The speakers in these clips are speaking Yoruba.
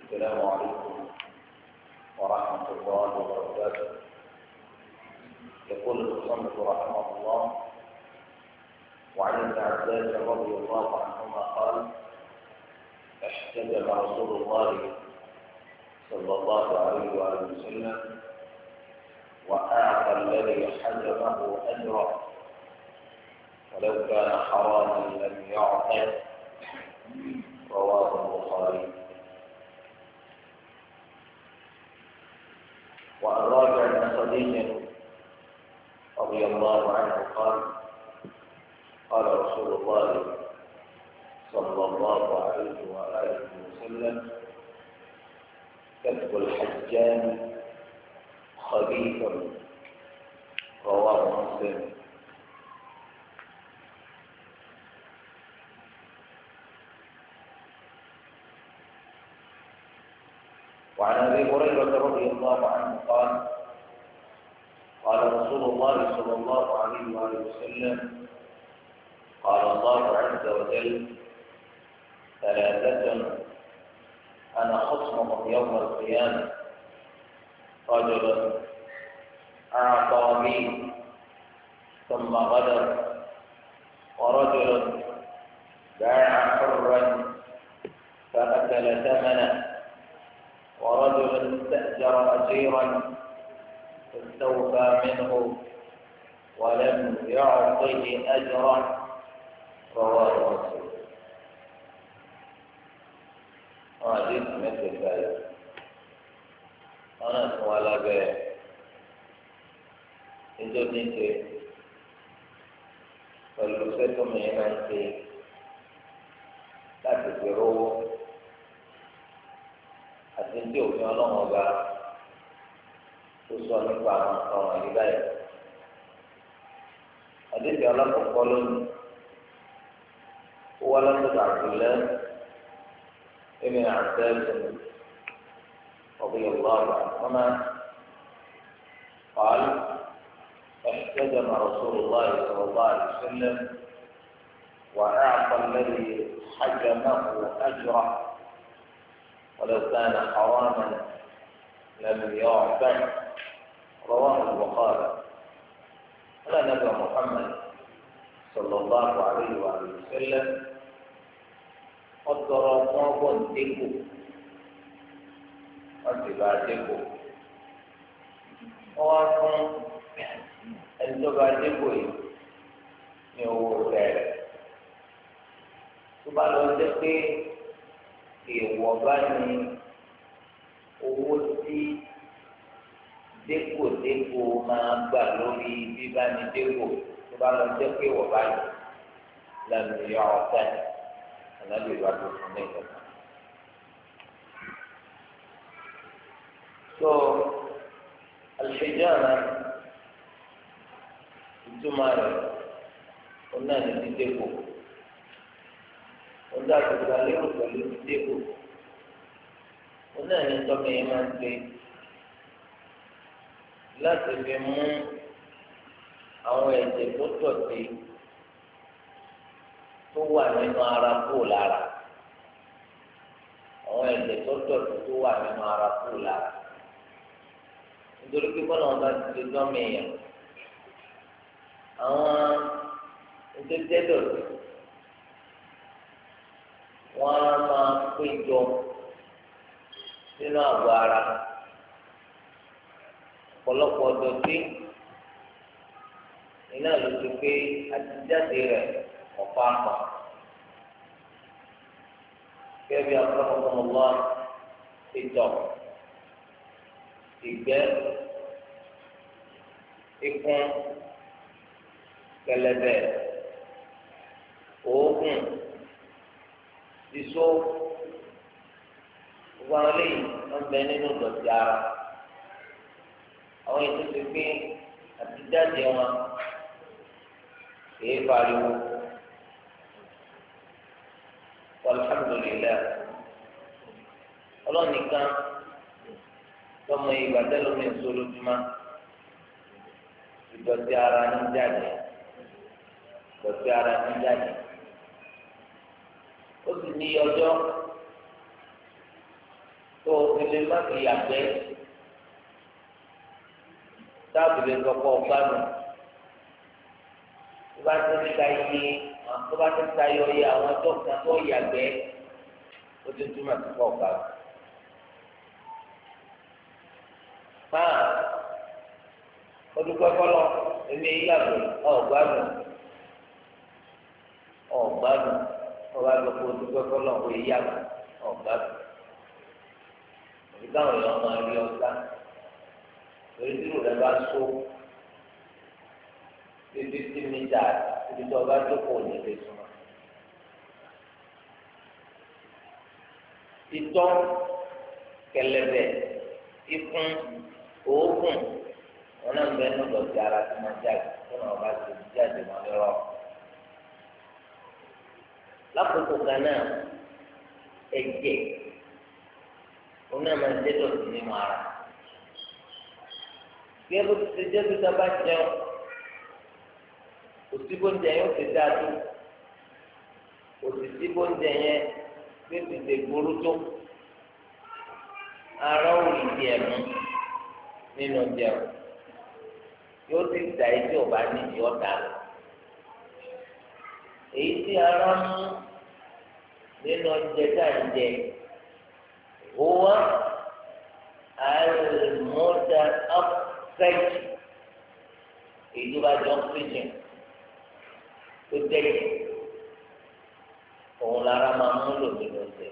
السلام عليكم ورحمة الله وبركاته. يقول المصنف رحمه الله: وعن ابن عباس رضي الله عنهما قال: احتجب رسول الله صلى الله عليه وآله وسلم وأعطى الذي حجبه أجره ولو كان حراما لم يعطه. رواه البخاري. وعن رافع بن خديج رضي الله عنه قال: قال رسول الله صلى الله عليه وآله وسلم: كتب الحجام خبيث. رواه مسلم. وعن ابي هريره رضي الله عنه قال: قال رسول الله صلى الله عليه واله وسلم: قال الله عز وجل: ثلاثه انا خصمهم يوم القيامه: رجل اعطى بي ثم غدر، ورجل باع حرا فاكل ثمنه، ورجل استأجر أجيرا فاستوفى منه ولم يعطه أجرا. رواه مسلم. حديث مثل ذلك. أنا سؤال به إندونيسيا فالوسيط من يمانتي لا تجروه àti tí òfin ọlọ́run ọba tó sọ nípa àwọn nǹkan wọ̀nyí báyìí. àdéhùn alákọ̀ọ́kọ́ lónìí ó wá látọ̀dọ̀ àbúlẹ̀ ibn Abbas radiyallahu anhuma قال: احتجم رسول الله صلى الله عليه وسلم وأعطى الذي حجمه أجره ولو كان حراما لم يعفه. رواه البخاري. قال النبي محمد صلى الله عليه وآله وسلم: قدر الله ديكو واتباع ديكو وأكون ẹnitọba dẹkọ yìí ní owó rẹ̀ tó bá lọ jẹ pé èèwọ̀ bá ní owó tí dépòdépò máa gbà lórí bíbá ní dépò tó bá lọ jẹ́ pé èèwọ̀ bá yìí lẹ́nu ìyá ọ̀tẹ̀ ànábì bá tó fún ní ìjọba. tó al-hijama ìtumọ̀ rẹ̀ ó náà ní dídépò. wọ́n dá àgbègbè alérò pẹ̀lú dídébò. wọ́n náà ní tọ́mọ yẹn máa ń gbé láti fi mú àwọn ẹ̀jẹ̀ tó dọ̀tí tó wà nínú ara kúrò lára. àwọn ẹ̀jẹ̀ tó dọ̀tí tó wà nínú ara kúrò lára. nítorí pé bọ́lá wọn bá ti ṣe tọ́mọ yẹn àwọn ẹ̀jẹ̀ dọ̀tí wọ́n á máa péjọ nínú àgọ́ ara. ọ̀pọ̀lọpọ̀ dọ̀tí iná ló ti pé àtijáde rẹ̀ ọ̀pá àpà. kẹ́bí akọ́nàkọ́nàlá ìtọ̀, ìgbẹ́, ikùn, kẹ̀lẹ̀bẹ̀, òógùn, ìṣó, gbogbo àwọn eléyìí wọn bẹ nínú dọ̀tí ara. àwọn ètò ti pín àtijáde wọn kìí pariwo. alhamdulilayi ọlọ́nìkan tọmọ ìgbà tẹ́lómi ìṣòlójúmọ́ ìdọ̀tí ara ní jáde ìdọ̀tí ara ní jáde. ó sì ní ọjọ́ tó lè má fi yàgbẹ́ táàbù lè sọ pé ọgbà nù tó bá ti ń ta iye tó bá ti ń ta iye ọyẹ àwọn ọjọ́ kan tó yàgbẹ́ ó ti túmọ̀ sí pọ̀ ọgbà nù. máa odúpẹ́ kọ́lọ́ èmi yàgbẹ́ ọ̀gbádùn ọba lọ kó odúpẹ́ kọ́lọ́ òye yàgbẹ́ ọ̀gbádùn òbí táwọn èèyàn máa rí ọ̀gá torí tí ìrù rẹ bá so bí 50 mítà ibi tí ọba jókòó ní ilé súnmọ́. ìtọ́ kẹ̀lẹ̀bẹ̀ ikùn òógùn wọn náà ń bẹ nínú ìdọ̀tí ara tí wọ́n jáde tí wọ́n bá ti jáde wọn lọ́rọ́. lákòókò kan náà ẹ̀jẹ̀ wọn náà máa ń dé dọ̀tí nínú ara. bí ẹ bó ti ṣe jẹ́ pé tá a bá jẹun òsì bóúnjẹ yẹn ó ti dáa tó òsì sí bóúnjẹ yẹn bí ó ti ṣe gbóró tó ara ò rí di ẹ̀mú nínú jẹun yóò ti da etí ọba nídìí ọ̀dà lọ èyí tí ara mú nínú oúnjẹ tá à ń jẹ owó àìmọ́dà ọ́fẹ́jì èyí tó bá jọ ọ́fẹ́jì tó tẹ̀lé òun lára máa mú lò nínú oúnjẹ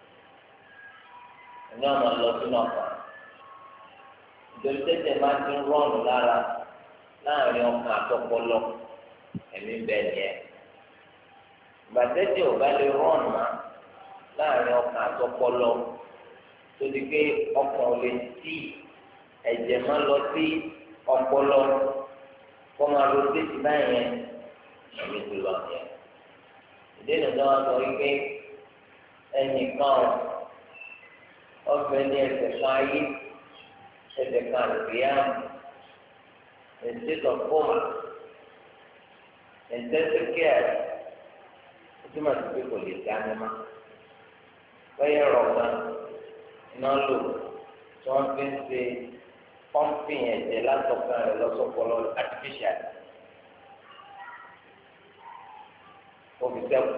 ẹni ọ̀nà lọ sínú ọkàn ìdòwú tẹ̀sẹ̀ máa ti ń rọ́ọ̀nù lára láàrin ọkàn àtọpọlọ ẹ̀mí bẹ́ẹ̀ ni ẹ̀ ìbàtẹ́jẹ̀ ò bá lè rọ́ọ̀nù má láàrin ọkàn àtọpọlọ tó di pé ọkàn ò lè tì ẹ̀jẹ̀ máa lọ sí ọpọlọ kó máa lo tètè báyẹn ẹ̀mí ti lọ yẹn ìdènà tó wọn sọ wípé ẹnìkan ọbẹ̀ ní ẹsẹ̀ kan ayé ẹsẹ̀ kan àlùfíàmù in state of coma intensive care ó túmọ̀ sí pé kò lè dání má wẹ́yẹ rọ̀gbà iná lò tí wọ́n fi ń ṣe pumping ẹ̀jẹ̀ látọ̀kan rẹ̀ lọ́sọ̀pọ̀lọ́ artificial òbí sẹ́kù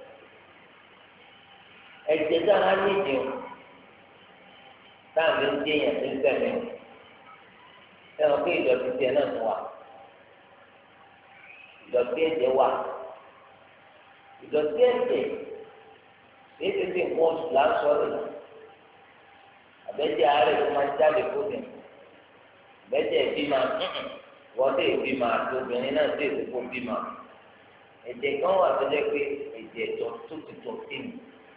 ẹ̀jẹ̀ dáhà nídìí táàbí ń dé yẹn tó ń sẹ́mi ẹ̀wọ̀n pé ìdọ̀tí tiẹ̀ náà tún wà ìdọ̀tí ẹ̀jẹ̀ wà ìdọ̀tí ẹ̀jẹ̀ èyí ti nǹkan oṣù lásán rẹ̀ àbẹ́jẹ́ àárẹ̀ tó máa ń jáde fóde àbẹ́jẹ́ ìbímọ wọ́n dé ìbímọ àti obìnrin náà dé ìdókò bímọ ẹ̀jẹ̀ kan wà tó jẹ́ pé ẹ̀jẹ̀ tó ti tó tìǹ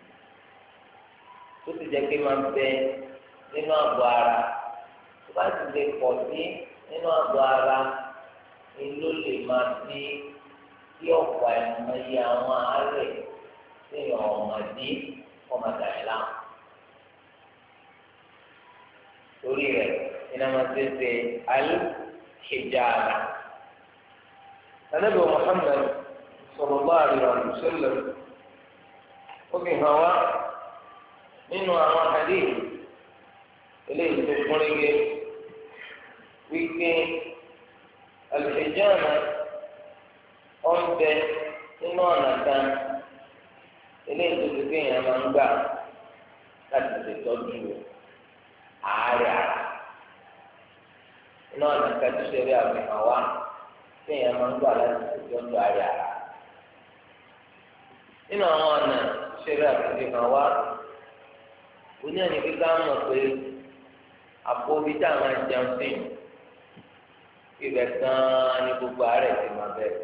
tó ti jẹ́ pé máa ń bẹ nínú àgọ́ ara tó bá ti lè pọ̀ sí nínú àgọ́ ara ni ló lè máa fi kí ọ̀pọ̀ àìmọye àwọn àárẹ̀ séèyàn ọ̀mọ̀dé ọmọdé àìláhùn. torí rẹ̀ iná máa ṣe ṣe al-hijara. Ànábì Muhammad sallallahu alaihi wasallam ó fi hàn wá nínú àwọn hadith eléyìí tó kúnrégé wípé al-hijama ọ̀nbẹ nínú ọ̀nà kan eléyìí tó ti kéèyàn máa ń gbà láti ṣètọ́jú àárẹ̀ ara nínú ọ̀nà kan tó ṣe rí àfihàn wá kéèyàn máa ń gbà láti ṣètọ́jú àárẹ̀ ara nínú àwọn ọ̀nà tó ṣe rí àfihàn wá oní ẹni kíkà mọ̀ pé àpò omi tá a máa jẹun sí ibẹ̀ gan-an ní gbogbo àárẹ̀ ti máa bẹ̀rẹ̀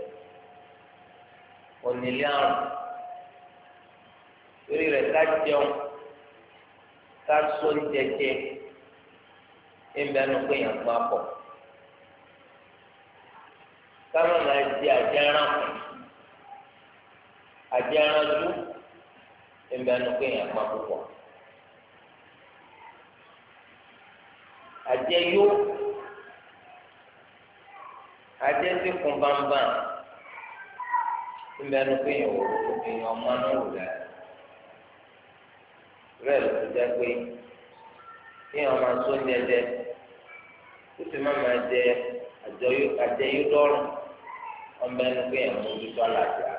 onílé àrùn torí rẹ̀ ká jẹun ká sọ jẹjẹ ìbẹnu pé yàn gbọ́ pọ̀ ká má máa di àjẹrán dú ìbẹnu pé yàn gbọ́ púpọ̀ àjẹyó àjẹsíkùn bámbám ìbẹnu pé yàn wò èèyàn ọmọ náà wò dáa rẹ ló ti jẹ pé kí wọn máa sọ ní ẹdẹ ó sì máa jẹ àjẹyó dọrùn ọmọ ẹnu pé ẹ̀ mójútó àlàáfíà.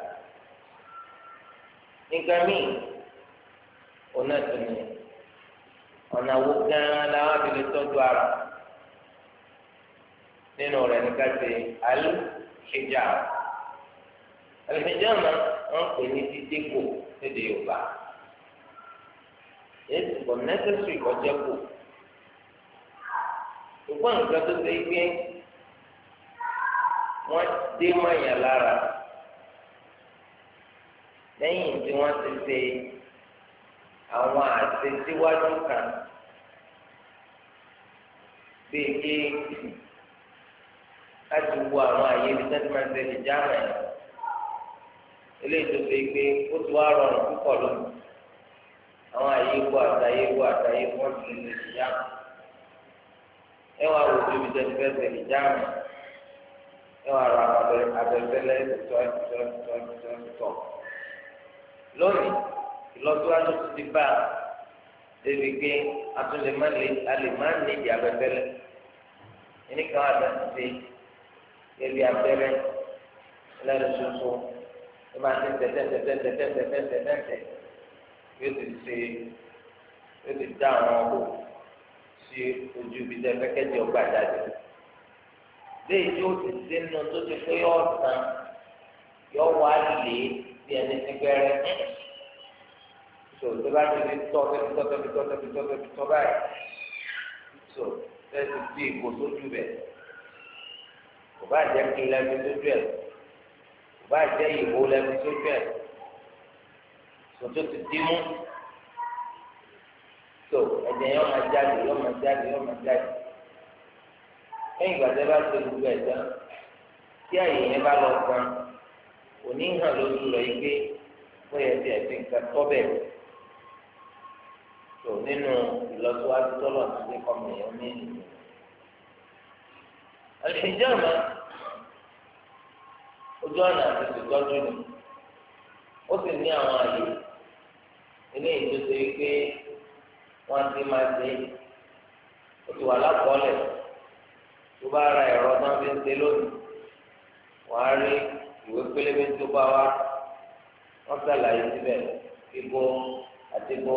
nǹkan míì ọ̀nà ìtùnú ọ̀nà wo gan-an làwọn abilé tọ́jú ara nínú rẹ̀ ní ká ṣe al-hijab. al-hijab náà wọ́n pè ní dídéko lédè Yorùbá èsì kò nẹ́sẹ̀sì kọjá kù ṣùgbọ́n nǹkan tó ṣe gbé wọ́n dé mọ̀nyà lára lẹ́yìn tí wọ́n ti ṣe àwọn àṣesíwájú kan bíi kí láti wo àwọn àyè ibi tí wọ́n ti ṣe ìjáàmù ẹ̀ eléyìí tó ṣe gbé ó ti wá rọrùn púpọ̀ lónìí àwọn àyè ikú àtàyè ikú àtàyè ikú wọ́n ti ṣe ìjáàmù ẹ wá wo ibi tí wọ́n ti fẹ́ ṣe ìjáàmù ẹ wá ra abẹ́fẹ́lẹ́ tọ́ lónìí ìlọsíwájú tó ti bá débi pé atúlẹ̀ má ní ìdí abẹ́fẹ́lẹ́ ẹnìkan àtàtì ebi abẹ́rẹ́ ẹlẹ́nu soso ẹ máa ti tẹ̀tẹ̀tẹ̀tẹ̀tẹ̀tẹ̀tẹ̀tẹ̀ yóò ti dá àwọn ọkọ̀ sí ojú ibi tẹ́ fẹ́kẹ́jì ọgbà jáde léyìí tí ó ti sínú tó ti pé yọ ọ̀sán yọ wá lè bí ẹni tí gbẹ́rẹ́ so tó bá ti di tọ́ báyìí so tẹ́sí bí ìgò sójú bẹ̀ kò bá jẹ́ kí lẹ́bi sójú ẹ̀ kò bá jẹ́ ìhó lẹ́bi sójú ẹ̀ so tó ti dí mú so ẹ̀jẹ̀ yọ máa jáde lẹ́yìn ìgbà tẹ́ bá ti gbogbo ẹ̀ tán tí àyè yẹn bá lọ gan òní hàn lójú rẹ̀ yìí pé wọ́n yẹ ti ẹ̀sìn nǹkan tọ́ bẹ́ẹ̀ tó nínú ìlọsíwájú tọ́lọ̀ tó ní kọ́mìnìyàn ní ìlú. àlìjáàmà ojú ọ̀nà àti ìtọ́jú ni ó sì ní àwọn àyè eléyìí tó ṣe pé wọ́n ti máa ṣe ó ti wà lápọ̀ọ́lẹ̀ tó bá ra ẹ̀rọ náà fi ń ṣe lónìí wọ́n á rí ìwé pélébé tó bá wá wọ́n ṣàlàyé síbẹ̀ ibo àtibó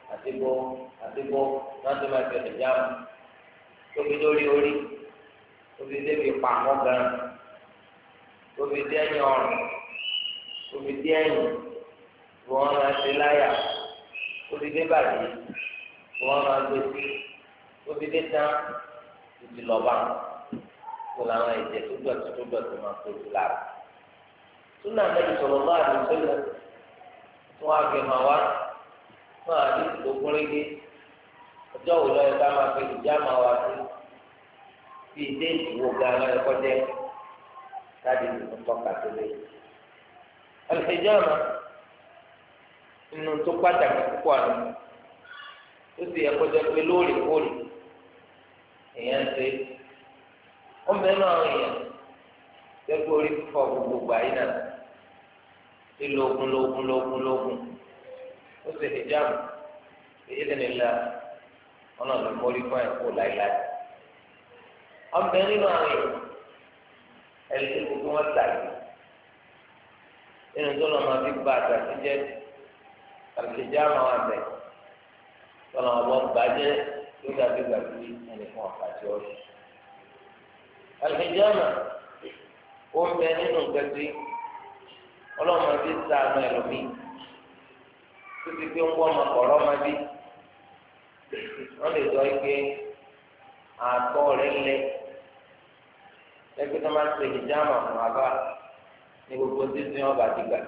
náà tó máa tẹ̀lé jáàmù tóbi lórí orí tóbi débi pàmò gan tóbi dé ẹ̀yìn ọrùn tóbi dé ẹ̀yìn tí wọ́n máa ṣe láyà tóbi dé bàdí tí wọ́n máa gbé sí tóbi dé tán títí lọ́ba kó làwọn ẹ̀jẹ̀ tó dọ̀tí máa tó sí lára. Súnà Ànábì sallallahu alaihi wasallam tí wọ́n á fi hàn wá fún àdéhùn tó gúnrégé ọjọ́ wo lọ́yẹ ká máa fi ìjáàmà wá sí bí ìdé ìwò gan lọ́yẹ kọjá káàdì tuntun tọ́ka tó lé. Al-hijama nínú tó pàtàkì púpọ̀ àná ó sì yẹ kọjá pé lóòrèkóòrè èèyàn ṣe ó mẹ́nu àwọn èèyàn tẹ́gbẹ́ orí fífọ́ gbogbo gbà yín náà lílo ogun ó sì hijab èyí lè nílá wọn náà lè mórí fún ẹ̀kọ́ láíláí. ọbẹ̀ nínú àwọn èèyàn ẹni tó kókó wọn tà yìí nínú tó lọ́ máa fi gba àtàkì jẹ́ àlùkìjà máa wà bẹ̀ tó lọ́ máa bọ́ gbàjẹ́ tó dàbí gbàgbé ẹnì fún ọ̀pàtì ọ̀rọ̀. àlùkìjà máa ó ń bẹ nínú gbẹ̀gbẹ̀ ọlọ́mọ bí sànù ẹlòmíì tó ti gbé ń wọ́ ọmọ kọ̀ọ̀rọ̀ ọmọ bí wọ́n lè sọ pé àtọ̀ rẹ̀ lẹ̀ ẹgbẹ́ tó máa ń ṣe ìjàmà fún abá ní gbogbo títí wọn bá ti gbà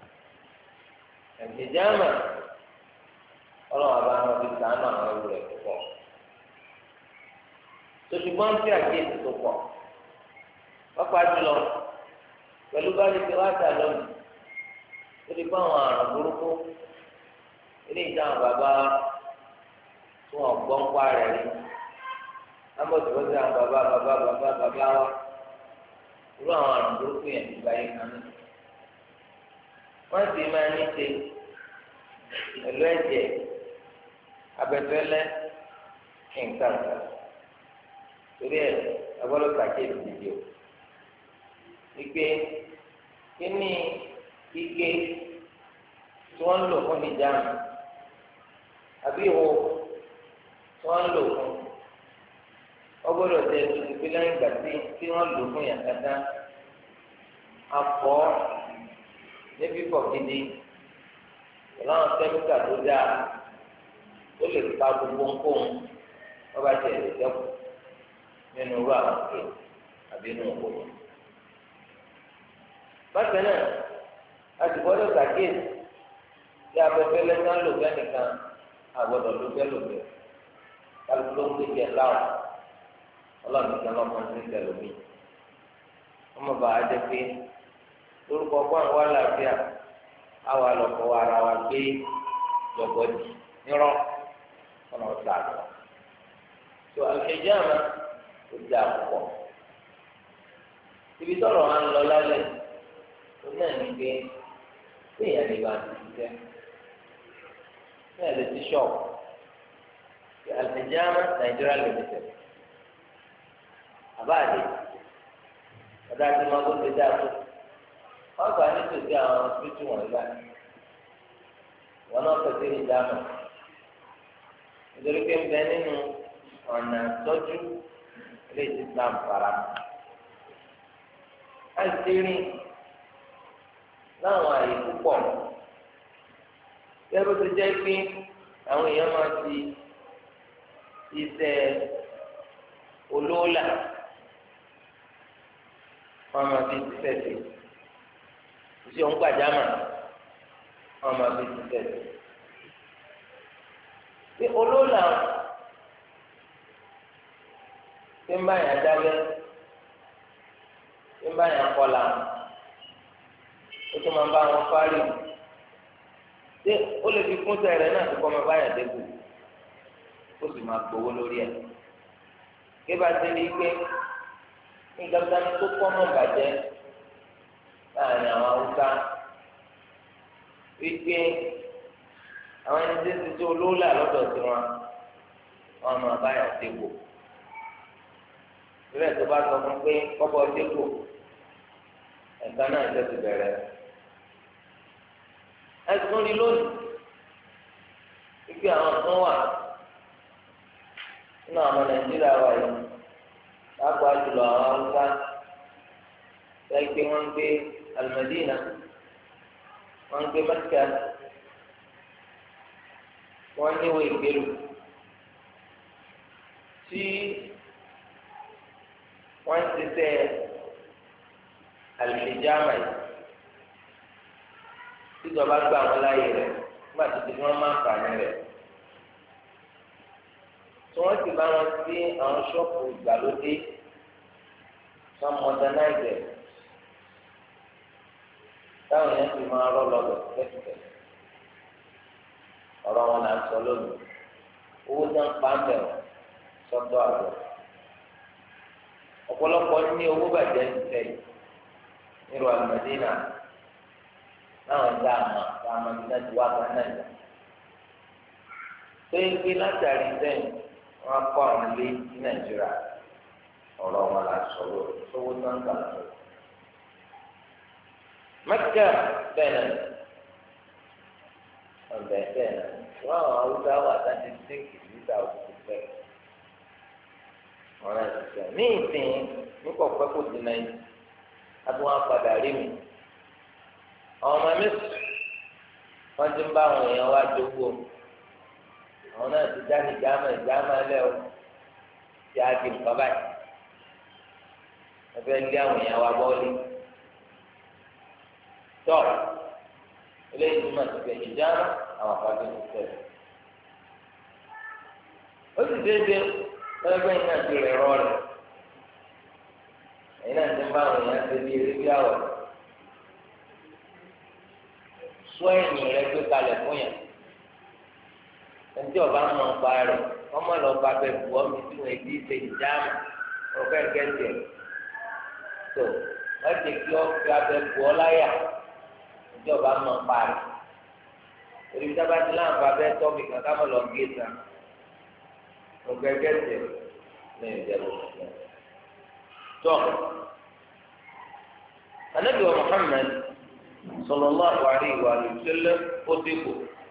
ìjàmà ọlọ́mọ bá wọn fi sànù àwọn ẹrù rẹ̀ púpọ̀ tòṣùgbọ́n tí àkíyèsí tó pọ̀ pápá jùlọ pẹ̀lú bá lè fi wá dà lónìí ó lè bá àwọn àrùn burúkú ilé ìdáhùn bàbá tí wọn gbọ́ ń pa rẹ̀ rí lábọ̀dúrọ́sí àwọn bàbá wa irú àwọn àrùn burúkú yẹn ti gba yín kan náà wọ́n sì máa ní ṣe pẹ̀lú ẹ̀jẹ̀ abẹ́fẹ́lẹ́ nǹkan kan torí ẹ̀ agbọ́dọ̀ kàkéèsì ìdí o wípé kí ni ike tí wọ́n ń lò fún ìjáàmù àbí ìwo tí wọ́n ń lò fún ọgbọ́dọ̀ jẹ́ tuntun lẹ́yìn ìgbà tí wọ́n lò fún yàtàtà afọ́ níbí pọ̀ gidi ìlànà kẹ́míkà tó dáa ó lè pa gbogbo nǹkan wọ́n bá tiẹ̀ lè dẹ́kun nínú irú àwọn òkè àbí inú òkò yẹn. bákan náà a sì gbọ́dọ̀ ṣàkíyèsí tí abẹ́fẹ́ lẹ́sán lò bẹ́ẹ̀ nìkan àgbọ̀dọ̀ ló bẹ́ẹ̀ lò bẹ́ẹ̀ kálukú ló ń gbé jẹ láwọn ọlọ́run nìkan lọ́kàn sí ìtẹ̀lómi. wọ́n mọ̀ bá a jẹ́ pé lórúkọ ọgbọ́n àwọn àlàáfíà àwọn àlọ́kọ̀ ara wa gbé jọ̀gọ́dì nírọ̀ ọ̀nà ọ̀sà àgbà. tó al-hijama ó di àkọ́kọ́. ibi tọ́rọ̀ wa ń lọ lálẹ́ ó náà ní pé téèyàn lè máa ti ṣiṣẹ́ téèyàn lè ti ṣọ́ọ̀bù al-hijama Nàìjíríà lè ti tẹ̀. àbáàdé ọ̀dà tí mo tó ti dá tó wọ́n gbà nítòsí àwọn ọ̀sìpìtì wọ̀nyí báyìí wọn náà tẹ̀sí ìdáná nítorí pé ń bẹ nínú ọ̀nà tọ́jú ilé Islam fara mọ́. a ti rí láwọn àyè púpọ̀ kẹ́rù tó jẹ́ pé àwọn èèyàn máa ti iṣẹ́ olóòlà wọn máa fi ṣiṣẹ́ sí iṣẹ́ òǹgbàjámà wọn máa fi ṣiṣẹ́ sí. Ṣé olóòlà ṣé ń bá yàn dábẹ́ ṣé ń bá yàn kọlà ó tún máa bá wọn fárí ṣé ó lè fi kún sẹ́rẹ̀ náà tó kọ́ máa bá yàn dẹ́kun ó sì máa gbowó lórí ẹ̀. Kí bá ti rí i pé nǹkan kan tó kọ́ mọ́ bàjẹ́ láàrin àwọn Haúsá wípé àwọn ẹni tí ń ti tó olóòlà lọ́dọ̀ sí wọn máa bá yàn dẹ́kun. Ìrẹ́ tó bá sọ fún pé kọ́bọ̀ dẹ́kun ẹ̀ka náà ṣe ti bẹ̀rẹ̀. Ẹ̀sùn rí lónìí wípé àwọn kan wà nínú àwọn Nàìjíríà wà yìí lápá jùlọ àwọn Haúsá lẹ́yìn pé wọ́n ń gbé Al-Madina wọ́n ń gbé Mẹ́kà wọ́n níwò ìgbélú tí wọ́n ń ṣiṣẹ́ al-hijama yìí tíjọba gba àwọn láàyè rẹ̀ nígbà tó ti fi wọ́n máa ń fà ní rẹ̀ tí wọ́n ti bá wọn sí àwọn ṣọ́ọ̀pù ìgbàlódé wọ́n modernize táwọn yẹn ti máa rọ́ lọ́dọ̀ pẹ́ẹ́pẹ́ẹ́ ọ̀rọ̀ wọn là ń sọ lónìí owó tó ń pa ń bẹ̀rù sọ́tọ̀ àbọ̀ ọ̀pọ̀lọpọ̀ ní owó bàjẹ́ ń tẹ̀ nírú Al-Madina láwọn dáàmà tí wọ́n ti wá gánà ìgbà tó ń gbé látàrí sẹ́yìn wọ́n kọ́ àwọn ilé ní Nàìjíríà ọ̀rọ̀ wọn là ń sọ lónìí owó tó ń gbà lọ́wọ́. Mẹ́kà bẹ́ẹ̀ náà ọ̀bẹ bẹ́ẹ̀ náà wọ́n àwọn Haúsá wà láti sínkì níta òkú bẹ́ẹ̀ wọ́n láti sọ ní ìsìn ní kọ̀ọ̀pẹ́ kò dín náà yìí àtúwọ́n apàdà rí mi àwọn ọmọ mi wọ́n ti ń bá àwọn èèyàn wá dógó àwọn náà ti dá ní ìjàmà lẹ́ o ti á di nǹkan báyìí wọ́n fẹ́ lé àwọn èèyàn wá bọ́ọ̀lì tọ́ eléyìí tó máa ti fẹ́ ìjàmà àwọn àpàdé ti tẹ̀lé ó sì déédéé lọ́gbẹ́ yìí náà ti rẹ̀ rọ́ rẹ̀ ẹ̀yin náà ti ń bá àwọn èèyàn ṣe bí eré bí àwọ̀ sọ ẹ̀yìn rẹ̀ gbé kalẹ̀ fún yàn ẹnití ọba ń mọ ọba rẹ̀ ọmọ lọ bá bẹ bu ọmọ tí wọn ti ṣe ìjàmà ọkọ ẹgẹsẹ tó wọn ti kí ọkọ abẹ bu ọ láyà ẹnití ọba ń mọ ọba rẹ̀ ebi sábà ti láǹfà bẹ tọ́ mi kankan mọ̀ lọ gé ta nǹkan gẹ́gẹ́ ní ìjẹ́bù tó. Ànábì wa Muhammad sallallahu alaihi wa sallam ó dínkù.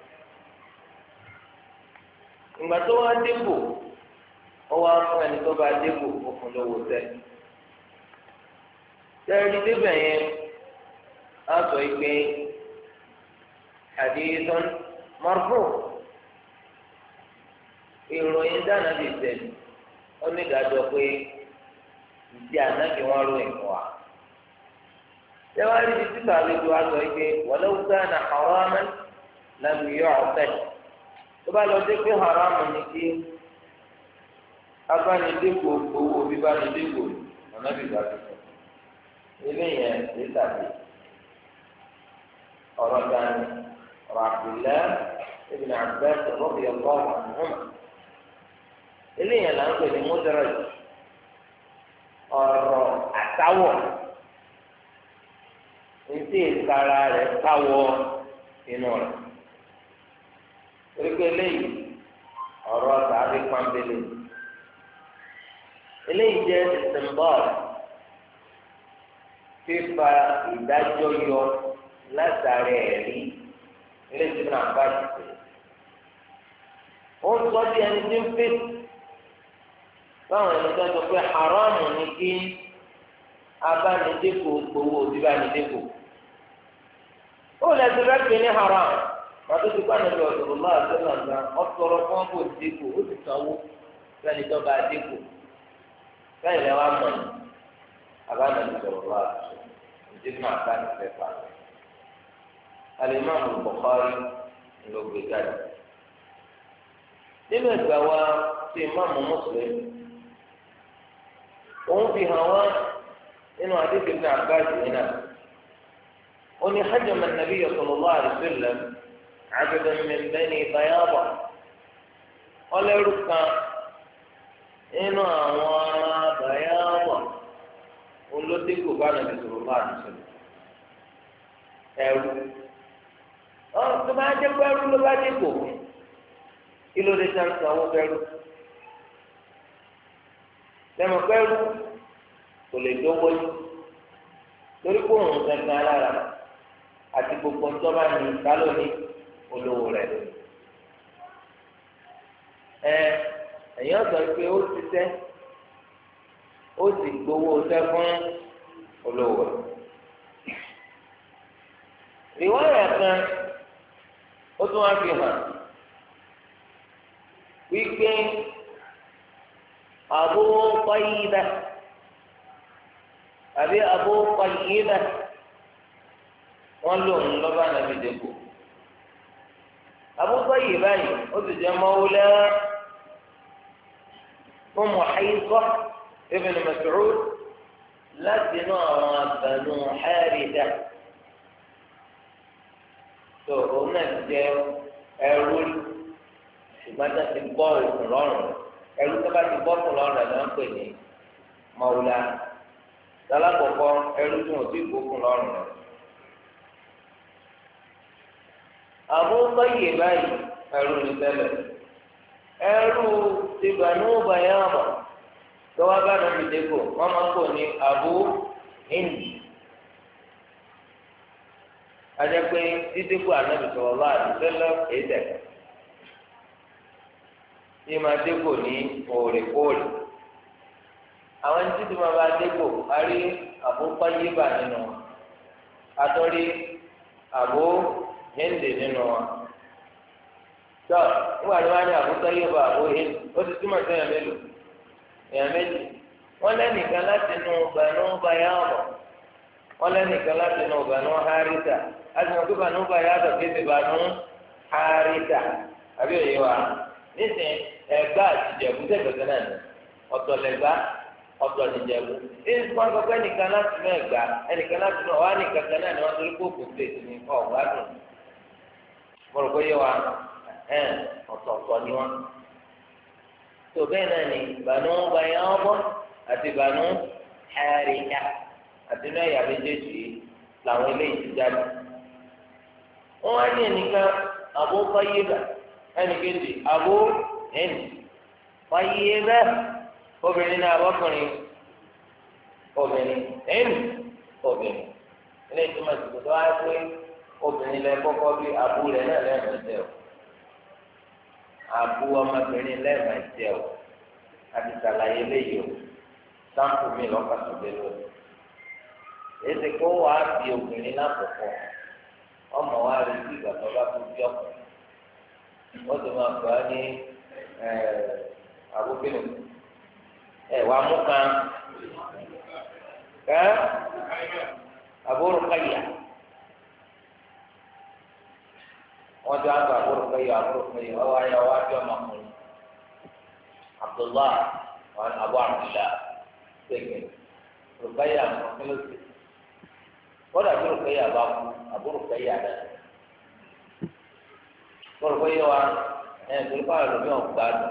Ìgbà tó wá dínkù ó wá fún ẹni tó bá dínkù ó fún lówó sẹ́yìn. Tẹ́lẹ̀ débẹ̀ yẹn á sọ pé hadithun marfu' ìròyìn dáná lè tẹ̀lé ó ní ìdájọ́ pé ìdí ànábì wọn ròyìn fún wa. Tẹ́wárí ti títà àlejò á sọ pé walau kana haraman lam yu'ta. Tó bá lọ dé pé haramu ni kí abánidéko owó bíbánidéko ànábì bá ti sọ. Ilé yẹn lè tàbí ọ̀rọ̀ dání ọ̀rọ̀ Abdullah ibn Abbas radiyallahu anhuma. Ilé yẹn là ń pè ní mudraj ọ̀rọ̀ àtàwọ̀ ntí ìkara rẹ̀ káwọ́ inú rẹ̀. Torí eléyìí ọ̀rọ̀ tàbí pàmbélé. Eléyìí jẹ́ ìsìnbọ́ọ̀lù fífa ìdájọ́ yọ látàrí ẹ̀rí eléyìí tí náà bá ti pè. Ó ń sọ bí ẹni tí ń fèsì báwọn ẹni tó ń sọ pé haramu ni kí abánidéko gbowó bíbánidéko. Ó lẹ́sìn rẹ̀ pé ní haram. Pàtó ti kọ́ ànábi ọ̀sọ̀rọ̀ máa sẹ́nu àgbà ọ̀sọ̀rọ̀ fún ọ̀bọ̀ dínkù ó sì sanwó fẹ́ni tó bá dínkù fẹ́ni lẹ́ wá mọ̀ ní àbánábi sọ̀rọ̀ máa sọ ìdíkù máa bá ní fẹ́ fà á. Al-Imam Bukhari ló gbé jáde. Nínú ìgbà wa ti Imam Muslim òun fi hàn wá nínú àdéhùn Ibn Abbas yìí náà. Ó ní hajjama an-nabiy sallallahu alaihi wasallam عبدا من بني بياضة ọlẹ́rú kan nínú àwọn bàyáwọ̀ olódégò bá nàbí sọ̀rọ̀ bá àdùsọ̀rọ̀ ẹrú tó bá jẹ́ pé ẹrú ló bá dégò kí ló dé sáà ń san owó fẹ́rú lẹ́mọ̀ fẹ́rú kò lè dówó yìí torí pé òun gangan alára àti gbogbo ń tọ́ bá ní ìdálóní olówó rẹ̀ ẹ̀yìn ọ̀sán pé ó ti tẹ́ ó sì gbowó tẹ́ fún olówó rẹ̀. ìwádìí kan ó tún wá fi hàn wípé Abu Tayyibah àbí Abu Tayyibah wọ́n lòun lọ́ba nàbí dẹ́kọ̀. Abu Tayyibah báyìí ó sì jẹ́ mawla fún Muhaysah ibn Mas'ud láti inú àwọn Banu Haritha tó òun náà ti jẹ́ ẹrú ṣùgbọ́n tó ti bọ́ òkun lọ́rùn ẹrú tó bá ti bọ́ òkun lọ́rùn rẹ̀ ló ń pè ní mawla lálákọ̀ọ́kọ́ ẹrú tó ń ti gbókun lọ́rùn rẹ̀. Abu Tayyibah báyìí ẹrú ní tẹ́lẹ̀ ẹrú ti Banu Bayada tó wá bá nàbì dẹ́kọ̀ wọ́n máa kó ní Abu Hind adẹ́pẹ́ dídẹ́kọ̀ ànábì sallallahu alaihi wasallam èdè yìí máa dẹ́kọ̀ ní òrèkóòrè àwọn ẹni títí máa bá dẹ́kọ̀ arí Abu Tayyibah nínú àtọ́rí Abu Hindi nínú wa tó nígbà tí wọn ní Abu Tayyibah Abu Hindi ó ti túmọ̀ sí èèyàn mélòó èèyàn méjì wọn lẹ́nìkan láti nù Banu Bayada wọn lẹ́nìkan láti nù Banu Haritha láti nù kí Banu Bayada kéde Banu Haritha àbí òye wa nísìnyí Ẹ̀gbá àti Ìjẹ̀bú tẹ̀gbẹ̀tẹ̀ náà ní ọ̀tọ̀ lẹ́gbá ọ̀tọ̀ nìjẹ̀bú ní wọn sọ pé ẹnìkan láti nù Ẹ̀gbá ẹnìkan láti nù ọ̀wá nìkan kan náà ni wọn torí kó kò tètè ní ọ̀gbádùn mọ̀rọ̀ pé yẹ wa ọ̀tọ̀ọ̀tọ̀ ni wọn. tó bẹ́ẹ̀ náà ni Banu Bayada àti Banu Haritha àti náà yà méjèèjì làwọn eléyìí ti jáde. wọ́n á ní ẹnìkan Abu Tayyibah ẹnìkejì Abu Hind wáyé bẹ́ẹ̀ obìnrin náà ọkùnrin obìnrin obìnrin ilé ìtumọ̀ ìsìnkú tó wáyé pé obìnrin lẹ kọ́kọ́ bí abú rẹ̀ náà lẹ́ẹ̀mẹ́tẹ́ o abú ọmọbìnrin lẹ́ẹ̀mẹ́tẹ́ o àti sàlàyé léyìí o sáǹpù mi lọ́kàtúndé lónìí èsì kó wàá bí obìnrin lákòókò ọmọ wa rí sí ìgbà tó bá tó bí ọkùnrin wọ́n ti máa gbà ní àbúkínú wàá mú kan àbúrò káyà wọ́n ti àgbà àbúrò káyà ọwọ́ ayé ọwọ́ àjọ ọmọkùnrin Abdullah wọn Abu Abdullah ṣègbè rògbáyà mọ̀kílósì wọ́n dàbí rògbáyà bá kú àbúrò káyà náà rògbáyà wa torí báyọ̀ lómi ọ̀gbádùn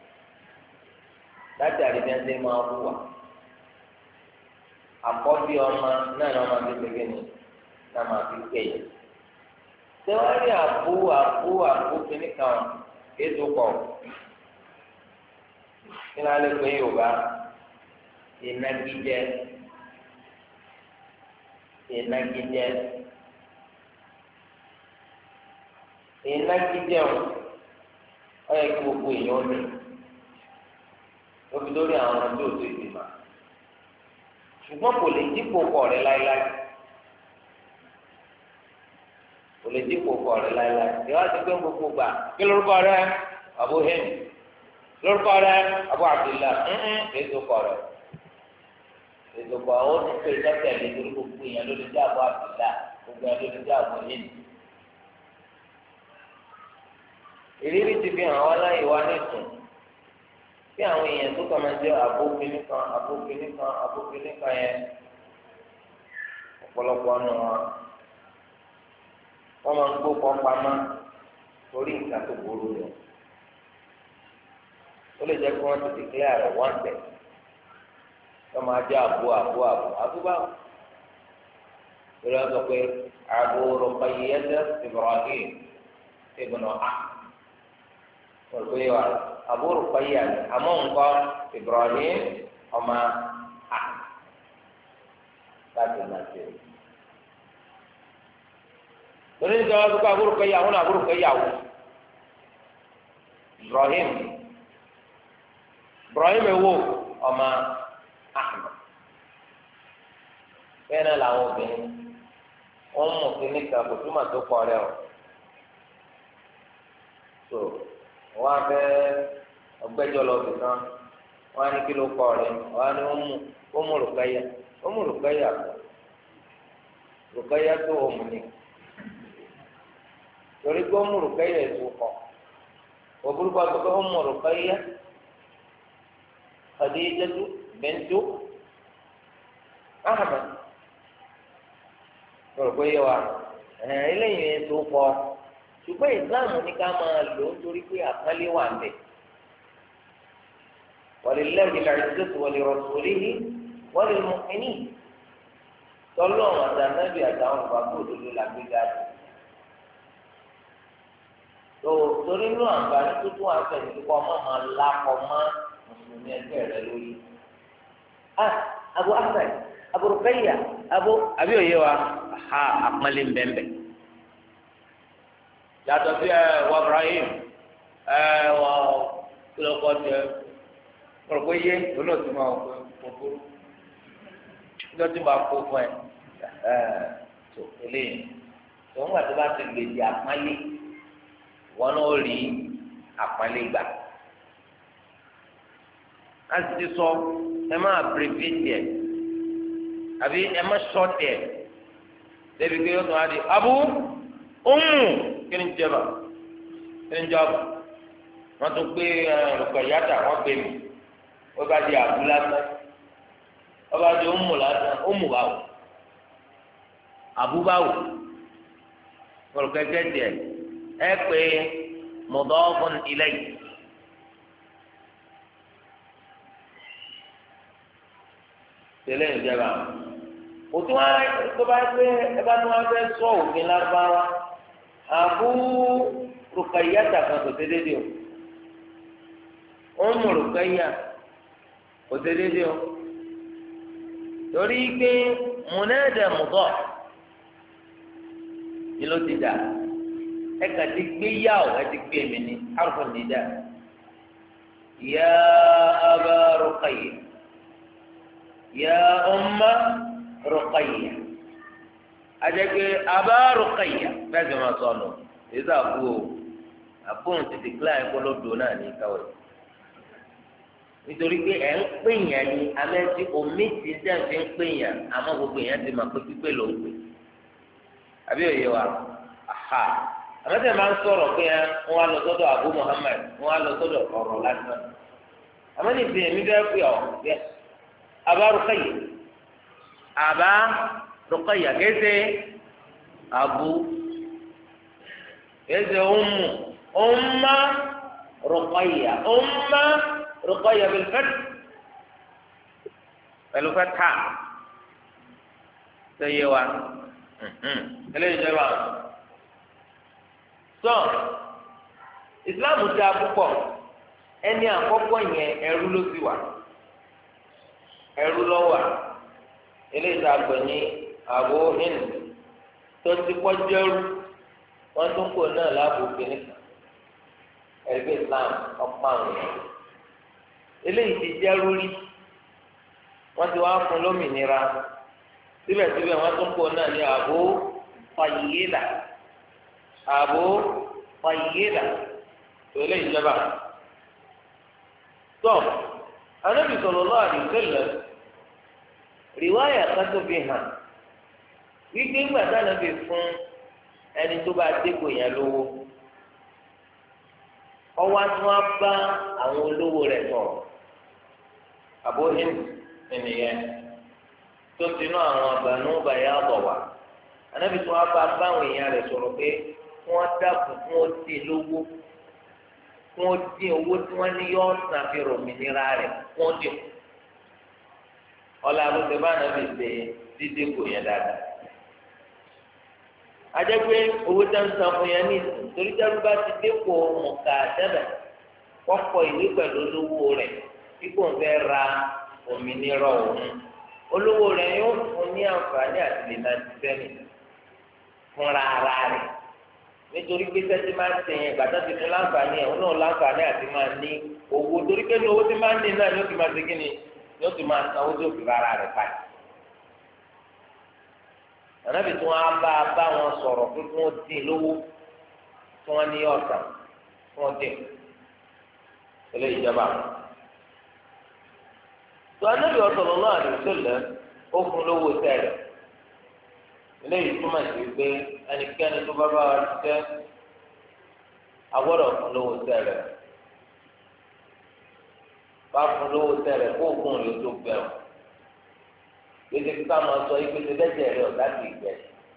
láti àrídẹ́sẹ̀ máa wù wá àkọ́bí ọmọ náà ní ọmọ bíbí gíní náà máa fi kéye. Tẹ́wárí àbú kìíní kan kéésù pọ̀ kí náà lè pé Yorùbá ìnagijẹ ọ yẹ kí gbogbo èèyàn ní lóbi lórí àwọn ọmọdé òtún ìgbìmọ̀ ṣùgbọ́n kò lè dípò kọ rẹ láéláé ìwádìí pé gbogbo gbà kí lórúkọ rẹ Abu Hind lórúkọ rẹ Abu Abdullah èso kọ rẹ èso kọ ó ti pè sọ́tẹ̀ lé torí gbogbo èèyàn ló lè dé Abu Abdullah gbogbo èèyàn ló lè dé Abu Hind. ìrírí ti fi hàn wá láyé wá nìkan bí àwọn èèyàn tó kàn máa jẹ abókìní kan yẹn ọ̀pọ̀lọpọ̀ ọ̀nà wọn máa ń gbó kọ́ pamọ́ torí nǹkan tó burú lọ ó lè jẹ́ kí wọ́n ti declare rẹ̀ wọ́n tẹ̀ wọ́n máa jẹ́ àbúbáwò lórí wọn sọ pé Abu Ruqayyah Ibrahim ibn olùkóyè Abu Ruqayyah àmọ́ nǹkan Ibrahim ọmọ láti máa ṣe. lórí nígbà wọn sọ Abu Ruqayyah àwọn Abu Ruqayyah wò Ibrahim ewo ọmọ Ahmad bẹ́ẹ̀ náà làwọn obìnrin wọ́n mú kíní kan kò túmọ̀ tó kọ́ rẹ o so wọ́n á fẹ́ ọgbẹ́jọ́ lọ bì kan wọ́n á ní kí ló kọ́ rẹ wọ́n á ní ó mú Ruqayyah Ruqayyah tó o mú ni torí pé ó mú Ruqayyah ètò kọ́ òbúrúkọ àti pé ó mú Ruqayyah Khadijatu bintu Ahmad lọ́rọ̀ pé yẹ wa eléyìí tó kọ́ ṣùgbọ́n ìsìláàmù ní ká máa lò ó nítorí pé àpọ́nlé wà ń bẹ̀. walillahi al-izzatu wa li rasulihi wa lil mu'minin tọ́lọ́run àtànábì àtàwọn ìgbàgbọ́ òdodo la gbé jáde. torí inú àǹfààní tó tún àfẹ̀yìn kíkọ́ ọmọ máa lákọ̀ mọ́ mùsùlùmí ẹgbẹ́ rẹ lórí. Abu Ahmad Abu Ruqayyah àbí òye wa àpọ́nlé ń bẹ́ẹ̀ bẹ́ẹ̀. yàtọ̀ sí wa Ibrahim wà kílọ̀kọ̀ tẹ ọ̀rọ̀ pé yé olóòtú máa kó burú lọ́tí máa kó fún ẹ tó eléyìí tó ń gbà tó bá ti lè di àpọ́nlé wọn náà rí àpọ́nlé gbà á ti sọ ẹ má abbreviate ẹ àbí ẹ má short ẹ débi pé yóò tún á di abu kí ni jẹba kí ni jọba wọn tún gbé Ruqayyah wọn gbé mi wọn bá di àbú lásán wọn bá di ọmọ lásán ọmọ báwò àbú báwò Ruqayyah tiẹ ẹ pé mudafun ilayhi tẹ́lẹ̀ ìjẹba òtún wa tó bá gbé ẹ bá tún wá fẹ́ sọ òfin lárúbáwá. Abu Ruqayyah kan tó dédé o Ummu Ruqayya kò ṣe déédéé o torí pé munada mudaf ni ló ti dà ẹ kà ti gbé yá o ẹ ti gbé mi ní harfu nida ya Aba Ruqayya ya Umma Ruqayya adẹ́gbẹ́ Aba Ruqayya bẹ́ẹ̀ sì máa sọ nù èyí àbú o àbóhùn ti dìklá ẹ̀kọ́ lọ́dọ̀ náà ní káwé nítorí pé ẹ̀ ń pèèyàn ní amẹ́tí omi ti dẹ́n fi ń pèèyàn àmọ́ gbogbo èèyàn ti máa pé pípé ló ń pè àbí òye wa aha àmọ́tẹ́ máa ń sọ̀rọ̀ pé wọ́n á lọ sọ́dọ̀ Abu Muhammad wọ́n á lọ sọ́dọ̀ ọ̀rọ̀ lásán àmọ́ ní ìsìn èmi fẹ́ pè ọ́ bẹ́ẹ̀ Aba Ruqayya Aba Ruqayya kéde Abu kéde Umma Ruqayya Umma Ruqayya bil-fath pẹ̀lú fatha sẹ́yẹ wa eléyìí jẹ́ wa sọ ìsìláàmù dáa púpọ̀ ẹni àkọ́kọ́ yẹn ẹrú ló sì wà ẹrú ló wà eléyìí tá a gbẹ̀ ní Abu Hind tó ti kọ́ jẹ́rú wọ́n tún kò náà láàbò kìnnìkan ẹgbẹ́ Islam ọ̀pá àwọn èèyàn eléyìí ti jẹ́rú rí wọ́n ti wá fún lómìnira síbẹ̀síbẹ̀ wọ́n tún kó náà ní Abu Tayyila Abu Tayyila tó eléyìí jẹba tó Ànábì sallallahu alaihi wasallam rìwáyà kátó fi hàn wípé ńgbà táwọn fi fún ẹni tó bá dégbò yẹn lówó ọwọ́ tí wọ́n bá àwọn olówó rẹ̀ sọ̀rọ̀ Abu Hind ènìyàn tó ti ná àwọn Banu Bayada wà Ànábì tí wọ́n bá báwọn èèyàn rẹ̀ sọ̀rọ̀ pé wọ́n dákun fún ó dín lówó fún ó dín owó tí wọ́n ní yọ ọ̀sán fi ròmìnira rẹ̀ fún ó dín ọ̀là àbúté bá Ànábì ṣe dídínkù yẹn dáadáa adẹ́gbẹ́ owó tó ń san fún yẹn ní ìsìn torí dẹ́rù bá ti dépò mọ̀ká dẹ́bẹ̀ kọ́kọ́ ìwé pẹ̀lú olówó rẹ̀ kíkó ń fẹ́ ra òmìnira òun olówó rẹ̀ yóò fún ní àǹfààní àti lè máa ti sẹ́ni fúnra ara rẹ̀ nítorí pé sẹ́tí máa ń sèyìn gbàtà ti fún láǹfààní ẹ̀ òun náà láǹfààní àti máa ní owó torí pé ní owó tí máa ń ní náà ni ó ti máa ṣe kí ni ó ti máa san owó tó fi rárá rẹ̀ padà. Ànábì tí wọn bá wọn sọ̀rọ̀ pé kí wọn dín lówó tí wọn ní ọ̀sán kí wọn dín eléyìí jẹba. tó Ànábì sallallahu alaihi wasallam ó fún lówó sẹ́rẹ̀ eléyìí túmọ̀ sí pé ẹnikẹ́ni tó bá bá wa ṣiṣẹ́ agbọ́dọ̀ fún lówó sẹ́rẹ̀ bá fún lówó sẹ́rẹ̀ kó òògùn rẹ̀ tó bẹ̀rù gbèsè kíkà máa sọ yìí gbèsè lẹ́sẹ̀ rẹ̀ ọ̀gá ti gbẹ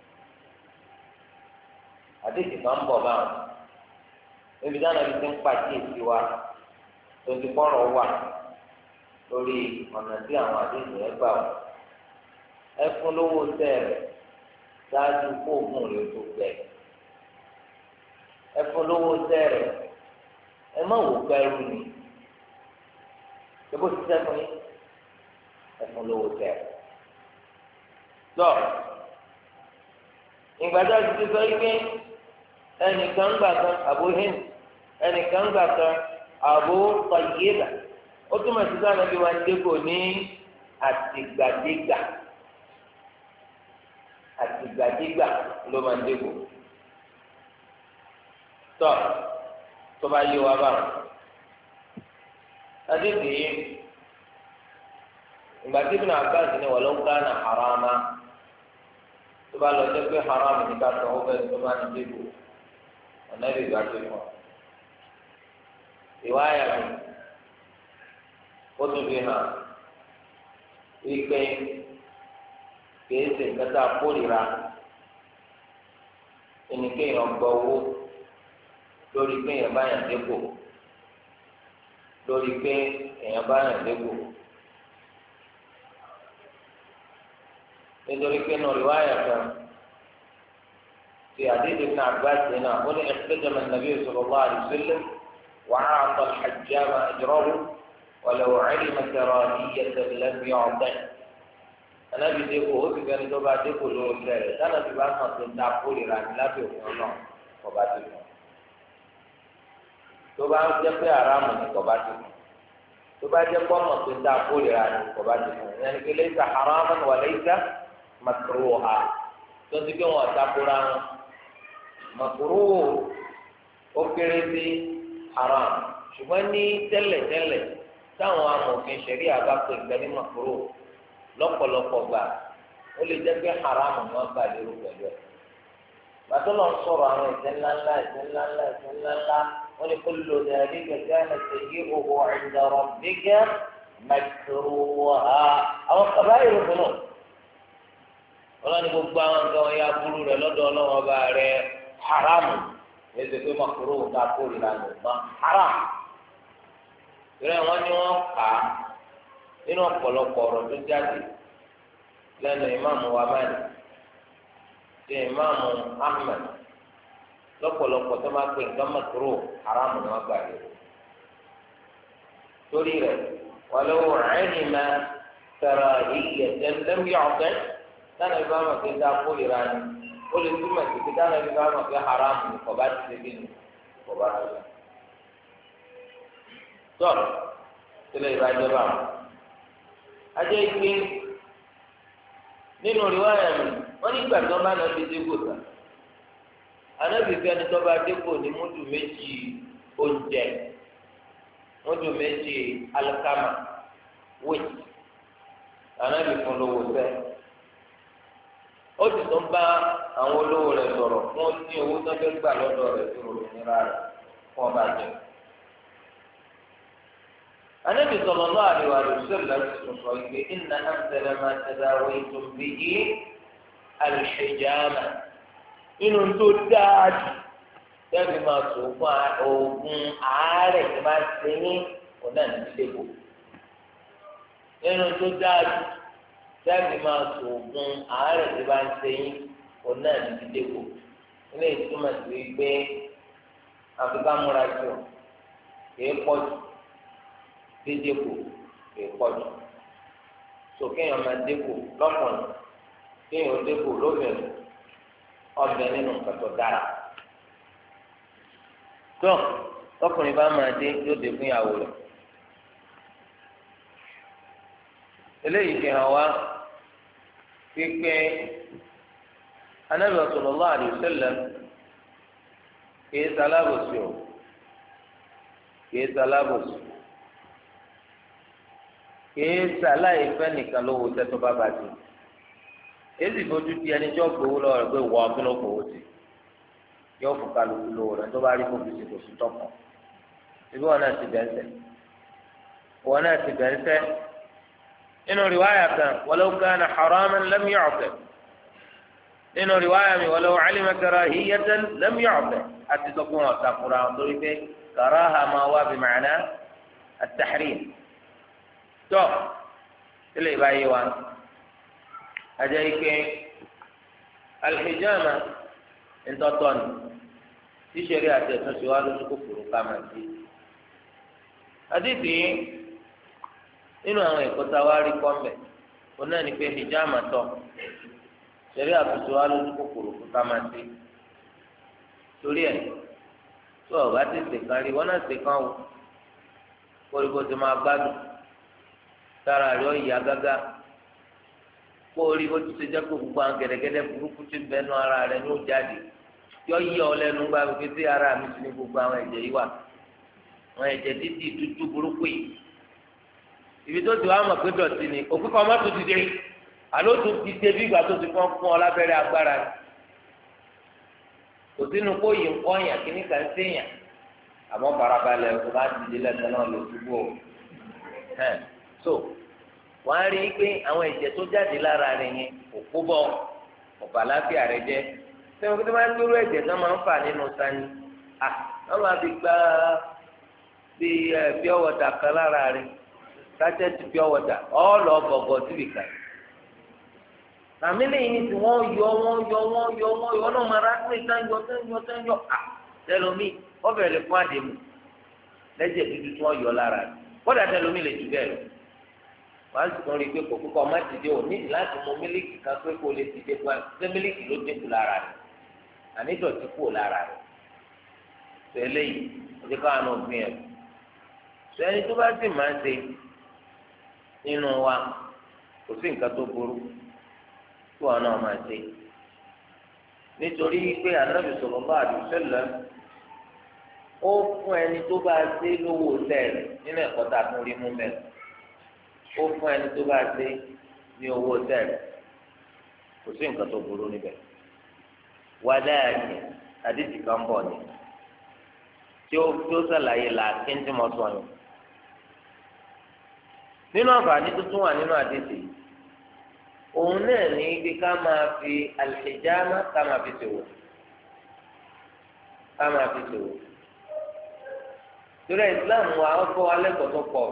àdéhìí kan ń bọ̀ báwọn ebi dáná bí ti ń pàṣẹ èsì wa tó ti kọ́rọ̀ wà lórí ọ̀nà tí àwọn àdéhìí rẹ̀ gbà wọ́n ẹ fún lówó sẹ́ẹ̀rẹ̀ ṣáájú kó oògùn rẹ̀ tó gbẹ ẹ fún lówó sẹ́ẹ̀rẹ̀ ẹ má wò pẹ́rù ni ṣé bó ti sẹ́kùn yín ẹ fún lówó sẹ́ẹ̀rẹ̀ tọ ìgbàdá ti sọ yìí pé ẹnìkan gbà kan Abu Hind ẹnìkan gbà kan Abu Tayyila ó túmọ̀ sí sáà nàbí wa dégò ní àtìgbàdégbà ló máa ń dégò tọ tó bá yé wa báwọn adébí ìgbà tí Ibn Abbas ní walau kana harama tó bá lọ jẹ́ pé haram ní ká sọ ọ́ bẹ́ẹ̀ tó bá ní dégò ọ̀nà ìgbà tó fún ọ. ìwáyà mi ó tún fi hàn wípé kìí ṣe nǹkan tá a kórìíra ẹni kéèyàn gbọ́ owó lórí pé èèyàn bá yàn dégò lórí pé èèyàn bá yàn dégò nítorí pé nù riwaya kan ti àdéhùn Ibn Abbas náà ó ní ihtajama an-nabiy sallallahu alaihi wasallam وأعطى الحجام أجره ولو علم كراهية لم يعطه. أنا بديكو هو بيجاني تو بعديكو لو سير أنا بيبان ما تنتابو لران لا بيوكنا كباديكو تو بعد جب أرام من كباديكو تو بعد جب ما تنتابو لران كباديكو يعني ليس حراما وليس مكروها تنتبه وتابوران مكروه وكريتي حرام ṣùgbọ́n ní tẹ́lẹ̀tẹ́lẹ̀ táwọn amòfin ṣẹ̀rí àbápẹ́ ìgbẹ́ni mọ̀kúrò lọ́pọ̀lọpọ̀ gbà ó lè jẹ́ pé haramu ni wọ́n gbà lérò pẹ̀lú ẹ̀. bàtọ́ lọ sọ̀rọ̀ àwọn ẹ̀ṣẹ̀ ńláńlá wọ́n ní kó lò ní ẹ̀rí kẹ̀kẹ́ ẹ̀ṣẹ̀ yí owó ẹ̀dọ̀rọ̀ gbígbẹ́ makruha àwọn kaba ìròkùn náà wọ́n lọ́ni gbogbo àwọn nǹkan wọn yá burú rẹ̀ lọ́dọ̀ ọlọ́wọ́ ọba rẹ̀ haramu ẹ̀ṣẹ̀ pé mọ̀kúrò ká kórìíra lò má haram. ìrẹ́ wọn ni wọ́n kà á nínú ọ̀pọ̀lọpọ̀ ọ̀rọ̀ tó jáde lẹ́nu ìmáàmù wa Málíkì ṣe ìmáàmù Ahmad lọ́pọ̀lọpọ̀ tó máa pè nǹkan mọ̀kúrò haram ni wọ́n gbà lé. torí rẹ̀ walau alima karahiyatan lam yu'ta dáná ìbá wọn kì í dá kórìíra ni ó lè túmọ̀ sí pé dáná ìbá wọn kì í haram ni kò bá ti ṣe kí ni kò bá ti ṣe. tọ́ sílẹ̀ ìbájọ́ bá wọn. ajẹ́ ìpín nínú rìwáyà mi wọ́n nígbà tí wọ́n bá lọ fi dégò tà anábì fẹ́ni tó bá dégò ní múdù méjì oúnjẹ múdù méjì alikama wíìt anábì fún lówó sẹ́ ó sì tún bá àwọn olówó rẹ̀ sọ̀rọ̀ fún ó ní owó tó fẹ́ gbà lọ́dọ̀ rẹ̀ tó rò nira rẹ̀ fún ọba jẹ. النبي صلى الله عليه وسلم يقول إن أمثل ما تداويتم به الحجامة إن تدعج تبي ما سوف أوغن عارف ما سنين ونان تدبو إن تدعج تبي ما سوف عارف ما سنين ونان تدبو إن يسمى سويبه أفكار مراجعه يقول dídéko ìpọ̀jù so kéèyàn máa déko lọ́kùnrin kéèyàn déko lóbìnrin ọbẹ̀ nínú nǹkan tó dára tó lọ́kùnrin bá máa dé yóò dé fún ìyàwó rẹ̀ eléyìí fi hàn wá pípé Ànábì sallallahu alaihi wasallam kìí sálábòsì o kìí sálábòsì. kìí sàlàyé fẹ́ nìkan lówó tẹ́tọ́ bá bá ti èsì fojú di ẹni tí ó gbowó lọ́wọ́ rẹ̀ pé wọ́n kí ló gbowó sí yóò fún kálukú lówó rẹ̀ tó bá rí kóbi sí kò sí tọkàn ibi wọn náà ti bẹ́ẹ̀ wọn náà ti bẹ́ẹ̀ nínú rìwáyà kan walau kana haraman lam yu'ta nínú rìwáyà mi walau alima karahiyatan lam yu'ta àti sọ fún wọn takura wọn torí pé karaha máa wá bí ma'na at-tahrim. tọ́ sílẹ̀ ìbáyé wa ajẹ́ ike alhijama ńtọ́tọ́ ni tíṣẹ̀rí àti ẹ̀sùn ṣe wá lójú kòkòrò ká máa di. àdìsí nínú àwọn ẹ̀kọ́ tá a wá rí kọ́mbẹ̀ ó náà ní pé hijama tọ́ ṣẹ̀rí àtúnṣe wá lójú kòkòrò ká máa di. torí ẹ̀ tó o bá ti ṣèkan rí wọn náà ṣèkan wò kórìkò tó máa gbádùn sára rẹ̀ ó yá gágá kó o rí bó ti ṣe jẹ́ kó gbogbo àwọn gẹ̀dẹ̀gẹ̀dẹ̀ burúkú ti bẹnu ara rẹ̀ ní ó jáde yọ yí ọ lẹ́nu gba pé sí ara mi sí ní gbogbo àwọn ẹ̀jẹ̀ yìí wà àwọn ẹ̀jẹ̀ dídì dúdú burúkú yìí ibi tó ti wá mọ̀ pé dọ̀tí ni òkú kan má tó ti dé àló tó ti dé bí ìgbà tó ti fọ́n fún ọ lábẹ́rẹ́ agbára ni kò sínú kó yìí ń kọ́ yàn kíní kan séèyàn àmọ́ farabalẹ̀ kó bá ti dé lẹ́sẹ̀ náà lè túbọ̀ so wọ́n á rí i pé àwọn ẹ̀jẹ̀ tó jáde lára rẹ̀ yẹn kò kó bọ̀ ọ̀bà láfíà rẹ̀ jẹ́ sẹ́wọ́n kí ló máa ń gbérú ẹ̀jẹ̀ tó máa ń fà nínú sani wọ́n máa fi gbá bí pure water kan lára rẹ̀ sachet pure water ọ̀ọ́lọ́ bọ̀gọ̀ síbi kan àmì lẹ́yìn tí wọ́n yọ náà máa rà pé sáńyọ tẹ́lómi wọ́n bẹ̀rẹ̀ lè fún àdéhùn lẹ́jẹ̀ dúdú tí wọ́n yọ lára rẹ̀ kódà tẹlomi lè jù bẹ́ẹ̀ lọ wọ́n á sì tún rí i pé kò kúkọ má ti dé òní láti mu mílíkì kan pé kó lè ti dé pa ṣé mílíkì ló dínkù lára rẹ̀ àní dọ̀tí kù lára rẹ̀ tẹ́lẹ̀ yìí ọjọ́ káwọn náà gbìyànjú sẹ́ni tó bá sì máa ń ṣe nínú wa kò sí nǹkan tó burú tí wọn náà máa ṣe nítorí pé Ànábì sallallahu alaihi wasallam ó fún ẹni tó bá ṣe lówó sẹ́ẹ̀rì nínú ẹ̀kọ́ tá a tún rí mú mẹ́rin ó fún ẹni tó bá ṣe ní owó sẹ́ẹ̀rì kò sí nǹkan tó burú níbẹ̀ wàdáàkì àdìsí kan bọ̀ ni tí ó ṣàlàyé làákín tí mo sọ yẹn nínú àǹfààní tuntun wà nínú àdìsí òun náà ní bí ká máa fi al-hijama ká máa fi ṣòwò torí Islam wa ó kọ́ alẹ́ kọ́tọ́ pọ̀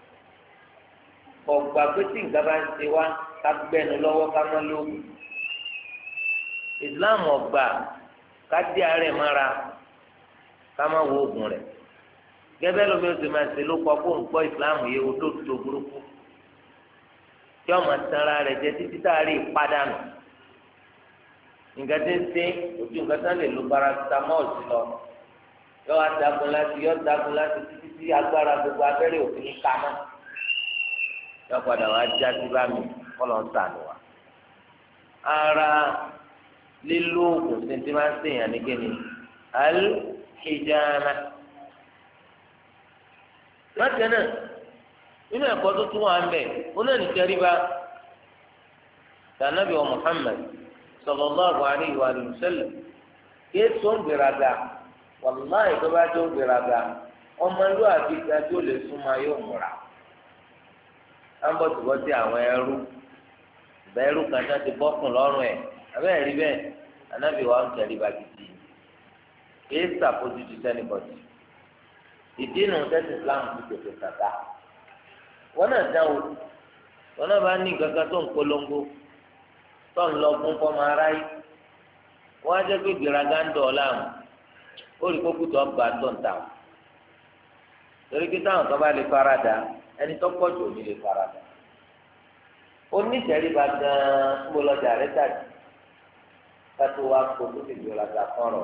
ọgbà pé tí nǹkan bá ń ṣe wá ká gbẹnu lọ́wọ́ ká má lóògùn Islam ọgbà ká dé àárẹ̀ mára ká má wo oògùn rẹ̀ gẹ́gẹ́ lómi ó ti máa ṣe ló kọ́ kó ń gbọ́ Islam yìí ó lóòótọ́ burúkú tí ọmọ sanra rẹ̀ jẹ́ títí tá a rí ìpadànù nǹkan tí ń ṣe ojú nǹkan tá lè lo paracetamol sí lọ yọ adagun láti títí tí agbára gbogbo abẹ́rẹ́ òfin ní kamọ́ yọ padà wá já sí bá mi kọ́lọ̀ ń sànù wa ara lílo oògùn tí ti máa ń ṣèyàn ní kíni al-hijama láti náà nínú ẹ̀kọ́ tó tún wà ń bẹ̀ ó náà ní tẹríba tànàbí wa Muhammad sallallahu alayhi wa sallam kí tó ń gbéraga wàlúmáì tó bá tó ń gbéraga ọmọlúwàbí ká tó lè súnmọ́ yóò múra ambọ̀tìbọ̀tì àwọn ẹrú ìbẹ́rù kan náà ti bọ́kùn lọ́rùn ẹ̀ abẹ́rẹ́ rí bẹ́ẹ̀ ànábì wa ń tẹríba gidi kí sàpójútì sẹ́nìbọ̀tì ìdí nu tẹ́sí Islam ti tètè kàkà wọn náà dáwọ wọn náà bá ní kankan tó ń polongo tó ń lọ fún fọmọ aráyé wọn á jẹ pé gbèrágá ń dọ̀ ọ́ láàmú ó rí kókó tó gbà tó ń tà wọn torí pé táwọn kan bá lè farada ẹni tó pọ̀ jù ní lè farada onítẹ̀ríba gan-an ń bọ́ lọ́jà rẹ̀ tàbí kátó wá kó tó ti gbèrágá kọ́rọ̀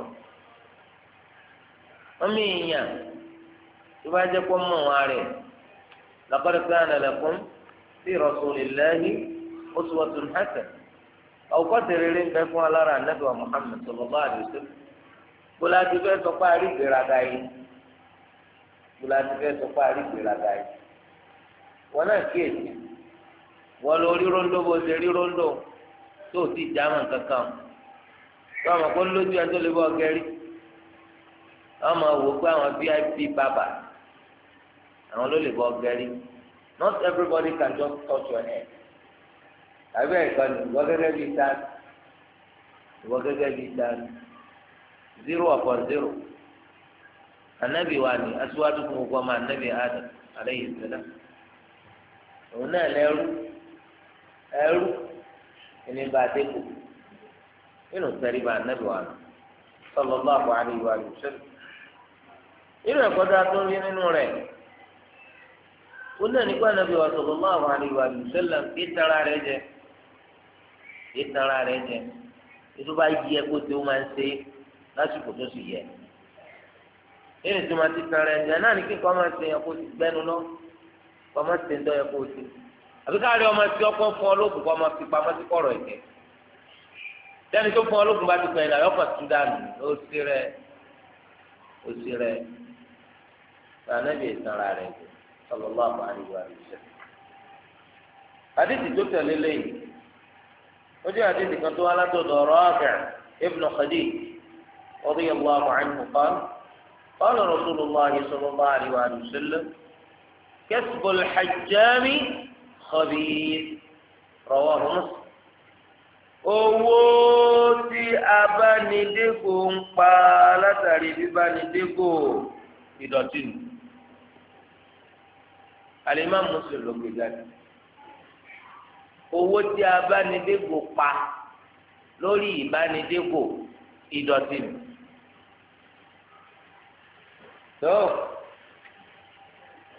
wọ́n mí yàn tó bá jẹ́ kó mọ̀ wọn rẹ̀. لقد كان لكم في رسول الله أسوة حسنة أو قدر لين بيكون على النبي محمد صلى الله عليه وسلم بلا تبي تقاري براداي بلا تبي تقاري براداي وانا كيس ولو روندو بوزي روندو tó ti jámà kankan tó àwọn kó lójú ẹ tó lè bọ gẹrí àwọn máa wò pé àwọn VIP bàbà àwọn ló lè bọ gẹrí not everybody can just touch your head àbẹ ìkànnì ìwọ gẹ́gẹ́ bíi tán ìwọ gẹ́gẹ́ bíi tán 0/0 anabi wa ni aṣíwájú fún gbogbo ọmọ anabi Adam alayhi salam òun náà lẹ́rú ẹni bá a dẹ́kun nínú sẹ́ríba anabi wa sallallahu alayhi wa sallam nínú ẹ̀kọ́ dáa tó rí nínú rẹ̀ náà nípa anabi wa sallallahu alayhi wa sallam kí tara rẹ̀ jẹ ètò bá yẹ kó tó máa ń ṣe lásìkò tó sì yẹ nínú tí wọn ti tara ẹ̀ jẹ náà ní kíkọ́ máa ṣe yẹ kó ti gbẹ́nu lọ kọ́ máa ṣe ń tọ́ yẹ kó ti àbí káàrí ọmọ tí ọkọ fún ọlọ́gùn kọ́ máa fi pamọ́ sí kọ̀rọ̀ ẹ̀jẹ̀ sẹ́ni tó fún ọlọ́gùn bá ti pẹ̀lú àyọ̀kọ̀ tó dànù ó sí rẹ̀ anabi ìsanra rẹ̀ jẹ sallallahu alaihi wa sallam. Hadithi tó tẹ̀lé lẹ́yìn ó jẹ́ hadithi kan tó wá látọ̀dọ̀ Rafi' ibn Khadij radiyallahu anhu qala qala rasulullah sallallahu alaihi wa sallam kasbul hajjami khabith rawahu Muslim. Owó tí abánidéko ń pa látàrí bíbánidéko ìdọ̀tí nù. Al-Imam Muslim ló gbé jáde. Owó tí abánidéko pa lórí ìbánidéko ìdọ̀tí nù. tó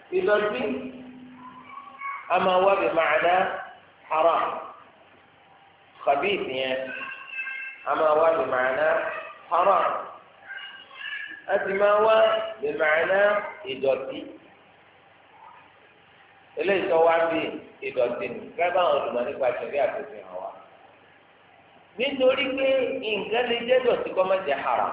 ìdọ̀tí a máa wá bí ma'na haram khabith yẹn a máa wá bí ma'na haram a sì máa wá bí ma'na ìdọ̀tí eléyìí tó wá bí ìdọ̀tí ni gábà àwọn olùmọ̀ nípa ìṣẹ̀lẹ̀ àtẹ̀sẹ̀ hàn wá nítorí pé nǹkan lè jẹ́ dọ̀tí kọ́ má jẹ́ haram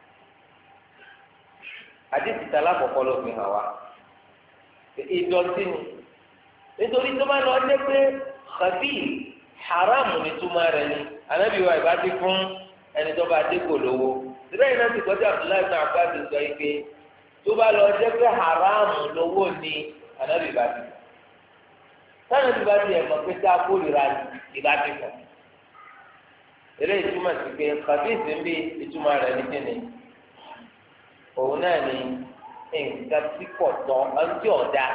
àdìsí ta lákòókò ló fi hàn wá ìdọ̀tí ni nítorí tó bá lọ jẹ́ pé khabith haram ni túmọ̀ rẹ̀ ni Ànábì wa ìbá ti fún ẹni tó bá dé kò lówó síbẹ̀ yìí náà ti gbọ́dọ̀ Abdullahi ibn Abbas ti sọ yìí pé tó bá lọ jẹ́ pé haram lówó ni Ànábì bá ti táwọn ẹbí bá ti ẹ̀ mọ̀ pé tá a kórìíra ìbá ti fún eléyìí túmọ̀ sí pé khabith ń bí ìtumọ̀ rẹ̀ ní kíni òun náà ni nǹkan tí kò tọ́ ọtí ọ̀dà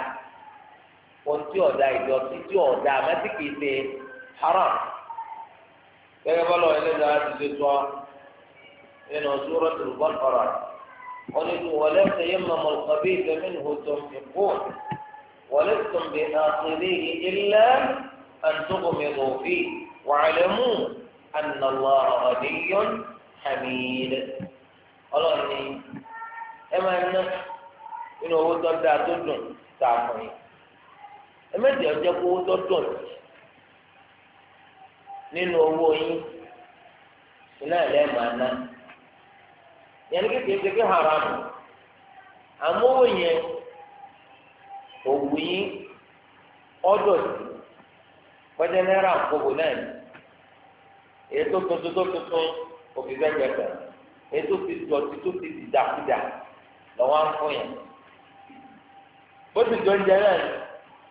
ìdọ̀tí tí ọ̀dà àmọ́tí kìí ṣe haram gẹ́gẹ́ bọ́lá ẹlẹ́dàá ti ṣe sọ nínú Suratul Baqara wọ́n ní wa la tayammamu al-khabitha minhu tunfiqun wa lastum bi-akhidhihi illa an tughmidu fihi wa'lamu anna Allaha ghaniyyun hamid ọlọ́run ní ẹ máa ná nínú owó tó dáa tó dùn tá a fún yín ẹ méjì ọjọ́ kó owó tó dùn nínú owó yín iná ilẹ̀ máa ná yẹn ní kékeré ṣe kí haramu àmówó yẹn òwú yín ọdọ sí kọjá náírà nkóbó náà ní èyí tó tuntun òfin fẹ́ gbẹ̀gbẹ̀ èyí tó ti dọ̀tí tó ti dìdàkudà lọ́wọ́ á ń fún yẹn bó ti jọ oúnjẹ náà ni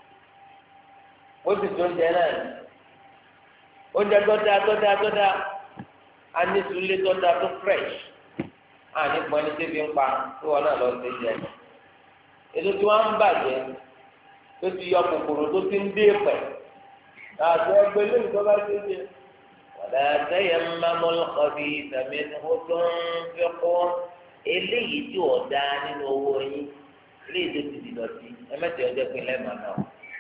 oúnjẹ tó dáa a ní sulé tó dáa tó fresh a ní pọn ní tẹ́bi ń pa tí wọn náà lọ sí jẹ ètò tí wọn ń bàjẹ́ tó ti yọ kòkòrò tó ti ń dé pẹ̀ àti ẹgbẹ́ lóyún tó bá ti jẹ wàlá tayammamu al-khabitha minhu tunfiqun eléyìí tí ò dáa nínú owó yín eléyìí tó ti di dọ̀tí ẹ mẹ́tẹ̀ẹ́ ọjọ́ pé lẹ́ẹ̀ma náà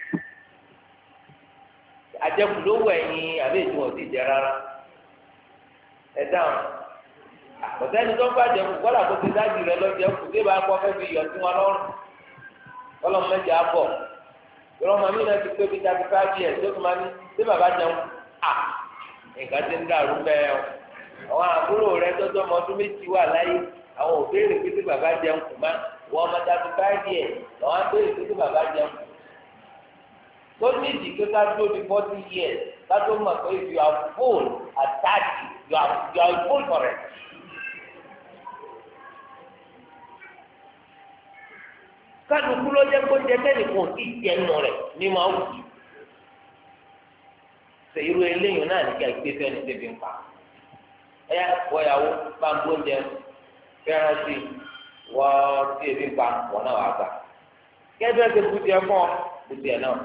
àjẹkù ló wọ ẹ̀yìn àbí ètò ọ̀sìn jẹ rárá ẹ dáhùn àkọsẹ́ni tó ń bá jẹkù kọ́lá kó ti dájú rẹ lọ́jọ́ kù tí bá kọ́ fẹ́ fi yọ̀ sí wọn lọ́rùn kọ́lọ́ mẹ́jọ abọ̀ yọ̀rọ̀ màmí náà ti pé bí 35 years tó tó máa ní tí bàbá jẹun à nǹkan ti ń dàrú bẹ́ẹ̀ o àwọn àbúrò rẹ tọ́jọ́ ọmọ ọdún méjì wà láyé àwọn òbéèrè pé tí bàbá jẹun kù má wọ́n ọmọ 35 years lọ́wọ́ àbéèrè pé tí bàbá jẹun kù tó ní ìdí pé ká tó di 40 years ká tó mọ̀ pé if you are full at 30 you are full for it. kálukú ló jẹ́ kó jẹ́ tẹ́nìkan tí ì jẹ́ nù rẹ̀ ní máa wù í. ṣe irú eléyìí náà ní ká gbé fẹ́ni tẹ́bi ń pa. ẹ yá wọ̀yàwó bá ń gbóúnjẹ fẹ́ràn sí wọ́n tí ebi ń pa wọ́n náà wà gbà. kẹ́bí ti kú tiẹ̀ fún ọ kú tiẹ̀ náà.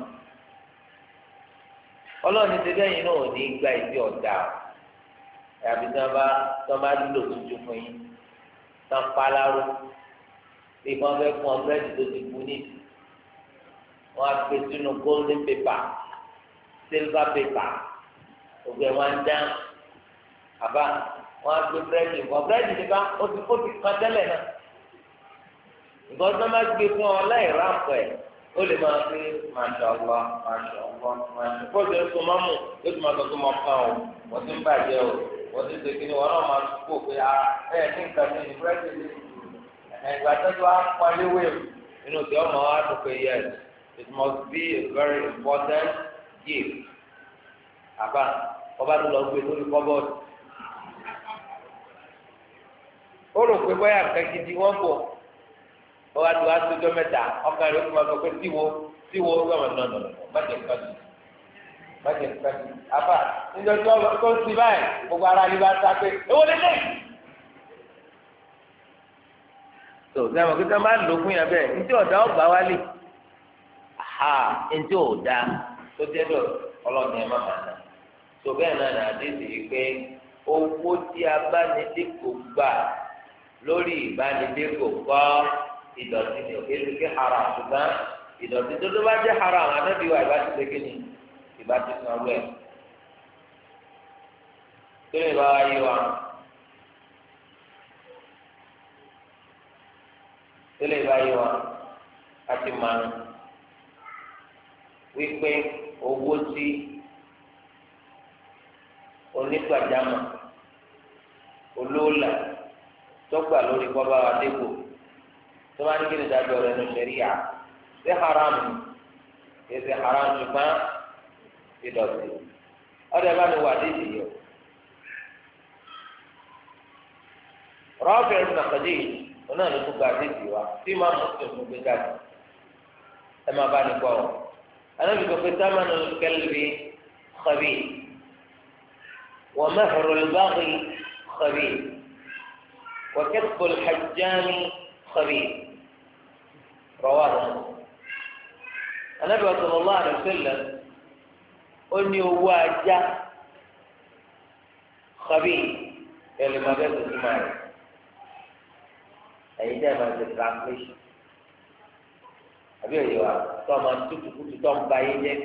ọlọ́run ti lẹ́yìn náà ò ní gba ìdí ọ̀dà àbí tí wọ́n bá lò tuntun fún yín tí wọ́n pa láró bí wọ́n fẹ́ fún ọ búrẹ́dì tó ti kú ní ìsìn wọ́n á gbé sínú golden paper silver paper ògbẹ́ wọn ń dán àbá wọ́n á gbé búrẹ́dì fún ọ búrẹ́dì nípa ó ti kan tẹ́lẹ̀ náà ìgbọ́n tí wọ́n bá gbé fún ọ láì ráǹpọ̀ ẹ̀ ó lè máa fi Masha Allah kó o ṣe ń sọmọ́ mù ó ti máa sọ pé mo kàn ó wọ́n ti ń bàjẹ́ o wọ́n ti ń segin ní wọn náà máa tún kó pé ẹ ní nǹkan ní ní búrẹ́dì ní ìgbà tó tó á paléwé inú tí ọmọ wa tó pé yes it must be a very important gift àbá ọba tó lọ gbé lórí kọ́bọ̀dù ó rò pé bóyá nǹkan gidi wọ́n bọ̀ wọ́n wá tó wá tó jọ mẹ́ta ọkàn rẹ̀ ó tún wá sọ pé tíwo gbọ́dọ̀ nọ̀nà májè nǹkan àbá níjọ́ tí wọ́n tó ń ti báyìí gbogbo ara ní bá ta pé èwo lélẹ̀. tó sẹ́wọ̀n kí sọ́n bá lò fún yẹn bẹ́ẹ̀ ntí ọ̀dà ọgbà wálé ntí ọ̀dà tó jẹ́ dọ̀ ọlọ́ọ̀ni ẹ̀ má bàa nà tó bẹ́ẹ̀ náà nà àdéhùn yìí pé owó tí abánidékò gbà lórí ìbánidékò kọ́ ìdọ̀tí ni òkè lókè haram ṣùgbọ́n ìdọ̀tí tó bá jẹ́ haram anábì wa ìbá ti ṣe kí ni ìbá ti san owó ẹ̀ tó lè bá wa yé wa tó lè bá yé wa àti mànú wípé owó tí onígbàjámọ̀ olóòlà tọ́gbà lórí kọ́ba adégbò tó bá ní kí ni dájọ́ rẹ̀ ní sẹ́ríà ṣé haram kì í ṣe haram ṣùgbọ́n ìdọ̀tí ọ̀dọ̀ ẹ̀ bá ní wà dídì yìí o. Rafi' ibn Khadij onáà ló tún gba dídì wa tí máa mú sí òfin gbé jáde ẹ máa bá ní gbọ́ ọ. Ànábì sọ pé thamanul kalbi khabith wa mahrul baghi khabith wa kasbul hajjami khabith. Rawahu Muslim. Ànábì sallallahu alaihi wasallam ó ní owó ajá khabith ẹ̀lẹ́ máa bẹ́ẹ̀ tó túmọ̀ rẹ̀ ẹ̀yin dẹ́ máa ṣe translation àbí òye wa tó máa tutù kutù tó ń ba yé jẹ́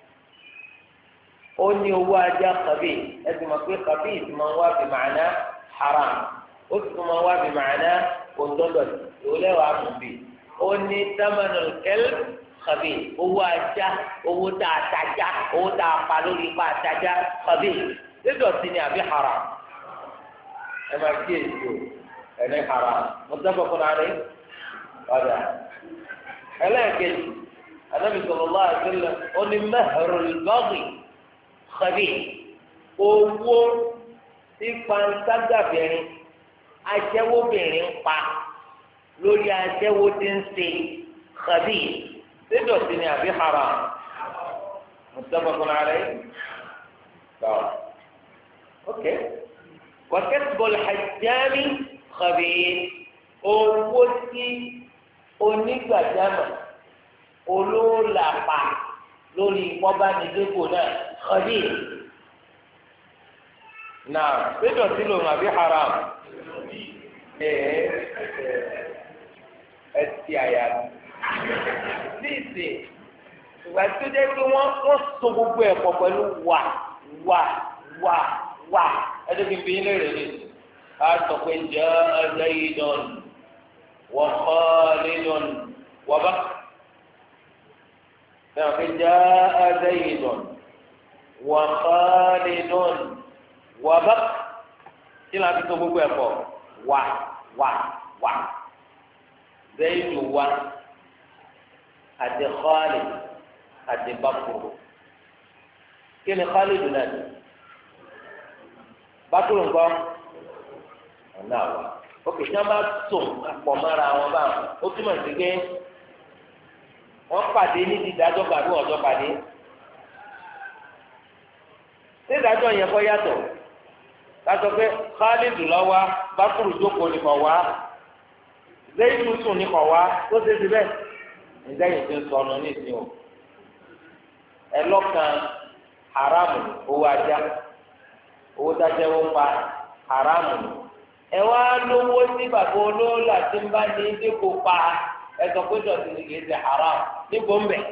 ó ní owó ajá khabith ẹ̀sìn máa pé khabith máa ń wá bí màánà haram ó sì tún máa ń wá bí màánà òǹdọ́dọ̀ ìwọlẹ́wàá mú bí ó ní thamanul kalb khabith owó ajá owó tá a tajà owó tá a pa lórí ipa tajà khabith dídọ̀tí ni àbí haram ẹ máa kí èso ẹni haram muttafaqun alayhi ọ̀dà ẹlẹ́ẹ̀kejì Ànábì sallallahu alaihi wasallam ó ní mahrul baghi khabith owó tí pàǹtàgàbìnrin aṣẹ́wóbìnrin ń pa lórí aṣẹ́wó tí ń ṣe khabith dídọ̀tí ni àbí haram muttafaqun alayhi ok. وكسب الحجام خبيث owó tí onígbàjámọ̀ olólàpà lórí ìpọ́bánidégbò náà khabith náà péjọ sí lòun àbí haram ẹ ti àyà ní ìsìn ìgbà tó jẹ́ pé wọ́n so gbogbo ẹ̀ pọ̀ pẹ̀lú wà ẹdínkì bí ilé rẹ ni a sọ pé jaa Zaydun wa Khalidun wa Bakr bẹ́ẹ̀ pé jaa Zaydun wa Khalidun wa Bakr kí ló ń tó gbogbo ẹ̀ pọ̀ wà Zaydu wa àti Khalid àti Bakr kí ni Khalid náà ni bákúrò ńkọ́ ọ̀nà àwà òkè tí wọ́n bá tó àpọ̀ mọ́ra wọn bá ó túmọ̀ sí pé wọ́n pàdé ní dídájọ́ pàdé ọ̀jọ́ pàdé dídájọ́ yẹn kọ́ yàtọ̀ látọ̀ pé Khalid lọ́wọ́ bákúrò jókòó nìkan wá Zaidu sùn nìkan wá tó ṣe ti bẹ́ẹ̀ ǹjẹ́ yìí ti ń sọnù ní ìsìn o ẹlọ́kan haramu owó ajá owó dájẹ́ wọ́n pa haramu ẹ wá lówó sí bàbá olóòlù àti ń bá ní dípò pa ẹ sọ pé dọ̀tí ni kìí ṣe haram níbo ń bẹ̀.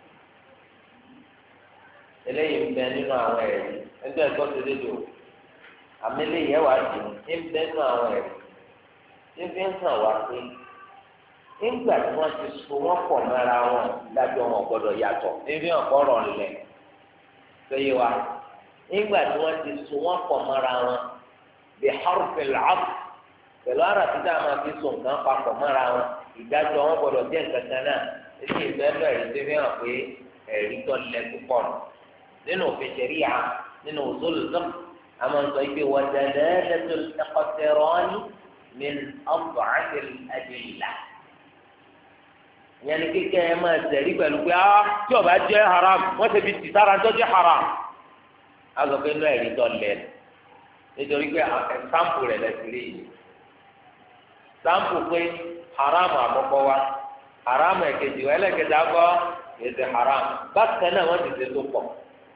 eléyìí ń bẹ nínú àwọn ẹ̀rí ẹgbẹ́ ẹ̀kọ́ ti dé dò àmì eléyìí ẹ̀ wá dì ń bẹ nínú àwọn ẹ̀rí tí fi ń hàn wá pé nígbà tí wọ́n ti so wọ́n pọ̀ mọ́ra wọn dájọ́ wọn gbọ́dọ̀ yàtọ̀ níbi ọ̀pọ̀rọ̀ lẹ̀ péye wa nígbà tí wọ́n ti so wọ́n pọ̀ mọ́ra wọn bí harfil abd pẹ̀lú ara tí dáa máa fi so nǹkan papọ̀ mọ́ra wọn ìdájọ́ wọn gbọ́dọ̀ jẹ́ nǹkan kan náà ètò ìbẹ́lẹ̀ ẹ̀rí tó fi hàn pé ẹ̀rí tó lẹ̀ púpọ̀ nù nínú òfin ṣẹ̀ríà nínú usul fiqh àmọ́ sọ pé wa dalalatul iqtirani min ad'afil adilla ìyẹn ni kékeré ẹ máa tẹ̀rí pẹ̀lú pé tí ó bá jẹ́ haram wọ́n ti fi tìsára tó jẹ́ haram azọ pé inú ẹ̀rí tó lẹ̀ nítorí pé sáǹpù rẹ̀ lẹ́sìn rí yìí sáǹpù pé haram àkọ́kọ́ wa haram ẹ̀kejì wa ẹlẹ́kẹta gbọ́ èsì haram bákan náà wọ́n ti ṣe tó pọ̀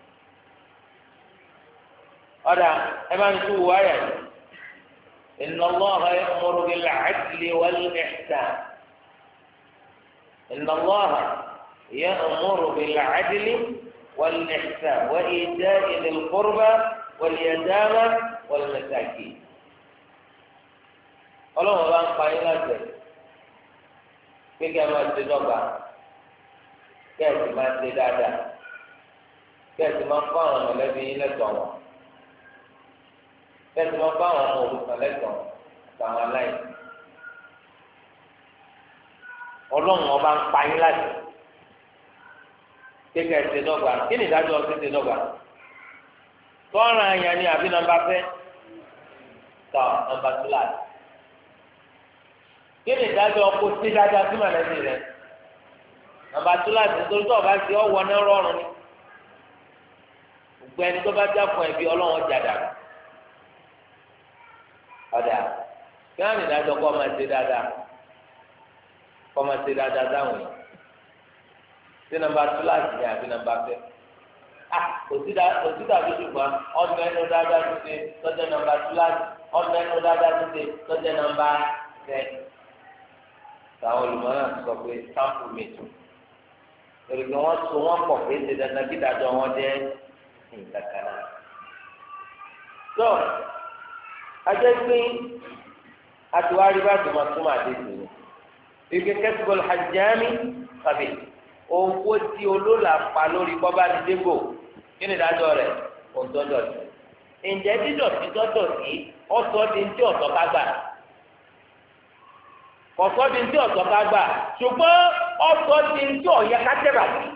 ọ̀dà ẹ máa ń tún wáyà yìí inna Allaha ya'muru bil 'adli wal ihsan inna Allaha يأمر بالعدل والإحسان وإيتاء ذي القربى واليتامى والمساكين. ọlọ́run bá ń pa yín láti pé kí ẹ máa ṣe dọ́gba kí ẹ sì máa ṣe dáadáa kí ẹ sì máa fún àwọn mọ̀lẹ́bí yín lẹ́tọ̀ọ́ wọn kí ẹ sì máa fún àwọn ọmọ òrukàn lẹ́tọ̀ọ́ àtàwọn aláìní. ọlọ́run ọba ń pa yín láti pé kí ẹ ṣe dọ́gba kí ni ìdájọ́ ọtí ṣe dọ́gba tọ́ran àyàn ni àbí nàmbà fẹ́ tọ́ nàmbà kíláàsì. kí ni ìdájọ́ ọkọ̀ sí dáadáa sí màlẹ́bí rẹ̀ nàmbà kíláàsì nítorí tó o bá ti ọwọ́ náà rọrùn ni gbogbo ẹni tó bá dákun ẹbí ọlọ́run jàdà ọ̀dà kí wọ́n ní ìdájọ́ kọ́ máa ṣe dáadáa kọ́ máa ṣe dáadáa dáhùn yìí sí nàmbà kíláàsì ni àbí nàmbà fẹ́ òsì dàbí ṣùgbọ́n ọ̀nà ẹnu dáadáa ti ṣe tọ́jú nàmbà kíláàsì ọ̀nà ẹnu dáadáa ti ṣe tọ́jú nàmbà fẹ́. táwọn olùmọ̀ràn sọ pé sáǹpù mìtò lórí pé wọ́n so wọ́n pọ̀ pé ṣe dandan kí dájọ́ wọn jẹ́ nǹkan kan náà. tó ajẹ́ pé àtiwárí bá ti máa túmọ̀ àdéhùn ní ike kẹ́sìbọ̀lù hajjámi kàbí owó tí olóòlà pa lórí bọ́bá ní dégò kí ni ìdájọ́ rẹ̀ òun tọ́jọ́ sí. ǹjẹ́ dídọ̀tí tọ́jọ́ sí ọ̀sọ́ di ní tí ọ̀sọ́ ká gbà kọ̀sọ́ di ní tí ọ̀sọ́ ká gbà ṣùgbọ́n ọ̀sọ́ di ní tí ọ̀yẹ́ ká tẹ̀rà sí.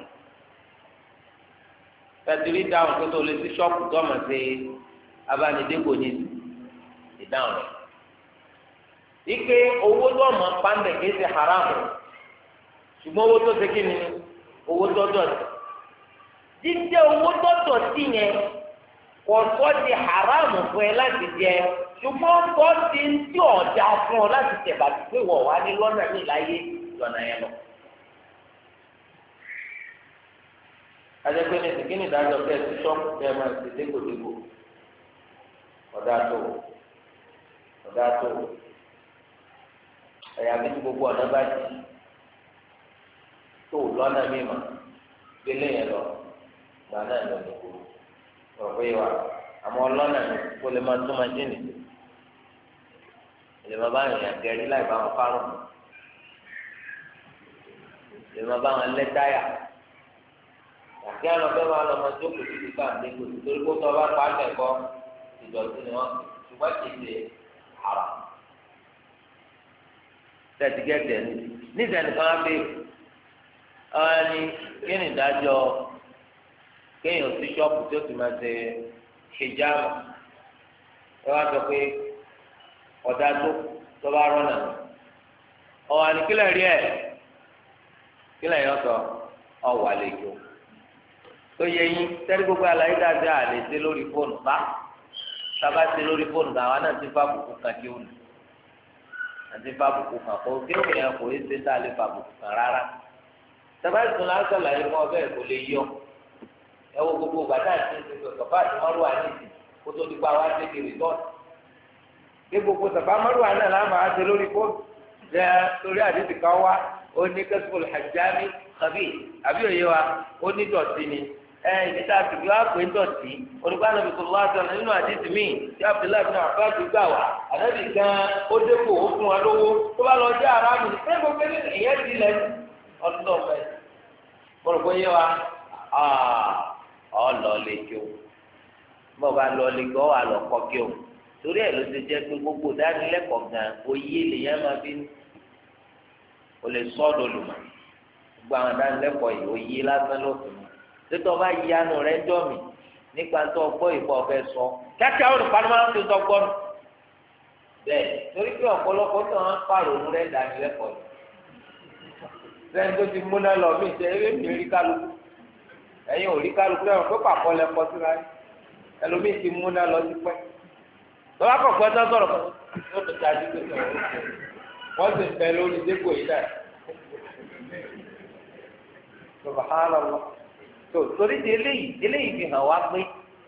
tẹ̀sírí dáhùn pé tó lè sí ṣọ́ọ̀pù tó ọmọ sí abánidégò ní ìdáhùn rẹ̀. ike owó tó ọmọ pàǹdẹ̀ kìí ṣe haramu ṣùgbọ́n owó tó ṣe kí ni owó tó dọ̀tí. jíjẹ owó tó dọ̀tí yẹn kọ̀sọ́ di haramu fún ẹ láti jẹ ṣùgbọ́n kọ́ di tí ọ̀dà fún ọ láti tẹ̀ bàtí pé wọ̀ wá ní lọ́nà ní ìláyé lọ́nà yẹn lọ. adẹ́gbẹ́ ní ìsìnkí ìdájọ́ bẹ́ẹ̀ ti ṣọ́ọ̀kù bẹ́ẹ̀ máa ti dégbòdégbò ọ̀dà tó ẹ̀yà bí tí gbogbo ọ̀nà bá jì tó lọ́nà mímọ́ gbélé yẹn lọ gbà náà lọ ní kúrò ọ̀rọ̀ pé wa àmọ́ ọlọ́nà mi kó lè máa tún máa jìnnì lè máa bá yàn gẹ̀rí láì bá wọn fárùn lè máa bá wọn lẹ́ táyà àti àwọn ọ̀fẹ́ máa lọ máa jókòó sí ìgbà àdégbò torí kó tó ọba pa á kẹ́kọ̀ọ́ ìdọ̀tí ni wọ́n ṣùgbọ́n kì í ṣe àrà tẹ̀sí gẹ́gẹ́ ní ìdánìkan á bẹ ọ́n ní kí ni ìdájọ́ kéèyàn sí ṣọ́ọ̀bù tí ó ti máa ṣe hijab ẹ wá sọ pé ọ̀dà tó bá rọ́nà ọ̀hún àníkílẹ̀ rí ẹ̀ kílẹ̀ yọ sọ ọ̀wọ́ àlejò tó yẹ yín tẹ́lẹ̀ gbogbo àlàyé dáadáa lè ṣe lórí fóònù bá sábà ṣe lórí fóònù kan àwọn náà ti fa àbùkù kan kí ó nù àti fa àbùkù kan kó kí ó yẹ kó ṣe tá a lè fa àbùkù kan rárá sábà ìsúná lásán làyè fún ọbẹ̀ kò lè yọ ẹ wo gbogbo gbàdá àti ìṣèjọ sọfà àti mọ́rùwà ní ìsìn kó tó di pa wá sí di rìsọ́ọ̀tì bí gbogbo sọfà mọ́rùwà náà láwọn máa ṣe lórí fóònù jẹ́ torí àdìsí kan wá ó ní kẹ́sìkòlù hajjami kàbí àbí òye wa ó ní dọ̀tí ni ìdí tá a fi wá pé dọ̀tí onígbà nàbì tó wá sọ nínú àdìsí míì tí Abdullahi bin Abbas gbà wá ànábì gan ó dépò ó fún wa lówó tó bá lọ sí aráàlú ní pé gbogbo ìyẹn ti lẹ́nu ọdún náà fẹ́ mo rò pé yé wa ọlọ lè kí o bó bá lọ lè gbọ́ wà lọ kọ́ kí o torí ẹ̀ ló ti jẹ́ pé gbogbo dánilẹ́kọ̀ọ́ gan oyé lèyàn máa fi o lè sọ́ọ̀dọ̀ lùmọ̀ gbogbo àwọn dánilẹ́kọ̀ọ́ yìí oyé lásán ló fi mọ́ tètè ọba yanu rẹ jọ mi nípa tó gbọ́ ìbọn ọ̀fẹ́ sọ kíákíá ó ní panama ń tó gbọ́ nù bẹ́ẹ̀ torí pé ọ̀pọ̀lọpọ̀ tó wọn pààrọ̀ òun rẹ dánilẹ́kọ̀ọ́ yìí lẹ́yìn tó ti múná lọ mí ṣe eré mi rí kálukú ẹ̀yin ò rí kálukú náà pé pàpọ̀ lẹ kọ síra yìí ẹlòmíì ti múná lọ sí pẹ́ lọ́wọ́ àkọ́kọ́ tó sọ̀rọ̀ yóò tó dájú pé wọ́n sì fẹ́ lórí dégò yìí náà subhanallah tó torí di eléyìí fi hàn wá pé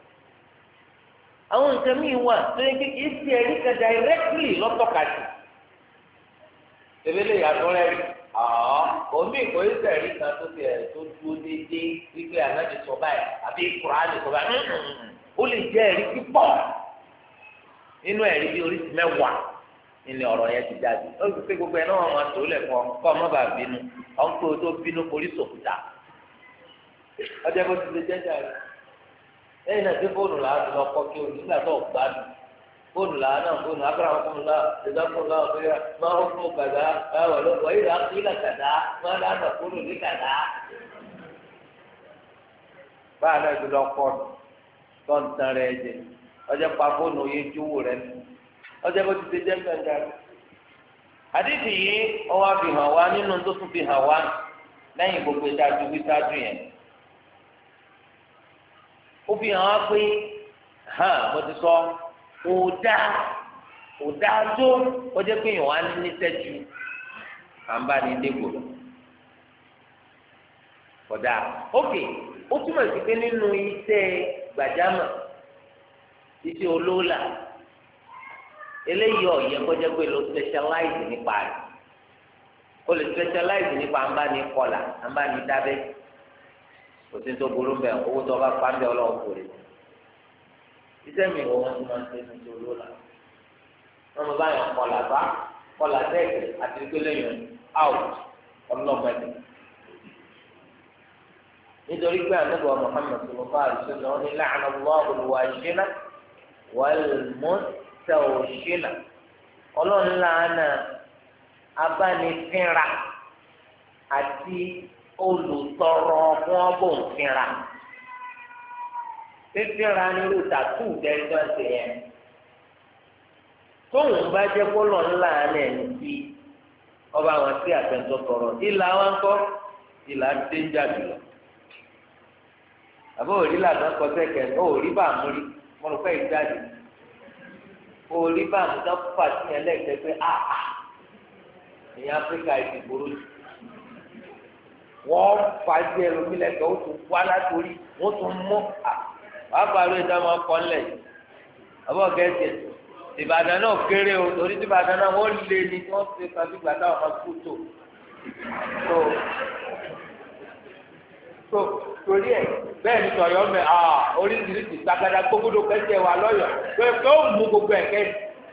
àwọn nǹkan míì wà tó yẹ kékeré sí ẹ̀rí kan directly lọ́tọ̀kàtì ebile yàtọ̀ rẹ̀ omi ìkó ìsẹ̀rí kan tó ti ẹ̀ tó dúró déédéé wípé ànábì sọ báyìí àbí Kùránì sọ báyìí ó lè jẹ́ ẹ̀rí pípọ̀ nínú ẹ̀rí bí oríṣi mẹ́wàá nílẹ̀ ọ̀rọ̀ yẹn ti jáde ó sì pé gbogbo ẹ̀ náà wọn tó lẹ̀ fún ọ kọ́ ọ má bàa bínú ọ ń pé o tó bínú forí sòkúta ọjọ́ bó ti lè jẹ́jà rẹ̀ lẹ́yìn náà sí fóònù làá ti lọ kọ́ kí o nígbà tó gbádùn fóònù làá náà fóònù agbára fóònù làá ìdá fóònù làá ọ̀fẹ́ máa ń fún kàdá wọ́n yìí láti ilẹ̀ kàdá máa dáná fóònù ní kàdá. báà náà ti lọ kọ́ tó ń tan rẹ̀ jẹ ọjọ́ pa fóònù yìí júwò rẹ̀ ọjọ́ bó ti lè jẹ́ gbẹ̀ngà rẹ̀. àdìsí yìí ọwọ́ àfihàn wa nínú tó tún fi hàn wá lẹ́yìn gbogbo ìdájú wíṣáájú yẹn ó fi hàn wá pé mo ti sọ kò dáa tó kọjá pé èèyàn wá ní sẹ́jú à ń bá ní dégbò lọ kódà ókè ó túmọ̀ sí pé nínú iṣẹ́ gbàjámọ̀ iṣẹ́ olóòlà eléyìí ọ̀yẹ́ kọjá pé ló specialize nípa rẹ̀ ó lè specialize nípa à ń bá ní kọlà à ń bá ní dábẹ́ òtí tó burú bẹ́ẹ̀ owó tó bá pàǹdé ọlọ́wọ́ kò lè iṣẹ́ mi ò wọ́n ti máa ń ṣe ní tó lóla wọ́n mọ báyọ̀ kọlà bá kọlà tẹ́ẹ̀kì àti ìgbéléyìn out ọlọ́mọdé nítorí pé ànábì Muhammad sallallahu alaihi wasallam ní la'ana Allahu al-washina wal-mustawshina ọlọ́run làánà abánifínra àti olùtọrọ fún ọgbọ́n fínra fífínra ní irú tàtú dẹ́gbẹ́ ṣe yẹn tóun bá jẹ́ kólọ̀ ńlá náà ní kí ọba wọn sí àtẹ̀ntọ́ tọrọ ìlà wọn kọ́ ìlà dénjà jùlọ àbọ̀ òrí làtọ́ kọ sẹ́kẹ̀ òrí bá mú rí mo rò pé ìjáde òrí bá mú tó fà sí yẹn lẹ́gbẹ̀ẹ́ pé áhà ní Áfíríkà ìdìbò rò wọ́n fàájì ẹlòmí lẹ́gbẹ̀ẹ́ ó tún wá látòrí wọ́n tún mú wàá balùwẹ̀ ìdá máa kọ́ ńlẹ̀ yìí àbọ̀ gẹ̀ẹ́sì Ìbàdàn náà kéré o torí tí Ìbàdàn náà wọ́n lé ní tí wọ́n fi kàbí gbàdá ọmọ kútó tó torí ẹ̀ bẹ́ẹ̀ ni sọ̀yọ́ mẹ́ oríṣiríṣi gbàgádà gbogbo kẹsẹ̀ wà lọ́yọ̀ pé ó mú gbogbo ẹ̀kẹ́